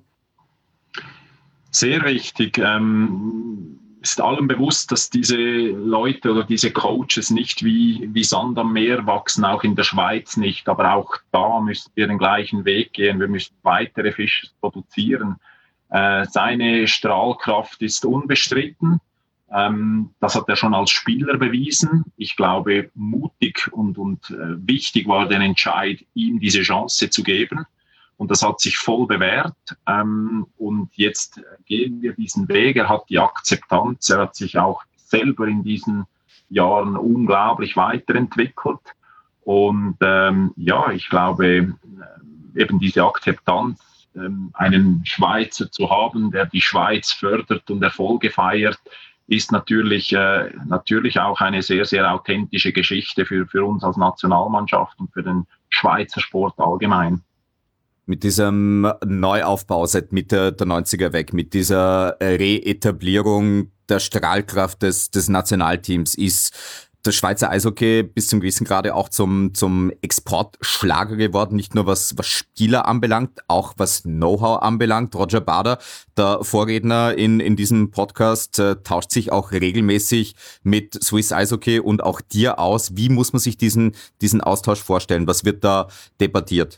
Sehr wichtig. Ähm, ist allem bewusst, dass diese Leute oder diese Coaches nicht wie, wie Sand am Meer wachsen, auch in der Schweiz nicht. Aber auch da müssen wir den gleichen Weg gehen. Wir müssen weitere Fischer produzieren. Äh, seine Strahlkraft ist unbestritten. Das hat er schon als Spieler bewiesen. Ich glaube, mutig und, und äh, wichtig war der Entscheid, ihm diese Chance zu geben. Und das hat sich voll bewährt. Ähm, und jetzt gehen wir diesen Weg. Er hat die Akzeptanz. Er hat sich auch selber in diesen Jahren unglaublich weiterentwickelt. Und ähm, ja, ich glaube, eben diese Akzeptanz, ähm, einen Schweizer zu haben, der die Schweiz fördert und Erfolge feiert, ist natürlich, äh, natürlich auch eine sehr, sehr authentische Geschichte für, für uns als Nationalmannschaft und für den Schweizer Sport allgemein. Mit diesem Neuaufbau seit Mitte der neunziger weg, mit dieser Reetablierung der Strahlkraft des, des Nationalteams ist das Schweizer Eishockey bis zum gewissen Grade auch zum, zum Exportschlager geworden, nicht nur was, was Spieler anbelangt, auch was Know-how anbelangt. Roger Bader, der Vorredner in, in diesem Podcast, äh, tauscht sich auch regelmäßig mit Swiss Eishockey und auch dir aus. Wie muss man sich diesen, diesen Austausch vorstellen? Was wird da debattiert?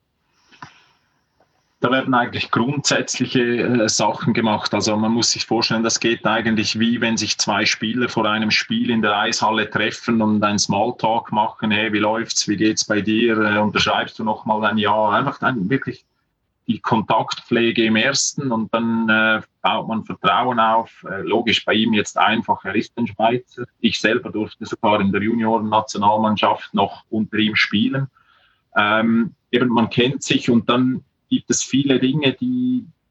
Da werden eigentlich grundsätzliche äh, Sachen gemacht. Also man muss sich vorstellen, das geht eigentlich wie wenn sich zwei Spieler vor einem Spiel in der Eishalle treffen und einen Smalltalk machen. Hey, wie läuft's? Wie geht's bei dir? Äh, unterschreibst du noch mal ein Ja? Einfach dann wirklich die Kontaktpflege im Ersten und dann äh, baut man Vertrauen auf. Äh, logisch, bei ihm jetzt einfach, er ist ein Schweizer. Ich selber durfte sogar in der Junioren-Nationalmannschaft noch unter ihm spielen. Ähm, eben man kennt sich und dann gibt es viele Dinge, die,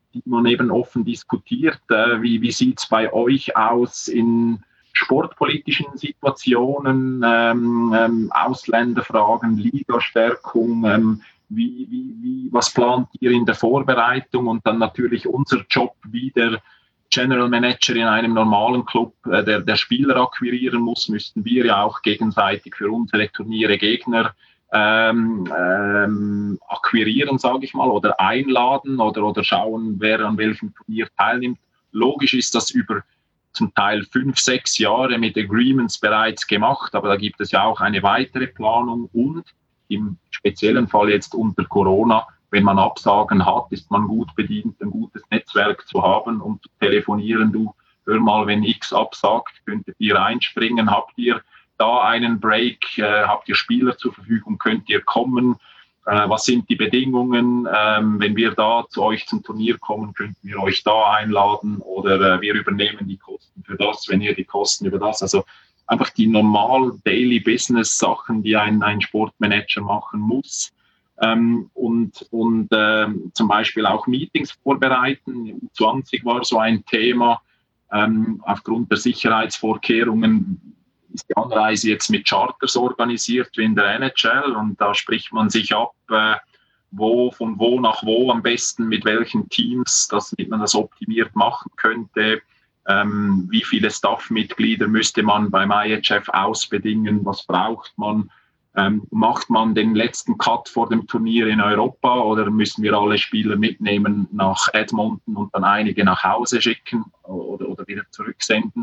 die man eben offen diskutiert. Äh, wie wie sieht es bei euch aus in sportpolitischen Situationen, ähm, ähm, Ausländerfragen, Ligastärkung, ähm, wie, wie, wie, was plant ihr in der Vorbereitung und dann natürlich unser Job wie der General Manager in einem normalen Club, äh, der, der Spieler akquirieren muss, müssten wir ja auch gegenseitig für unsere Turniere Gegner ähm, ähm, akquirieren, sage ich mal, oder einladen oder, oder schauen, wer an welchem Turnier teilnimmt. Logisch ist das über zum Teil fünf, sechs Jahre mit Agreements bereits gemacht, aber da gibt es ja auch eine weitere Planung und im speziellen Fall jetzt unter Corona, wenn man Absagen hat, ist man gut bedient, ein gutes Netzwerk zu haben, um zu telefonieren. Du, hör mal, wenn X absagt, könntet ihr einspringen, habt ihr da einen Break, äh, habt ihr Spieler zur Verfügung, könnt ihr kommen, äh, was sind die Bedingungen, ähm, wenn wir da zu euch zum Turnier kommen, könnten wir euch da einladen oder äh, wir übernehmen die Kosten für das, wenn ihr die Kosten über das, also einfach die normal Daily Business Sachen, die ein, ein Sportmanager machen muss. Ähm, und und ähm, zum Beispiel auch Meetings vorbereiten. U zwanzig war so ein Thema. Ähm, aufgrund der Sicherheitsvorkehrungen ist die Anreise jetzt mit Charters organisiert wie in der N H L. Und da spricht man sich ab, äh, wo von wo nach wo am besten, mit welchen Teams, damit man das optimiert machen könnte. Ähm, wie viele Staff-Mitglieder müsste man beim I H F ausbedingen? Was braucht man? Ähm, macht man den letzten Cut vor dem Turnier in Europa oder müssen wir alle Spieler mitnehmen nach Edmonton und dann einige nach Hause schicken oder, oder wieder zurücksenden?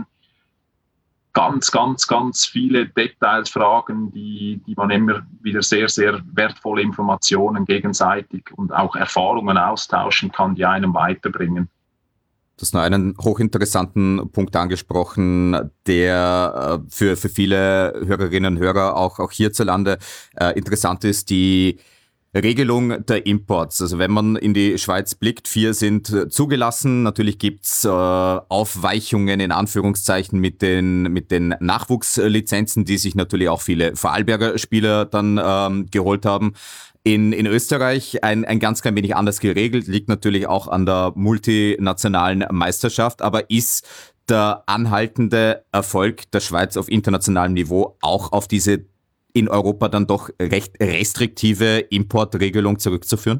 Ganz, ganz, ganz viele Details, Fragen, die, die man immer wieder sehr, sehr wertvolle Informationen gegenseitig und auch Erfahrungen austauschen kann, die einem weiterbringen. Du hast noch einen hochinteressanten Punkt angesprochen, der äh, für, für viele Hörerinnen und Hörer auch, auch hierzulande äh, interessant ist, die Regelung der Imports. Also wenn man in die Schweiz blickt, vier sind zugelassen. Natürlich gibt's äh, Aufweichungen in Anführungszeichen mit den, mit den Nachwuchslizenzen, die sich natürlich auch viele Vorarlberger Spieler dann ähm, geholt haben. In, in Österreich ein, ein ganz klein wenig anders geregelt, liegt natürlich auch an der multinationalen Meisterschaft, aber ist der anhaltende Erfolg der Schweiz auf internationalem Niveau auch auf diese in Europa dann doch recht restriktive Importregelung zurückzuführen?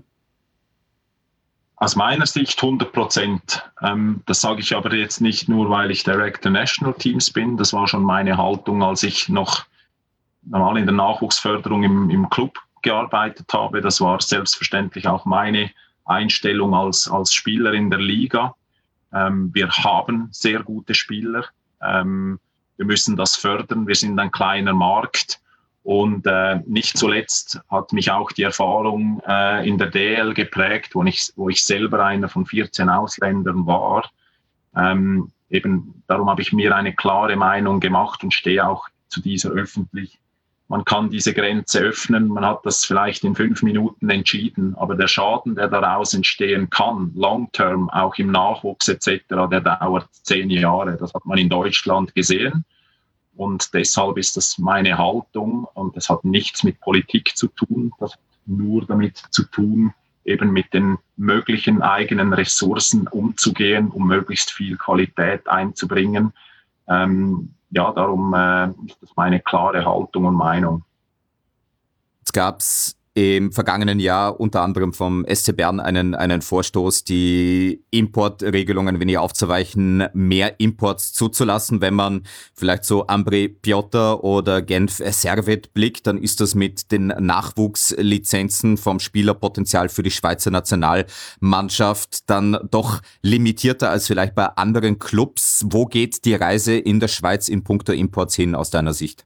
Aus meiner Sicht hundert Prozent. Ähm, das sage ich aber jetzt nicht nur, weil ich Director National Teams bin. Das war schon meine Haltung, als ich noch normal in der Nachwuchsförderung im, im Club gearbeitet habe. Das war selbstverständlich auch meine Einstellung als, als Spieler in der Liga. Ähm, wir haben sehr gute Spieler. Ähm, wir müssen das fördern. Wir sind ein kleiner Markt. Und äh, nicht zuletzt hat mich auch die Erfahrung äh, in der D L geprägt, wo ich, wo ich selber einer von vierzehn Ausländern war. Ähm, eben darum habe ich mir eine klare Meinung gemacht und stehe auch zu dieser öffentlich. Man kann diese Grenze öffnen, man hat das vielleicht in fünf Minuten entschieden, aber der Schaden, der daraus entstehen kann, long-term, auch im Nachwuchs et cetera, der dauert zehn Jahre. Das hat man in Deutschland gesehen. Und deshalb ist das meine Haltung und das hat nichts mit Politik zu tun, das hat nur damit zu tun, eben mit den möglichen eigenen Ressourcen umzugehen, um möglichst viel Qualität einzubringen. Ähm, ja, darum äh, ist das meine klare Haltung und Meinung. Jetzt gab's im vergangenen Jahr unter anderem vom S C Bern einen, einen Vorstoß, die Importregelungen ein wenig aufzuweichen, mehr Imports zuzulassen. Wenn man vielleicht so Ambri Piotta oder Genf Servet blickt, dann ist das mit den Nachwuchslizenzen vom Spielerpotenzial für die Schweizer Nationalmannschaft dann doch limitierter als vielleicht bei anderen Clubs. Wo geht die Reise in der Schweiz in puncto Imports hin aus deiner Sicht?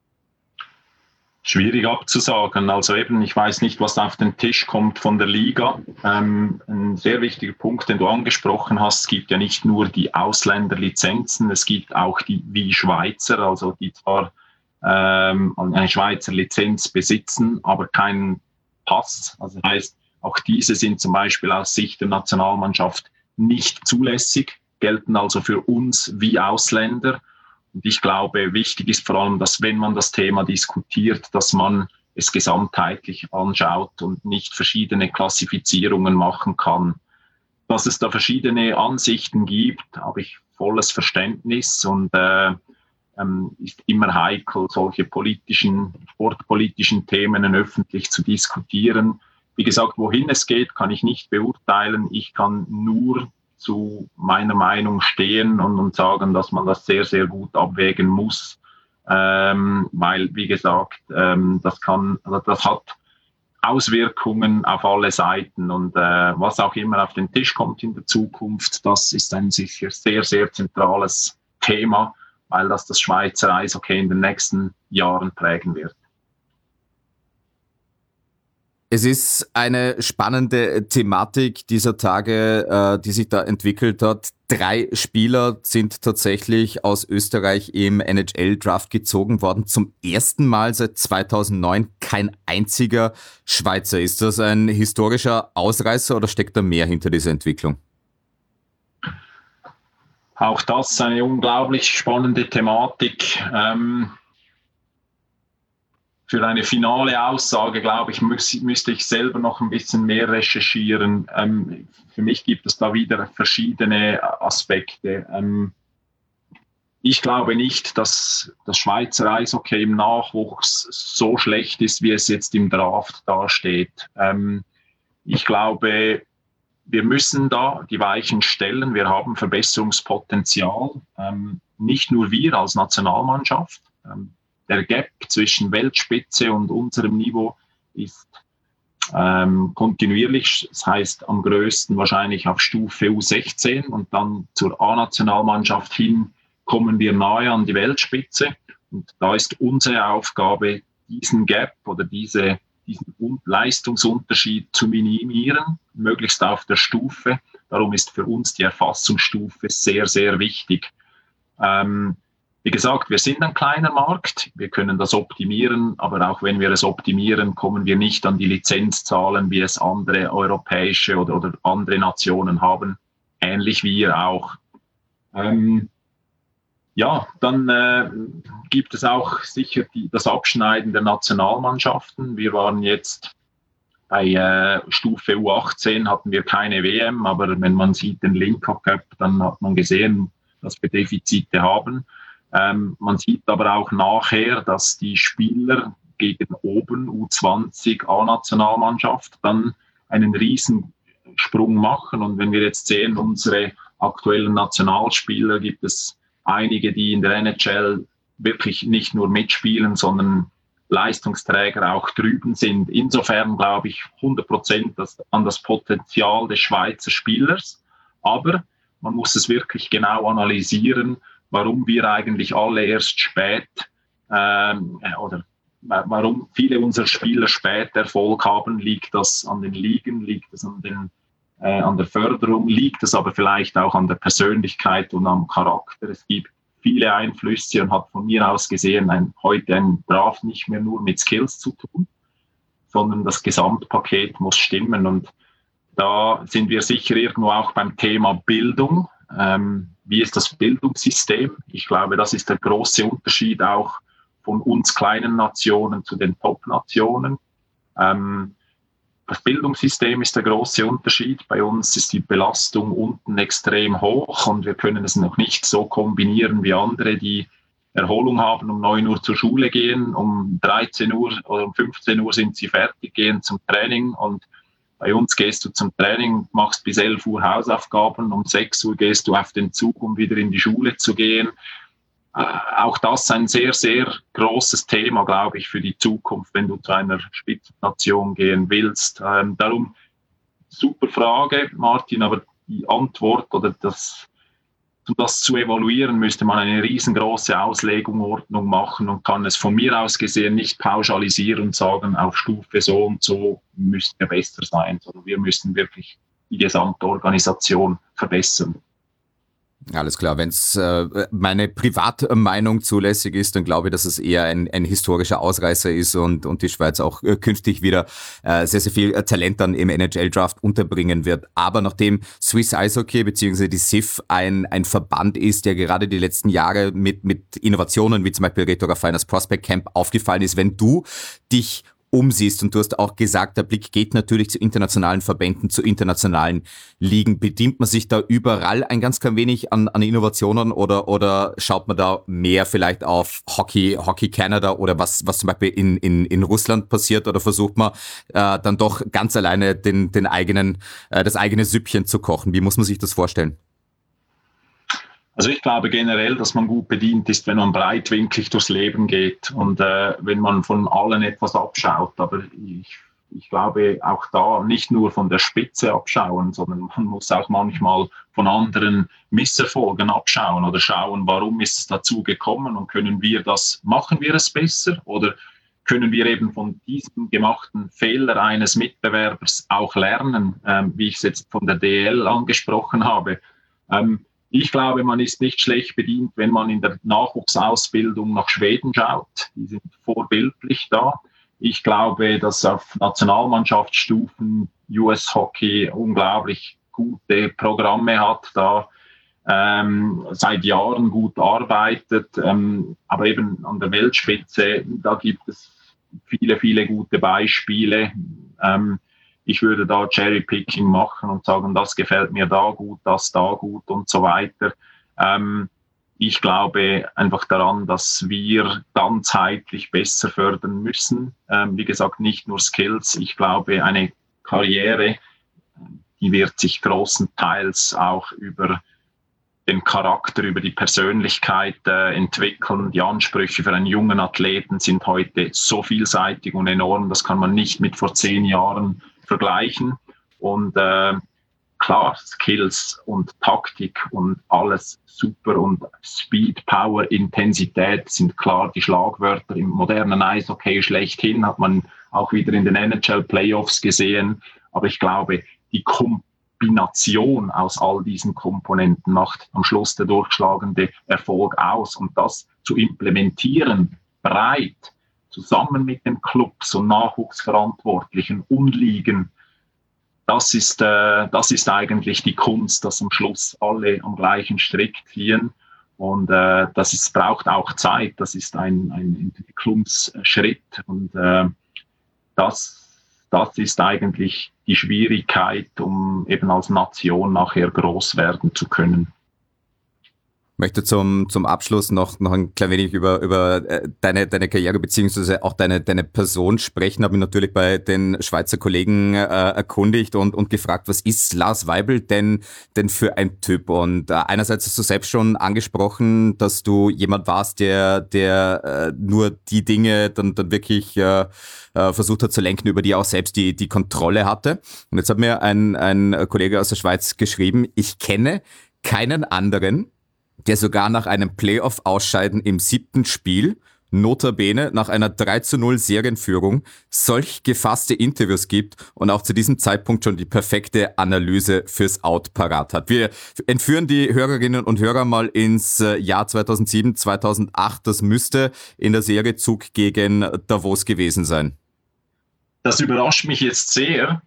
Schwierig abzusagen. Also eben, ich weiß nicht, was auf den Tisch kommt von der Liga. Ähm, ein sehr wichtiger Punkt, den du angesprochen hast, es gibt ja nicht nur die Ausländerlizenzen, es gibt auch die wie Schweizer, also die zwar ähm, eine Schweizer Lizenz besitzen, aber keinen Pass. Also das heißt, auch diese sind zum Beispiel aus Sicht der Nationalmannschaft nicht zulässig, gelten also für uns wie Ausländer. Und ich glaube, wichtig ist vor allem, dass wenn man das Thema diskutiert, dass man es gesamtheitlich anschaut und nicht verschiedene Klassifizierungen machen kann. dass es da verschiedene Ansichten gibt, habe ich volles Verständnis und äh, ähm, ist immer heikel, solche politischen, sportpolitischen Themen öffentlich zu diskutieren. Wie gesagt, wohin es geht, kann ich nicht beurteilen. Ich kann nur zu meiner Meinung stehen und, und sagen, dass man das sehr, sehr gut abwägen muss. Ähm, weil, wie gesagt, ähm, das kann, das hat Auswirkungen auf alle Seiten und äh, was auch immer auf den Tisch kommt in der Zukunft, das ist ein sicher sehr, sehr zentrales Thema, weil das das Schweizer Eishockey in den nächsten Jahren prägen wird. Es ist eine spannende Thematik dieser Tage, äh, die sich da entwickelt hat. Drei Spieler sind tatsächlich aus Österreich im N H L-Draft gezogen worden. Zum ersten Mal seit zweitausendneun kein einziger Schweizer. Ist das ein historischer Ausreißer oder steckt da mehr hinter dieser Entwicklung? Auch das ist eine unglaublich spannende Thematik. Ähm Für eine finale Aussage, glaube ich, müß, müsste ich selber noch ein bisschen mehr recherchieren. Ähm, für mich gibt es da wieder verschiedene Aspekte. Ähm, ich glaube nicht, dass das Schweizer Eishockey im Nachwuchs so schlecht ist, wie es jetzt im Draft dasteht. Ähm, ich glaube, wir müssen da die Weichen stellen. Wir haben Verbesserungspotenzial. Ähm, nicht nur wir als Nationalmannschaft. Ähm, Der Gap zwischen Weltspitze und unserem Niveau ist ähm, kontinuierlich. Das heißt, am größten wahrscheinlich auf Stufe U sechzehn und dann zur A-Nationalmannschaft hin kommen wir nahe an die Weltspitze. Und da ist unsere Aufgabe, diesen Gap oder diese, diesen Leistungsunterschied zu minimieren, möglichst auf der Stufe. Darum ist für uns die Erfassungsstufe sehr, sehr wichtig. Ähm, Wie gesagt, wir sind ein kleiner Markt, wir können das optimieren, aber auch wenn wir es optimieren, kommen wir nicht an die Lizenzzahlen, wie es andere europäische oder, oder andere Nationen haben, ähnlich wie wir auch. Ähm, ja, dann äh, gibt es auch sicher die, das Abschneiden der Nationalmannschaften. Wir waren jetzt bei äh, Stufe U achtzehn, hatten wir keine W M, aber wenn man sieht den Linka Cup, dann hat man gesehen, dass wir Defizite haben. Ähm, man sieht aber auch nachher, dass die Spieler gegen oben U zwanzig A-Nationalmannschaft dann einen Riesensprung machen. Und wenn wir jetzt sehen, unsere aktuellen Nationalspieler, gibt es einige, die in der N H L wirklich nicht nur mitspielen, sondern Leistungsträger auch drüben sind. Insofern glaube ich hundert Prozent an das Potenzial des Schweizer Spielers. Aber man muss es wirklich genau analysieren, warum wir eigentlich alle erst spät ähm, oder warum viele unserer Spieler spät Erfolg haben. Liegt das an den Ligen, liegt das an, den, äh, an der Förderung, liegt das aber vielleicht auch an der Persönlichkeit und am Charakter. Es gibt viele Einflüsse und hat von mir aus gesehen ein, heute ein Draft nicht mehr nur mit Skills zu tun, sondern das Gesamtpaket muss stimmen. Und da sind wir sicher irgendwo auch beim Thema Bildung. Ähm, wie ist das Bildungssystem? Ich glaube, das ist der große Unterschied auch von uns kleinen Nationen zu den Top-Nationen. Ähm, das Bildungssystem ist der große Unterschied. Bei uns ist die Belastung unten extrem hoch und wir können es noch nicht so kombinieren wie andere, die Erholung haben, um neun Uhr zur Schule gehen, um dreizehn Uhr oder um fünfzehn Uhr sind sie fertig, gehen zum Training und bei uns gehst du zum Training, machst bis elf Uhr Hausaufgaben, um sechs Uhr gehst du auf den Zug, um wieder in die Schule zu gehen. Äh, auch das ist ein sehr, sehr großes Thema, glaube ich, für die Zukunft, wenn du zu einer Spitzennation gehen willst. Ähm, darum, super Frage, Martin, aber die Antwort oder das, um das zu evaluieren, müsste man eine riesengroße Auslegungsordnung machen und kann es von mir aus gesehen nicht pauschalisieren und sagen, auf Stufe so und so müsste er besser sein, sondern wir müssen wirklich die gesamte Organisation verbessern. Alles klar, wenn es äh, meine Privatmeinung zulässig ist, dann glaube ich, dass es eher ein, ein historischer Ausreißer ist und, und die Schweiz auch äh, künftig wieder äh, sehr, sehr viel äh, Talent dann im N H L-Draft unterbringen wird. Aber nachdem Swiss Eishockey bzw. die S I F ein, ein Verband ist, der gerade die letzten Jahre mit, mit Innovationen wie zum Beispiel Rhetoric Finance Prospect Camp aufgefallen ist, wenn du dich umsiehst, und du hast auch gesagt, der Blick geht natürlich zu internationalen Verbänden, zu internationalen Ligen. Bedient man sich da überall ein ganz klein wenig an, an Innovationen oder, oder schaut man da mehr vielleicht auf Hockey, Hockey Canada oder was, was zum Beispiel in, in, in Russland passiert, oder versucht man äh, dann doch ganz alleine den, den eigenen, äh, das eigene Süppchen zu kochen? Wie muss man sich das vorstellen? Also ich glaube generell, dass man gut bedient ist, wenn man breitwinklig durchs Leben geht und äh, wenn man von allen etwas abschaut. Aber ich, ich glaube auch da nicht nur von der Spitze abschauen, sondern man muss auch manchmal von anderen Misserfolgen abschauen oder schauen, warum ist es dazu gekommen und können wir das, machen wir es besser oder können wir eben von diesem gemachten Fehler eines Mitbewerbers auch lernen, ähm, wie ich es jetzt von der D E L angesprochen habe. Ähm, Ich glaube, man ist nicht schlecht bedient, wenn man in der Nachwuchsausbildung nach Schweden schaut. Die sind vorbildlich da. Ich glaube, dass auf Nationalmannschaftsstufen U S Hockey unglaublich gute Programme hat, da ähm, seit Jahren gut arbeitet. Ähm, aber eben an der Weltspitze, da gibt es viele, viele gute Beispiele. Ähm, Ich würde da Cherry-Picking machen und sagen, das gefällt mir da gut, das da gut und so weiter. Ähm, ich glaube einfach daran, dass wir ganzheitlich besser fördern müssen. Ähm, wie gesagt, nicht nur Skills. Ich glaube, eine Karriere, die wird sich großenteils auch über den Charakter, über die Persönlichkeit äh, entwickeln. Die Ansprüche für einen jungen Athleten sind heute so vielseitig und enorm, das kann man nicht mit vor zehn Jahren vergleichen. Und äh, klar, Skills und Taktik und alles super und Speed, Power, Intensität sind klar die Schlagwörter im modernen Eishockey schlechthin, hat man auch wieder in den N H L Playoffs gesehen. Aber ich glaube, die Kombination aus all diesen Komponenten macht am Schluss der durchschlagende Erfolg aus. Und das zu implementieren, breit, zusammen mit den Clubs und Nachwuchsverantwortlichen und Ligen, das ist, äh, das ist eigentlich die Kunst, dass am Schluss alle am gleichen Strick ziehen. Und äh, das ist, braucht auch Zeit, das ist ein, ein Entwicklungsschritt. Und äh, das, das ist eigentlich die Schwierigkeit, um eben als Nation nachher groß werden zu können. Ich möchte zum, zum Abschluss noch, noch ein klein wenig über, über deine, deine Karriere beziehungsweise auch deine, deine Person sprechen. Habe mich natürlich bei den Schweizer Kollegen äh, erkundigt und, und gefragt, was ist Lars Weibel denn, denn für ein Typ? Und äh, einerseits hast du selbst schon angesprochen, dass du jemand warst, der, der äh, nur die Dinge dann, dann wirklich äh, äh, versucht hat zu lenken, über die er auch selbst die, die Kontrolle hatte. Und jetzt hat mir ein, ein Kollege aus der Schweiz geschrieben, ich kenne keinen anderen, der sogar nach einem Playoff-Ausscheiden im siebten Spiel, notabene nach einer drei zu null Serienführung, solch gefasste Interviews gibt und auch zu diesem Zeitpunkt schon die perfekte Analyse fürs Out parat hat. Wir entführen die Hörerinnen und Hörer mal ins Jahr zweitausendsieben, zweitausendacht. Das müsste in der Serie Zug gegen Davos gewesen sein. Das überrascht mich jetzt sehr,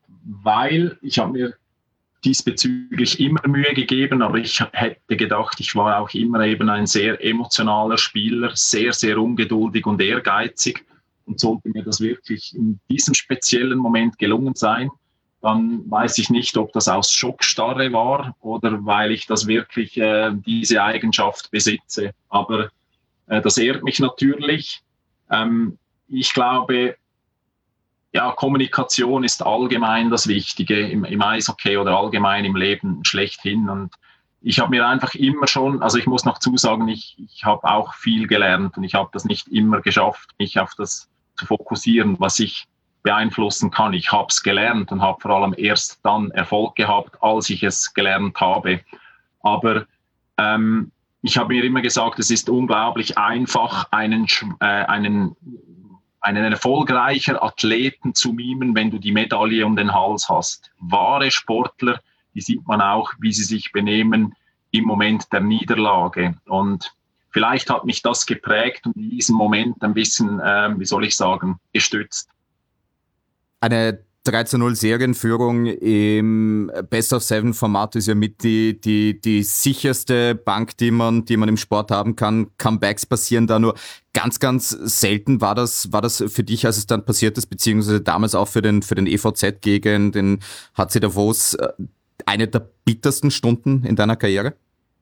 weil ich habe mir diesbezüglich immer Mühe gegeben, aber ich hätte gedacht, ich war auch immer eben ein sehr emotionaler Spieler, sehr, sehr ungeduldig und ehrgeizig, und sollte mir das wirklich in diesem speziellen Moment gelungen sein, dann weiß ich nicht, ob das aus Schockstarre war oder weil ich das wirklich äh, diese Eigenschaft besitze. Aber äh, das ehrt mich natürlich. Ähm, ich glaube, ja, Kommunikation ist allgemein das Wichtige im, im Eishockey oder allgemein im Leben schlechthin. Und ich habe mir einfach immer schon, also ich muss noch zusagen, ich, ich habe auch viel gelernt und ich habe das nicht immer geschafft, mich auf das zu fokussieren, was ich beeinflussen kann. Ich habe es gelernt und habe vor allem erst dann Erfolg gehabt, als ich es gelernt habe. Aber ähm, ich habe mir immer gesagt, es ist unglaublich einfach, einen, äh, einen einen erfolgreichen Athleten zu mimen, wenn du die Medaille um den Hals hast. Wahre Sportler, die sieht man auch, wie sie sich benehmen im Moment der Niederlage. Und vielleicht hat mich das geprägt und in diesem Moment ein bisschen, äh, wie soll ich sagen, gestützt. Eine drei zu null Serienführung im Best-of-Seven-Format ist ja mit die, die, die sicherste Bank, die man, die man im Sport haben kann. Comebacks passieren da nur ganz, ganz selten. War das, war das für dich, als es dann passiert ist, beziehungsweise damals auch für den, für den E V Z gegen den H C Davos, eine der bittersten Stunden in deiner Karriere?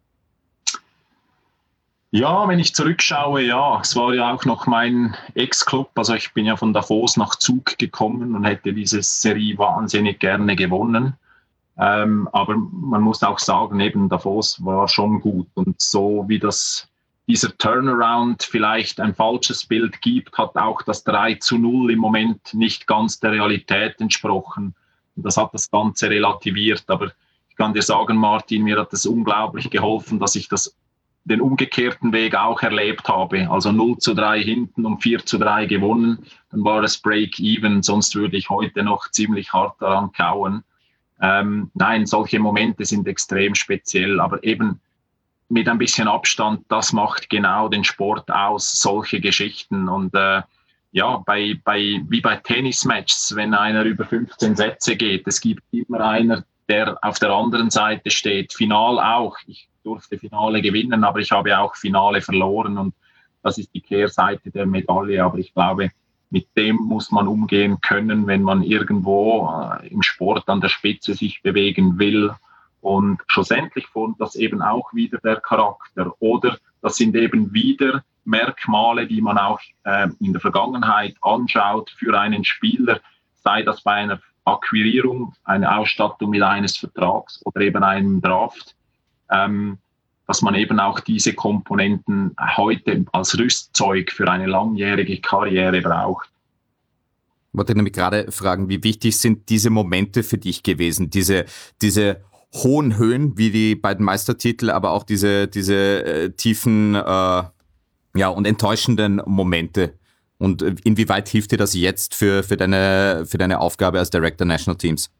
Ja, wenn ich zurückschaue, ja, es war ja auch noch mein Ex-Club, also ich bin ja von Davos nach Zug gekommen und hätte diese Serie wahnsinnig gerne gewonnen, ähm, aber man muss auch sagen, eben Davos war schon gut und so wie das, dieser Turnaround vielleicht ein falsches Bild gibt, hat auch das drei zu null im Moment nicht ganz der Realität entsprochen und das hat das Ganze relativiert, aber ich kann dir sagen, Martin, mir hat es unglaublich geholfen, dass ich das den umgekehrten Weg auch erlebt habe. Also null zu drei hinten und vier zu drei gewonnen. Dann war es Break-Even, sonst würde ich heute noch ziemlich hart daran kauen. Ähm, nein, solche Momente sind extrem speziell, aber eben mit ein bisschen Abstand, das macht genau den Sport aus, solche Geschichten. Und äh, ja, bei, bei, wie bei Tennismatches, wenn einer über fünfzehn Sätze geht, es gibt immer einer, der auf der anderen Seite steht. Final auch. Ich durfte Finale gewinnen, aber ich habe auch Finale verloren und das ist die Kehrseite der Medaille. Aber ich glaube, mit dem muss man umgehen können, wenn man irgendwo äh, im Sport an der Spitze sich bewegen will. Und schlussendlich formt das eben auch wieder der Charakter. Oder das sind eben wieder Merkmale, die man auch äh, in der Vergangenheit anschaut für einen Spieler, sei das bei einer Akquirierung, eine Ausstattung mit eines Vertrags oder eben einem Draft, ähm, dass man eben auch diese Komponenten heute als Rüstzeug für eine langjährige Karriere braucht. Ich wollte nämlich gerade fragen, wie wichtig sind diese Momente für dich gewesen, diese, diese hohen Höhen wie die beiden Meistertitel, aber auch diese, diese äh, tiefen äh, ja, und enttäuschenden Momente? Und inwieweit hilft dir das jetzt für, für, deine, für deine Aufgabe als Director National Teams?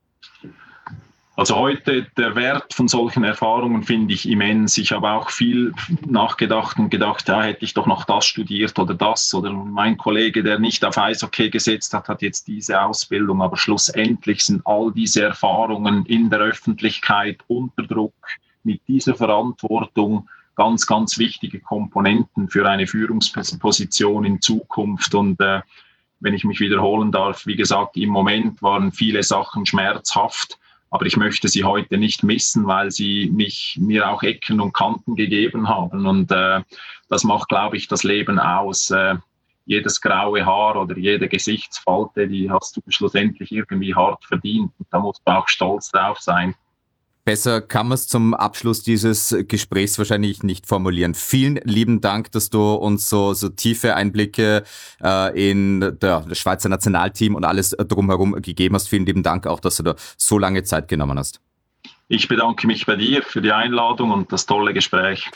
Also heute, der Wert von solchen Erfahrungen finde ich immens. Ich habe auch viel nachgedacht und gedacht, ja, hätte ich doch noch das studiert oder das. Oder mein Kollege, der nicht auf Eishockey gesetzt hat, hat jetzt diese Ausbildung. Aber schlussendlich sind all diese Erfahrungen in der Öffentlichkeit unter Druck mit dieser Verantwortung ganz, ganz wichtige Komponenten für eine Führungsposition in Zukunft. Und äh, wenn ich mich wiederholen darf, wie gesagt, im Moment waren viele Sachen schmerzhaft. Aber ich möchte sie heute nicht missen, weil sie mich, mir auch Ecken und Kanten gegeben haben. Und äh, das macht, glaube ich, das Leben aus. Äh, jedes graue Haar oder jede Gesichtsfalte, die hast du schlussendlich irgendwie hart verdient. Und da musst du auch stolz drauf sein. Besser kann man es zum Abschluss dieses Gesprächs wahrscheinlich nicht formulieren. Vielen lieben Dank, dass du uns so, so tiefe Einblicke äh, in der, das Schweizer Nationalteam und alles drumherum gegeben hast. Vielen lieben Dank auch, dass du da so lange Zeit genommen hast. Ich bedanke mich bei dir für die Einladung und das tolle Gespräch.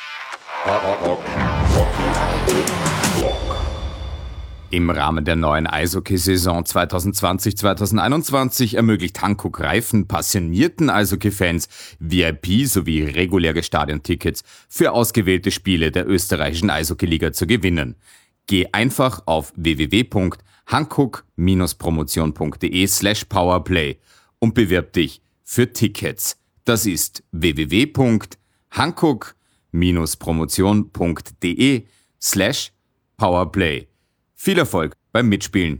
Im Rahmen der neuen Eishockey-Saison zwanzig zwanzig zwanzig einundzwanzig ermöglicht Hankook Reifen passionierten Eishockey-Fans V I P sowie reguläre Stadiontickets für ausgewählte Spiele der österreichischen Eishockey-Liga zu gewinnen. Geh einfach auf w w w punkt hankook promotion punkt d e slash powerplay und bewirb dich für Tickets. Das ist w w w punkt hankook promotion punkt d e slash powerplay. Viel Erfolg beim Mitspielen.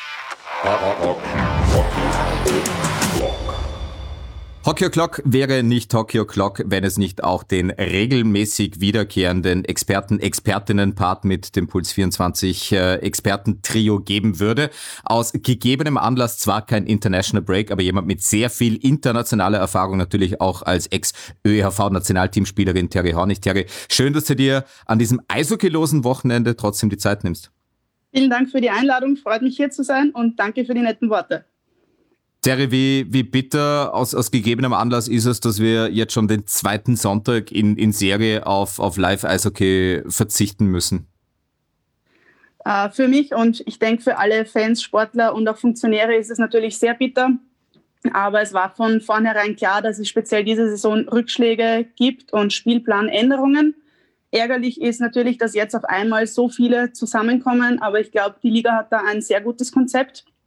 Hockey O'Clock wäre nicht Hockey O'Clock, wenn es nicht auch den regelmäßig wiederkehrenden Experten-Expertinnen-Part mit dem Puls vierundzwanzig äh, Experten-Trio geben würde. Aus gegebenem Anlass zwar kein International Break, aber jemand mit sehr viel internationaler Erfahrung, natürlich auch als Ex-Ö E H V-Nationalteamspielerin Terry Hornig. Terry, schön, dass du dir an diesem eishockeylosen Wochenende trotzdem die Zeit nimmst. Vielen Dank für die Einladung, freut mich hier zu sein und danke für die netten Worte. Terry, wie, wie bitter aus, aus gegebenem Anlass ist es, dass wir jetzt schon den zweiten Sonntag in, in Serie auf, auf Live-Eishockey verzichten müssen? Äh, für mich und ich denke für alle Fans, Sportler und auch Funktionäre ist es natürlich sehr bitter. Aber es war von vornherein klar, dass es speziell diese Saison Rückschläge gibt und Spielplanänderungen. Ärgerlich ist natürlich, dass jetzt auf einmal so viele zusammenkommen, aber ich glaube, die Liga hat da ein sehr gutes Konzept.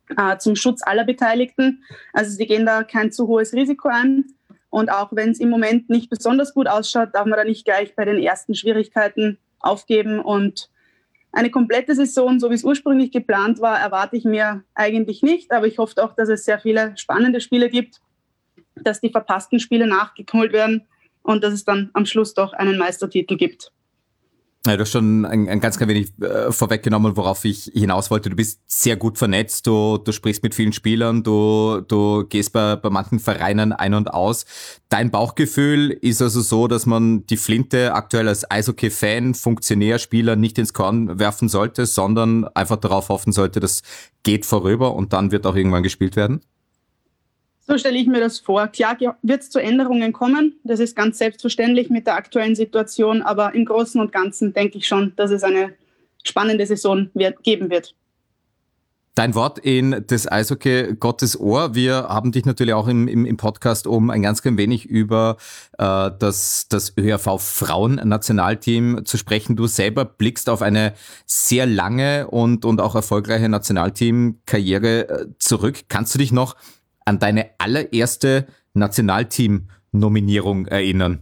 äh, zum Schutz aller Beteiligten. Also sie gehen da kein zu hohes Risiko ein. Und auch wenn es im Moment nicht besonders gut ausschaut, darf man da nicht gleich bei den ersten Schwierigkeiten aufgeben. Und eine komplette Saison, so wie es ursprünglich geplant war, erwarte ich mir eigentlich nicht. Aber ich hoffe auch, dass es sehr viele spannende Spiele gibt, dass die verpassten Spiele nachgeholt werden und dass es dann am Schluss doch einen Meistertitel gibt. Ja, du hast schon ein, ein ganz klein wenig äh, vorweggenommen, worauf ich hinaus wollte. Du bist sehr gut vernetzt, du, du sprichst mit vielen Spielern, du, du gehst bei, bei manchen Vereinen ein und aus. Dein Bauchgefühl ist also so, dass man die Flinte aktuell als Eishockey-Fan, Funktionär, Spieler nicht ins Korn werfen sollte, sondern einfach darauf hoffen sollte, das geht vorüber und dann wird auch irgendwann gespielt werden? So stelle ich mir das vor. Klar wird es zu Änderungen kommen. Das ist ganz selbstverständlich mit der aktuellen Situation. Aber im Großen und Ganzen denke ich schon, dass es eine spannende Saison wird, geben wird. Dein Wort in das Eishockey Gottes Ohr. Wir haben dich natürlich auch im, im, im Podcast, um ein ganz klein wenig über äh, das, das ÖHV-Frauen-Nationalteam zu sprechen. Du selber blickst auf eine sehr lange und, und auch erfolgreiche Nationalteam-Karriere äh, zurück. Kannst du dich noch an deine allererste Nationalteam-Nominierung erinnern?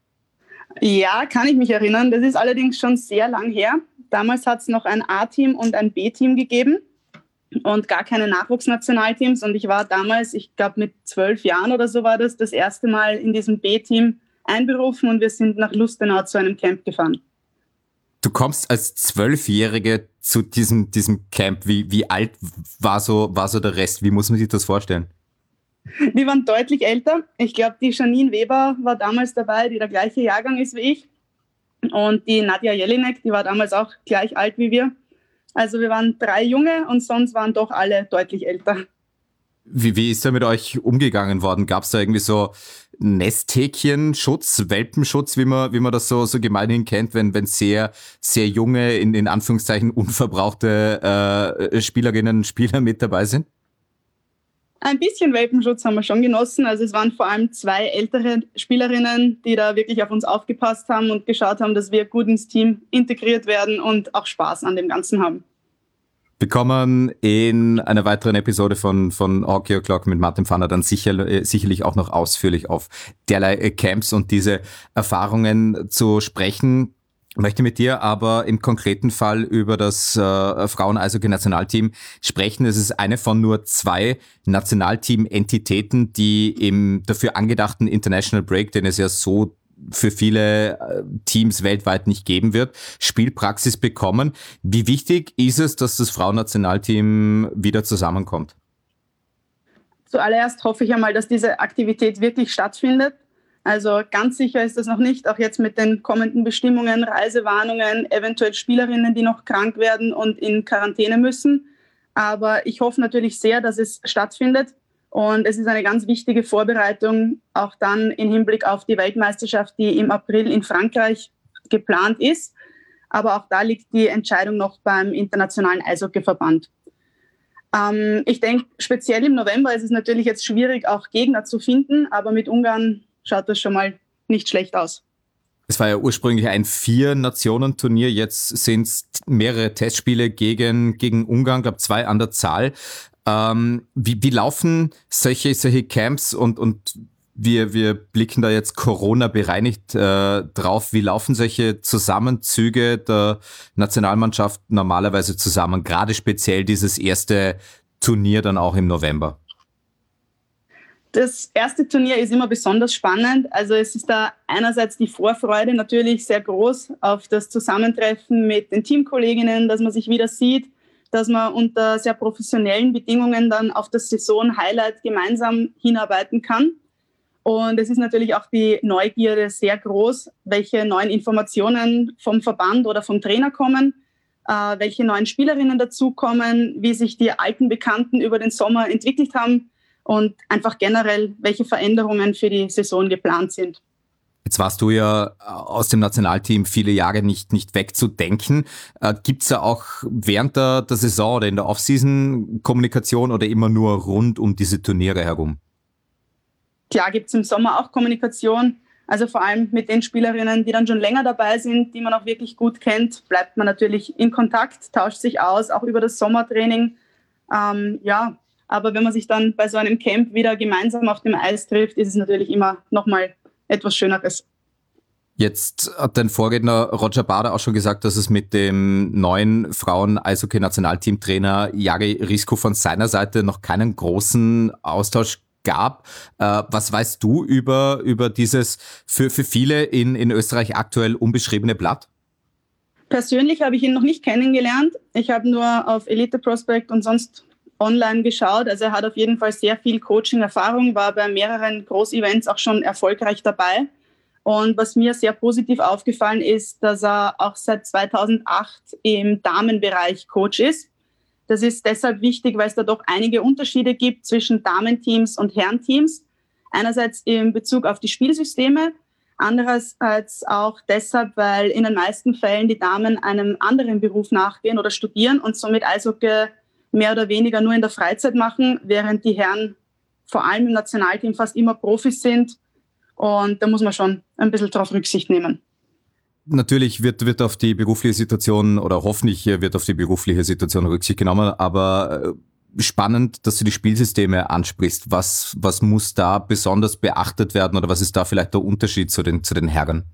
Ja, kann ich mich erinnern. Das ist allerdings schon sehr lang her. Damals hat es noch ein A-Team und ein B-Team gegeben und gar keine Nachwuchsnationalteams. Und ich war damals, ich glaube mit zwölf Jahren oder so war das, das erste Mal in diesem B-Team einberufen und wir sind nach Lustenau zu einem Camp gefahren. Du kommst als Zwölfjährige zu diesem, diesem Camp. Wie, wie alt war so, war so der Rest? Wie muss man sich das vorstellen? Die waren deutlich älter. Ich glaube, die Janine Weber war damals dabei, die der gleiche Jahrgang ist wie ich. Und die Nadja Jelinek, die war damals auch gleich alt wie wir. Also wir waren drei Junge und sonst waren doch alle deutlich älter. Wie, wie ist da mit euch umgegangen worden? Gab es da irgendwie so Nesthäkchenschutz, Welpenschutz, wie man, wie man das so, so gemeinhin kennt, wenn, wenn sehr, sehr junge, in, in Anführungszeichen unverbrauchte äh, Spielerinnen und Spieler mit dabei sind? Ein bisschen Welpenschutz haben wir schon genossen. Also es waren vor allem zwei ältere Spielerinnen, die da wirklich auf uns aufgepasst haben und geschaut haben, dass wir gut ins Team integriert werden und auch Spaß an dem Ganzen haben. Wir kommen in einer weiteren Episode von, von Hockey O'Clock mit Martin Pfanner dann sicher, sicherlich auch noch ausführlich auf derlei Camps und diese Erfahrungen zu sprechen. Ich möchte mit dir aber im konkreten Fall über das äh, Frauen-Eishockey-Nationalteam sprechen. Es ist eine von nur zwei Nationalteam-Entitäten, die im dafür angedachten International Break, den es ja so für viele äh, Teams weltweit nicht geben wird, Spielpraxis bekommen. Wie wichtig ist es, dass das Frauennationalteam wieder zusammenkommt? Zuallererst hoffe ich einmal, dass diese Aktivität wirklich stattfindet. Also ganz sicher ist das noch nicht, auch jetzt mit den kommenden Bestimmungen, Reisewarnungen, eventuell Spielerinnen, die noch krank werden und in Quarantäne müssen. Aber ich hoffe natürlich sehr, dass es stattfindet. Und es ist eine ganz wichtige Vorbereitung, auch dann im Hinblick auf die Weltmeisterschaft, die im April in Frankreich geplant ist. Aber auch da liegt die Entscheidung noch beim Internationalen Eishockeyverband. Ähm, ich denke, speziell im November ist es natürlich jetzt schwierig, auch Gegner zu finden. Aber mit Ungarn schaut das schon mal nicht schlecht aus. Es war ja ursprünglich ein Vier-Nationen-Turnier, jetzt sind es mehrere Testspiele gegen, gegen Ungarn, glaube zwei an der Zahl. Ähm, wie, wie laufen solche, solche Camps und, und wir, wir blicken da jetzt Corona bereinigt äh, drauf, wie laufen solche Zusammenzüge der Nationalmannschaft normalerweise zusammen, gerade speziell dieses erste Turnier dann auch im November? Das erste Turnier ist immer besonders spannend. Also es ist da einerseits die Vorfreude natürlich sehr groß auf das Zusammentreffen mit den Teamkolleginnen, dass man sich wieder sieht, dass man unter sehr professionellen Bedingungen dann auf das Saison-Highlight gemeinsam hinarbeiten kann. Und es ist natürlich auch die Neugierde sehr groß, welche neuen Informationen vom Verband oder vom Trainer kommen, äh, welche neuen Spielerinnen dazukommen, wie sich die alten Bekannten über den Sommer entwickelt haben. Und einfach generell, welche Veränderungen für die Saison geplant sind. Jetzt warst du ja aus dem Nationalteam viele Jahre nicht, nicht wegzudenken. Äh, Gibt es da auch während der, der Saison oder in der Offseason Kommunikation oder immer nur rund um diese Turniere herum? Klar gibt es im Sommer auch Kommunikation. Also vor allem mit den Spielerinnen, die dann schon länger dabei sind, die man auch wirklich gut kennt, bleibt man natürlich in Kontakt, tauscht sich aus, auch über das Sommertraining. Ähm, ja, aber wenn man sich dann bei so einem Camp wieder gemeinsam auf dem Eis trifft, ist es natürlich immer nochmal etwas Schöneres. Jetzt hat dein Vorredner Roger Bader auch schon gesagt, dass es mit dem neuen Frauen-Eishockey-Nationalteamtrainer Jari Risko von seiner Seite noch keinen großen Austausch gab. Äh, was weißt du über, über dieses für, für viele in, in Österreich aktuell unbeschriebene Blatt? Persönlich habe ich ihn noch nicht kennengelernt. Ich habe nur auf Elite Prospect und sonst online geschaut. Also er hat auf jeden Fall sehr viel Coaching-Erfahrung, war bei mehreren Groß-Events auch schon erfolgreich dabei. Und was mir sehr positiv aufgefallen ist, dass er auch seit zweitausendacht im Damenbereich Coach ist. Das ist deshalb wichtig, weil es da doch einige Unterschiede gibt zwischen Damenteams und Herrenteams. Einerseits in Bezug auf die Spielsysteme, andererseits auch deshalb, weil in den meisten Fällen die Damen einem anderen Beruf nachgehen oder studieren und somit Eishockey mehr oder weniger nur in der Freizeit machen, während die Herren vor allem im Nationalteam fast immer Profis sind. Und da muss man schon ein bisschen drauf Rücksicht nehmen. Natürlich wird, wird auf die berufliche Situation oder hoffentlich wird auf die berufliche Situation Rücksicht genommen, aber spannend, dass du die Spielsysteme ansprichst. Was, was muss da besonders beachtet werden oder was ist da vielleicht der Unterschied zu den, zu den Herren?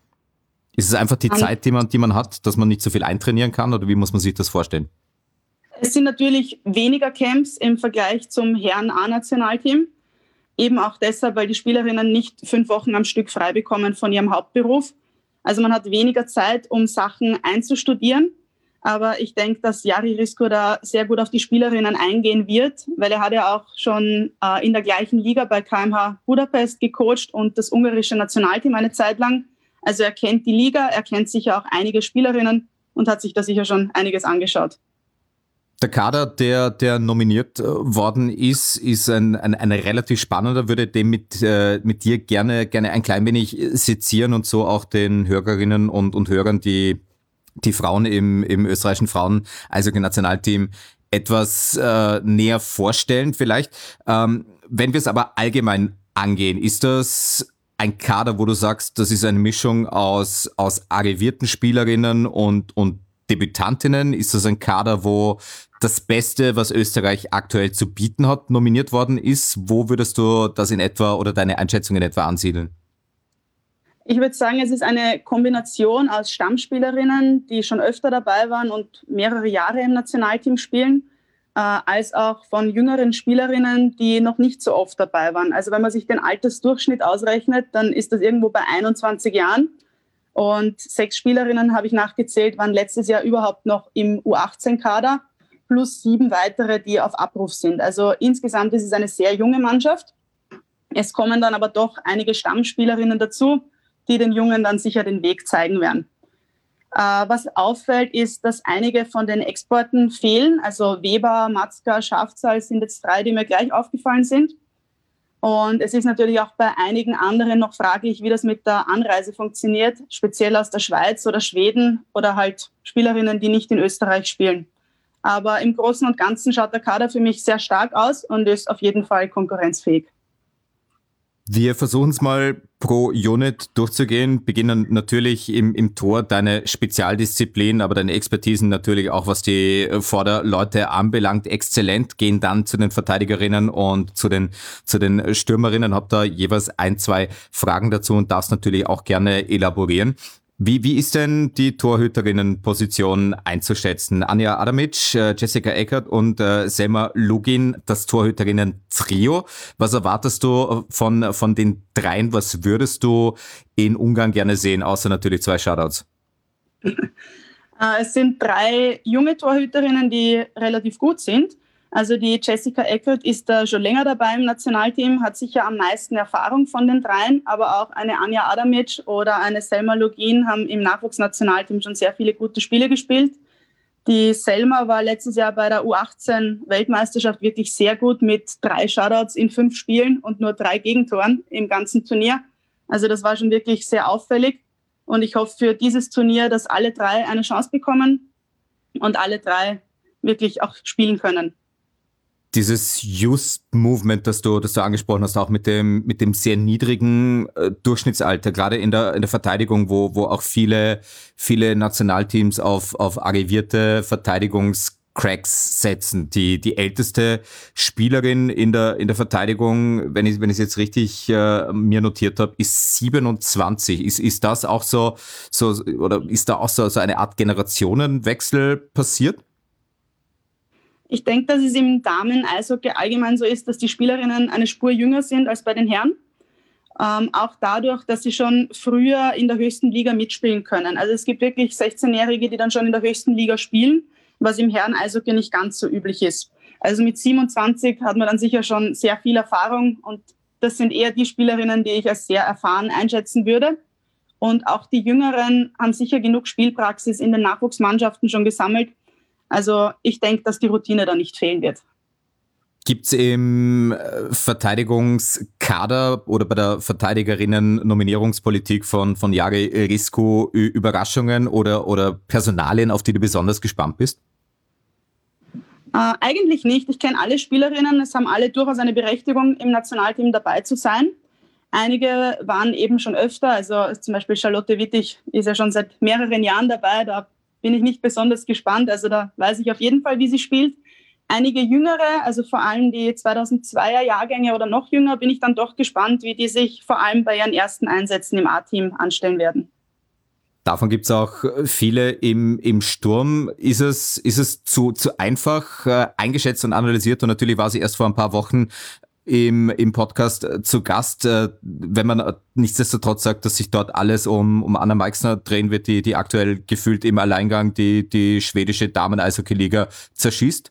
Ist es einfach die um, Zeit, die man, die man hat, dass man nicht so viel eintrainieren kann oder wie muss man sich das vorstellen? Es sind natürlich weniger Camps im Vergleich zum Herren-A-Nationalteam. Eben auch deshalb, weil die Spielerinnen nicht fünf Wochen am Stück frei bekommen von ihrem Hauptberuf. Also man hat weniger Zeit, um Sachen einzustudieren. Aber ich denke, dass Jari Risko da sehr gut auf die Spielerinnen eingehen wird, weil er hat ja auch schon äh, in der gleichen Liga bei K M H Budapest gecoacht und das ungarische Nationalteam eine Zeit lang. Also er kennt die Liga, er kennt sicher auch einige Spielerinnen und hat sich da sicher schon einiges angeschaut. Der Kader, der, der nominiert worden ist, ist ein, ein, ein relativ spannender, würde den mit, äh, mit dir gerne, gerne ein klein wenig sezieren und so auch den Hörerinnen und, und Hörern, die, die Frauen im, im österreichischen Frauen-Eishockey-Nationalteam etwas äh, näher vorstellen vielleicht. Ähm, wenn wir es aber allgemein angehen, ist das ein Kader, wo du sagst, das ist eine Mischung aus, aus arrivierten Spielerinnen und, und Debütantinnen? Ist das ein Kader, wo das Beste, was Österreich aktuell zu bieten hat, nominiert worden ist? Wo würdest du das in etwa oder deine Einschätzung in etwa ansiedeln? Ich würde sagen, es ist eine Kombination aus Stammspielerinnen, die schon öfter dabei waren und mehrere Jahre im Nationalteam spielen, äh, als auch von jüngeren Spielerinnen, die noch nicht so oft dabei waren. Also wenn man sich den Altersdurchschnitt ausrechnet, dann ist das irgendwo bei einundzwanzig Jahren. Und sechs Spielerinnen, habe ich nachgezählt, waren letztes Jahr überhaupt noch im U achtzehn Kader, plus sieben weitere, die auf Abruf sind. Also insgesamt ist es eine sehr junge Mannschaft. Es kommen dann aber doch einige Stammspielerinnen dazu, die den Jungen dann sicher den Weg zeigen werden. Äh, was auffällt, ist, dass einige von den Exporten fehlen. Also Weber, Matzka, Schafzahl sind jetzt drei, die mir gleich aufgefallen sind. Und es ist natürlich auch bei einigen anderen noch fraglich, wie das mit der Anreise funktioniert, speziell aus der Schweiz oder Schweden oder halt Spielerinnen, die nicht in Österreich spielen. Aber im Großen und Ganzen schaut der Kader für mich sehr stark aus und ist auf jeden Fall konkurrenzfähig. Wir versuchen es mal pro Unit durchzugehen, beginnen natürlich im, im Tor, deine Spezialdisziplin, aber deine Expertisen natürlich auch, was die Vorderleute anbelangt, exzellent, gehen dann zu den Verteidigerinnen und zu den, zu den Stürmerinnen, hab da jeweils ein, zwei Fragen dazu und darfst natürlich auch gerne elaborieren. Wie, wie ist denn die Torhüterinnenposition einzuschätzen? Anja Adamic, Jessica Eckert und äh, Selma Lugin, das Torhüterinnen-Trio. Was erwartest du von, von den dreien? Was würdest du in Ungarn gerne sehen, außer natürlich zwei Shoutouts? Es sind drei junge Torhüterinnen, die relativ gut sind. Also die Jessica Eckert ist da schon länger dabei im Nationalteam, hat sicher am meisten Erfahrung von den dreien, aber auch eine Anja Adamic oder eine Selma Lugin haben im Nachwuchsnationalteam schon sehr viele gute Spiele gespielt. Die Selma war letztes Jahr bei der U achtzehn Weltmeisterschaft wirklich sehr gut mit drei Shutouts in fünf Spielen und nur drei Gegentoren im ganzen Turnier. Also das war schon wirklich sehr auffällig und ich hoffe für dieses Turnier, dass alle drei eine Chance bekommen und alle drei wirklich auch spielen können. Dieses Youth-Movement, das du, das du angesprochen hast, auch mit dem, mit dem sehr niedrigen äh, Durchschnittsalter, gerade in der, in der Verteidigung, wo, wo auch viele, viele Nationalteams auf, auf arrivierte Verteidigungs Cracks setzen. Die, die älteste Spielerin in der, in der Verteidigung, wenn ich, wenn ich es jetzt richtig äh, mir notiert habe, ist siebenundzwanzig. Ist, ist das auch so, so, oder ist da auch so, so eine Art Generationenwechsel passiert? Ich denke, dass es im Damen-Eishockey allgemein so ist, dass die Spielerinnen eine Spur jünger sind als bei den Herren. Ähm, auch dadurch, dass sie schon früher in der höchsten Liga mitspielen können. Also es gibt wirklich sechzehnjährige, die dann schon in der höchsten Liga spielen, was im Herren-Eishockey nicht ganz so üblich ist. Also mit siebenundzwanzig hat man dann sicher schon sehr viel Erfahrung und das sind eher die Spielerinnen, die ich als sehr erfahren einschätzen würde. Und auch die Jüngeren haben sicher genug Spielpraxis in den Nachwuchsmannschaften schon gesammelt. Also ich denke, dass die Routine da nicht fehlen wird. Gibt es im Verteidigungskader oder bei der Verteidigerinnen-Nominierungspolitik von, von Jari Risku Überraschungen oder, oder Personalien, auf die du besonders gespannt bist? Äh, eigentlich nicht. Ich kenne alle Spielerinnen. Es haben alle durchaus eine Berechtigung, im Nationalteam dabei zu sein. Einige waren eben schon öfter. Also zum Beispiel Charlotte Wittig ist ja schon seit mehreren Jahren dabei. Da bin ich nicht besonders gespannt. Also da weiß ich auf jeden Fall, wie sie spielt. Einige Jüngere, also vor allem die zweitausendzweier Jahrgänge oder noch jünger, bin ich dann doch gespannt, wie die sich vor allem bei ihren ersten Einsätzen im A-Team anstellen werden. Davon gibt es auch viele im, im Sturm. Ist es, ist es zu, zu einfach äh, eingeschätzt und analysiert? Und natürlich war sie erst vor ein paar Wochen im, im Podcast äh, zu Gast. Äh, wenn man äh, nichtsdestotrotz sagt, dass sich dort alles um, um Anna Meixner drehen wird, die, die aktuell gefühlt im Alleingang die, die schwedische Damen-Eishockey-Liga zerschießt?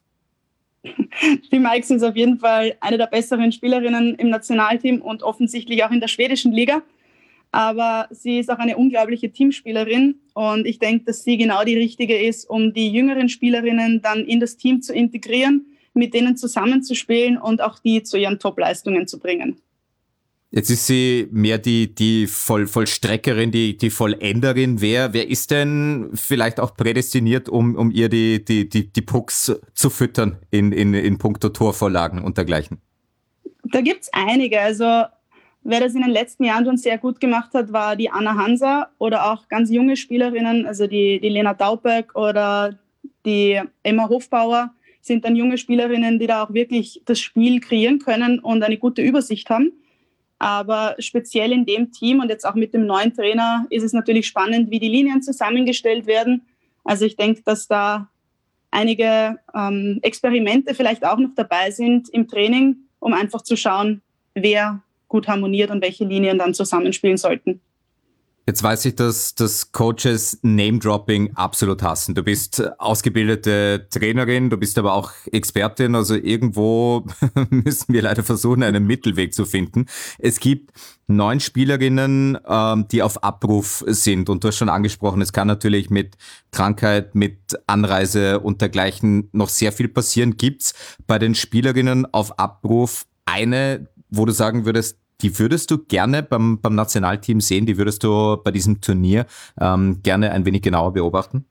Die Meix ist auf jeden Fall eine der besseren Spielerinnen im Nationalteam und offensichtlich auch in der schwedischen Liga. Aber sie ist auch eine unglaubliche Teamspielerin und ich denke, dass sie genau die richtige ist, um die jüngeren Spielerinnen dann in das Team zu integrieren, mit denen zusammenzuspielen und auch die zu ihren Top-Leistungen zu bringen. Jetzt ist sie mehr die, die Voll, Vollstreckerin, die, die Vollenderin. Wer, wer ist denn vielleicht auch prädestiniert, um, um ihr die, die, die, die Pucks zu füttern in, in, in puncto Torvorlagen und dergleichen? Da gibt es einige. Also wer das in den letzten Jahren schon sehr gut gemacht hat, war die Anna Hansa oder auch ganz junge Spielerinnen, also die, die Lena Dauböck oder die Emma Hofbauer sind dann junge Spielerinnen, die da auch wirklich das Spiel kreieren können und eine gute Übersicht haben. Aber speziell in dem Team und jetzt auch mit dem neuen Trainer ist es natürlich spannend, wie die Linien zusammengestellt werden. Also ich denke, dass da einige ähm, Experimente vielleicht auch noch dabei sind im Training, um einfach zu schauen, wer gut harmoniert und welche Linien dann zusammenspielen sollten. Jetzt weiß ich, dass, dass Coaches Name-Dropping absolut hassen. Du bist ausgebildete Trainerin, du bist aber auch Expertin, also irgendwo müssen wir leider versuchen, einen Mittelweg zu finden. Es gibt neun Spielerinnen, ähm, die auf Abruf sind und du hast schon angesprochen, es kann natürlich mit Krankheit, mit Anreise und dergleichen noch sehr viel passieren. Gibt's bei den Spielerinnen auf Abruf eine, wo du sagen würdest, die würdest du gerne beim, beim Nationalteam sehen, die würdest du bei diesem Turnier ähm, gerne ein wenig genauer beobachten?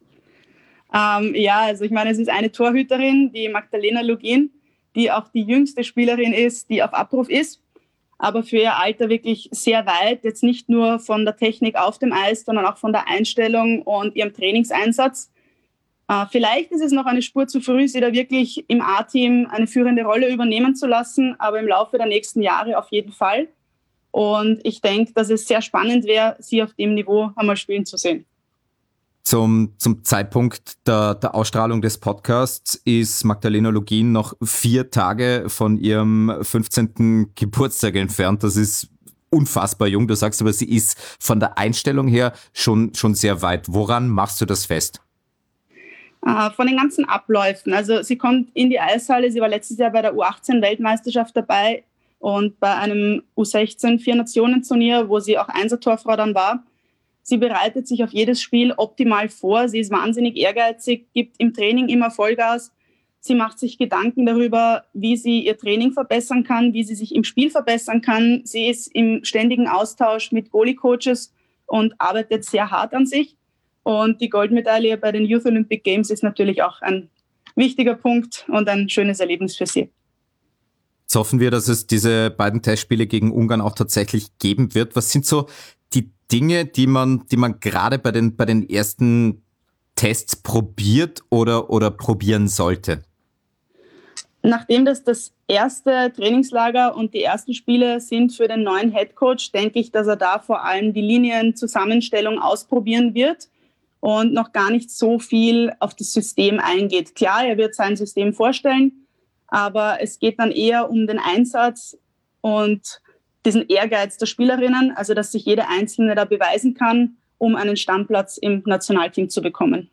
Ähm, ja, also ich meine, es ist eine Torhüterin, die Magdalena Lugin, die auch die jüngste Spielerin ist, die auf Abruf ist, aber für ihr Alter wirklich sehr weit, jetzt nicht nur von der Technik auf dem Eis, sondern auch von der Einstellung und ihrem Trainingseinsatz. Uh, vielleicht ist es noch eine Spur zu früh, sie da wirklich im A-Team eine führende Rolle übernehmen zu lassen, aber im Laufe der nächsten Jahre auf jeden Fall. Und ich denke, dass es sehr spannend wäre, sie auf dem Niveau einmal spielen zu sehen. Zum, zum Zeitpunkt der, der Ausstrahlung des Podcasts ist Magdalena Lugin noch vier Tage von ihrem fünfzehnten Geburtstag entfernt. Das ist unfassbar jung. Du sagst aber, sie ist von der Einstellung her schon, schon sehr weit. Woran machst du das fest? Von den ganzen Abläufen. Also sie kommt in die Eishalle, sie war letztes Jahr bei der U achtzehn Weltmeisterschaft dabei und bei einem U sechzehn Vier-Nationen-Turnier, wo sie auch Einser-Torfrau dann war. Sie bereitet sich auf jedes Spiel optimal vor, sie ist wahnsinnig ehrgeizig, gibt im Training immer Vollgas. Sie macht sich Gedanken darüber, wie sie ihr Training verbessern kann, wie sie sich im Spiel verbessern kann. Sie ist im ständigen Austausch mit Goalie-Coaches und arbeitet sehr hart an sich. Und die Goldmedaille bei den Youth Olympic Games ist natürlich auch ein wichtiger Punkt und ein schönes Erlebnis für sie. Jetzt hoffen wir, dass es diese beiden Testspiele gegen Ungarn auch tatsächlich geben wird. Was sind so die Dinge, die man, die man gerade bei den, bei den ersten Tests probiert oder, oder probieren sollte? Nachdem das das erste Trainingslager und die ersten Spiele sind für den neuen Headcoach, denke ich, dass er da vor allem die Linienzusammenstellung ausprobieren wird und noch gar nicht so viel auf das System eingeht. Klar, er wird sein System vorstellen, aber es geht dann eher um den Einsatz und diesen Ehrgeiz der Spielerinnen, also dass sich jede Einzelne da beweisen kann, um einen Stammplatz im Nationalteam zu bekommen.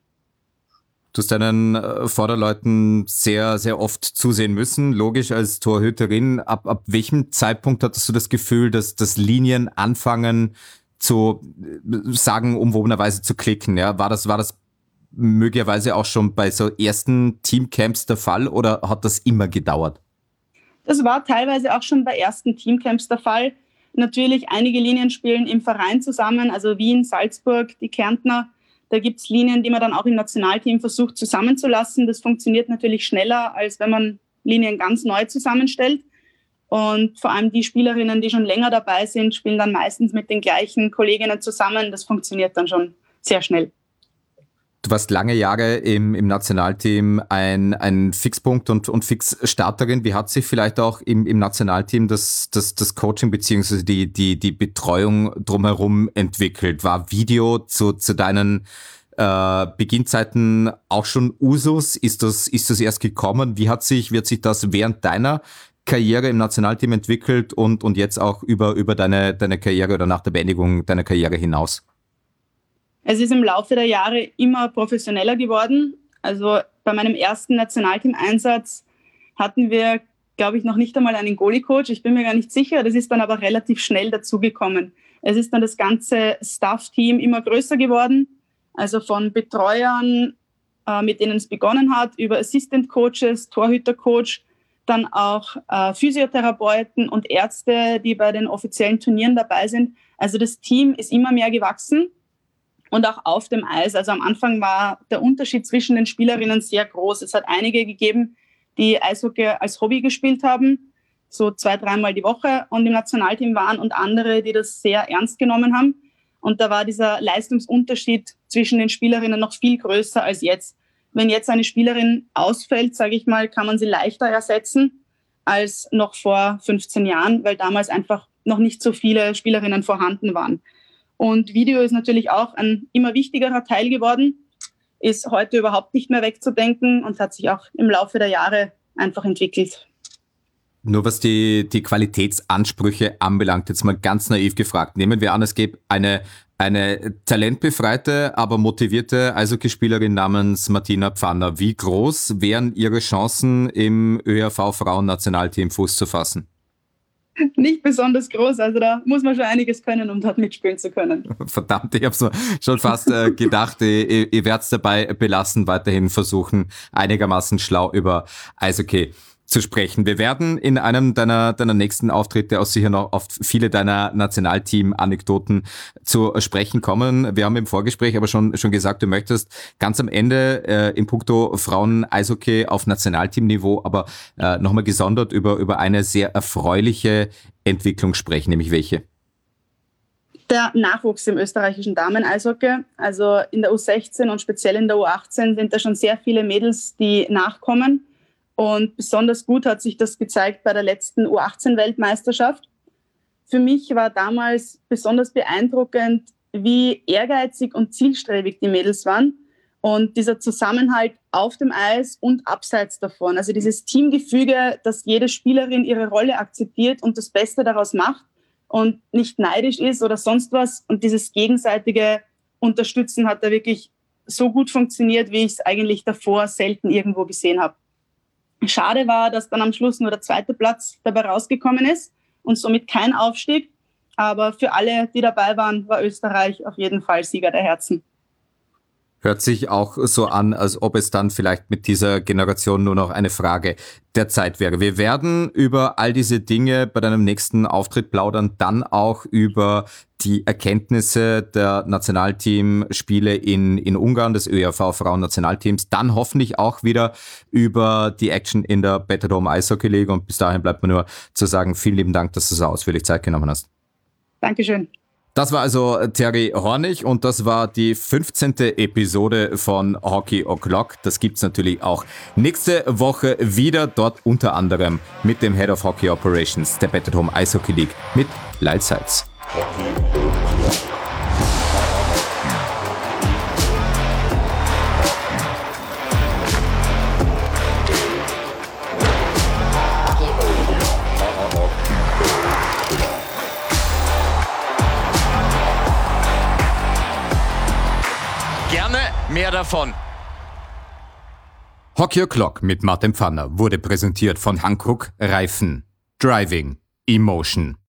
Du hast deinen Vorderleuten sehr, sehr oft zusehen müssen, logisch als Torhüterin. Ab, ab welchem Zeitpunkt hattest du das Gefühl, dass das Linien anfangen zu sagen, umwobenerweise zu klicken? Ja, war das, war das möglicherweise auch schon bei so ersten Teamcamps der Fall oder hat das immer gedauert? Das war teilweise auch schon bei ersten Teamcamps der Fall. Natürlich, einige Linien spielen im Verein zusammen, also Wien, Salzburg, die Kärntner. Da gibt es Linien, die man dann auch im Nationalteam versucht zusammenzulassen. Das funktioniert natürlich schneller, als wenn man Linien ganz neu zusammenstellt. Und vor allem die Spielerinnen, die schon länger dabei sind, spielen dann meistens mit den gleichen Kolleginnen zusammen. Das funktioniert dann schon sehr schnell. Du warst lange Jahre im, im Nationalteam ein, ein Fixpunkt und, und Fixstarterin. Wie hat sich vielleicht auch im, im Nationalteam das, das, das Coaching bzw. die, die, die Betreuung drumherum entwickelt? War Video zu, zu deinen äh, Beginnzeiten auch schon Usus? Ist das, ist das erst gekommen? Wie hat sich, wird sich das während deiner Karriere im Nationalteam entwickelt und, und jetzt auch über, über deine, deine Karriere oder nach der Beendigung deiner Karriere hinaus? Es ist im Laufe der Jahre immer professioneller geworden. Also bei meinem ersten Nationalteam-Einsatz hatten wir, glaube ich, noch nicht einmal einen Goalie-Coach. Ich bin mir gar nicht sicher. Das ist dann aber relativ schnell dazugekommen. Es ist dann das ganze Staff-Team immer größer geworden. Also von Betreuern, äh, mit denen es begonnen hat, über Assistant-Coaches, Torhüter-Coach, dann auch äh, Physiotherapeuten und Ärzte, die bei den offiziellen Turnieren dabei sind. Also das Team ist immer mehr gewachsen. Und auch auf dem Eis. Also am Anfang war der Unterschied zwischen den Spielerinnen sehr groß. Es hat einige gegeben, die Eishockey als Hobby gespielt haben, so zwei, dreimal die Woche und im Nationalteam waren und andere, die das sehr ernst genommen haben. Und da war dieser Leistungsunterschied zwischen den Spielerinnen noch viel größer als jetzt. Wenn jetzt eine Spielerin ausfällt, sage ich mal, kann man sie leichter ersetzen als noch vor fünfzehn Jahren, weil damals einfach noch nicht so viele Spielerinnen vorhanden waren. Und Video ist natürlich auch ein immer wichtigerer Teil geworden, ist heute überhaupt nicht mehr wegzudenken und hat sich auch im Laufe der Jahre einfach entwickelt. Nur was die, die Qualitätsansprüche anbelangt, jetzt mal ganz naiv gefragt. Nehmen wir an, es gäbe eine, eine talentbefreite, aber motivierte Eishockeyspielerin namens Martina Pfanner. Wie groß wären ihre Chancen, im ÖHV-Frauen-Nationalteam Fuß zu fassen? Nicht besonders groß, also da muss man schon einiges können, um dort mitspielen zu können. Verdammt, ich habe so schon fast äh, gedacht, ihr, ihr werdet es dabei belassen, weiterhin versuchen, einigermaßen schlau über Eishockey zu sprechen. Wir werden in einem deiner, deiner nächsten Auftritte auch sicher noch auf viele deiner Nationalteam-Anekdoten zu sprechen kommen. Wir haben im Vorgespräch aber schon, schon gesagt, du möchtest ganz am Ende äh, in puncto Frauen-Eishockey auf Nationalteamniveau aber äh, nochmal gesondert über, über eine sehr erfreuliche Entwicklung sprechen, nämlich welche? Der Nachwuchs im österreichischen Damen-Eishockey, also in der U sechzehn und speziell in der U achtzehn sind da schon sehr viele Mädels, die nachkommen. Und besonders gut hat sich das gezeigt bei der letzten U achtzehn-Weltmeisterschaft. Für mich war damals besonders beeindruckend, wie ehrgeizig und zielstrebig die Mädels waren. Und dieser Zusammenhalt auf dem Eis und abseits davon. Also dieses Teamgefüge, dass jede Spielerin ihre Rolle akzeptiert und das Beste daraus macht und nicht neidisch ist oder sonst was. Und dieses gegenseitige Unterstützen hat da wirklich so gut funktioniert, wie ich es eigentlich davor selten irgendwo gesehen habe. Schade war, dass dann am Schluss nur der zweite Platz dabei rausgekommen ist und somit kein Aufstieg. Aber für alle, die dabei waren, war Österreich auf jeden Fall Sieger der Herzen. Hört sich auch so an, als ob es dann vielleicht mit dieser Generation nur noch eine Frage der Zeit wäre. Wir werden über all diese Dinge bei deinem nächsten Auftritt plaudern, dann auch über die Erkenntnisse der Nationalteamspiele in, in Ungarn, des ÖHV-Frauen-Nationalteams, dann hoffentlich auch wieder über die Action in der Better Dome Eishockey League. Und bis dahin bleibt mir nur zu sagen, vielen lieben Dank, dass du so ausführlich Zeit genommen hast. Dankeschön. Das war also Terry Hornig und das war die fünfzehnte Episode von Hockey O'Clock. Das gibt's natürlich auch nächste Woche wieder, dort unter anderem mit dem Head of Hockey Operations der Better Home Eishockey League mit Lyle Seitz. Gerne mehr davon. Hockey O'Clock mit Martin Pfanner wurde präsentiert von Hankook Reifen. Driving Emotion.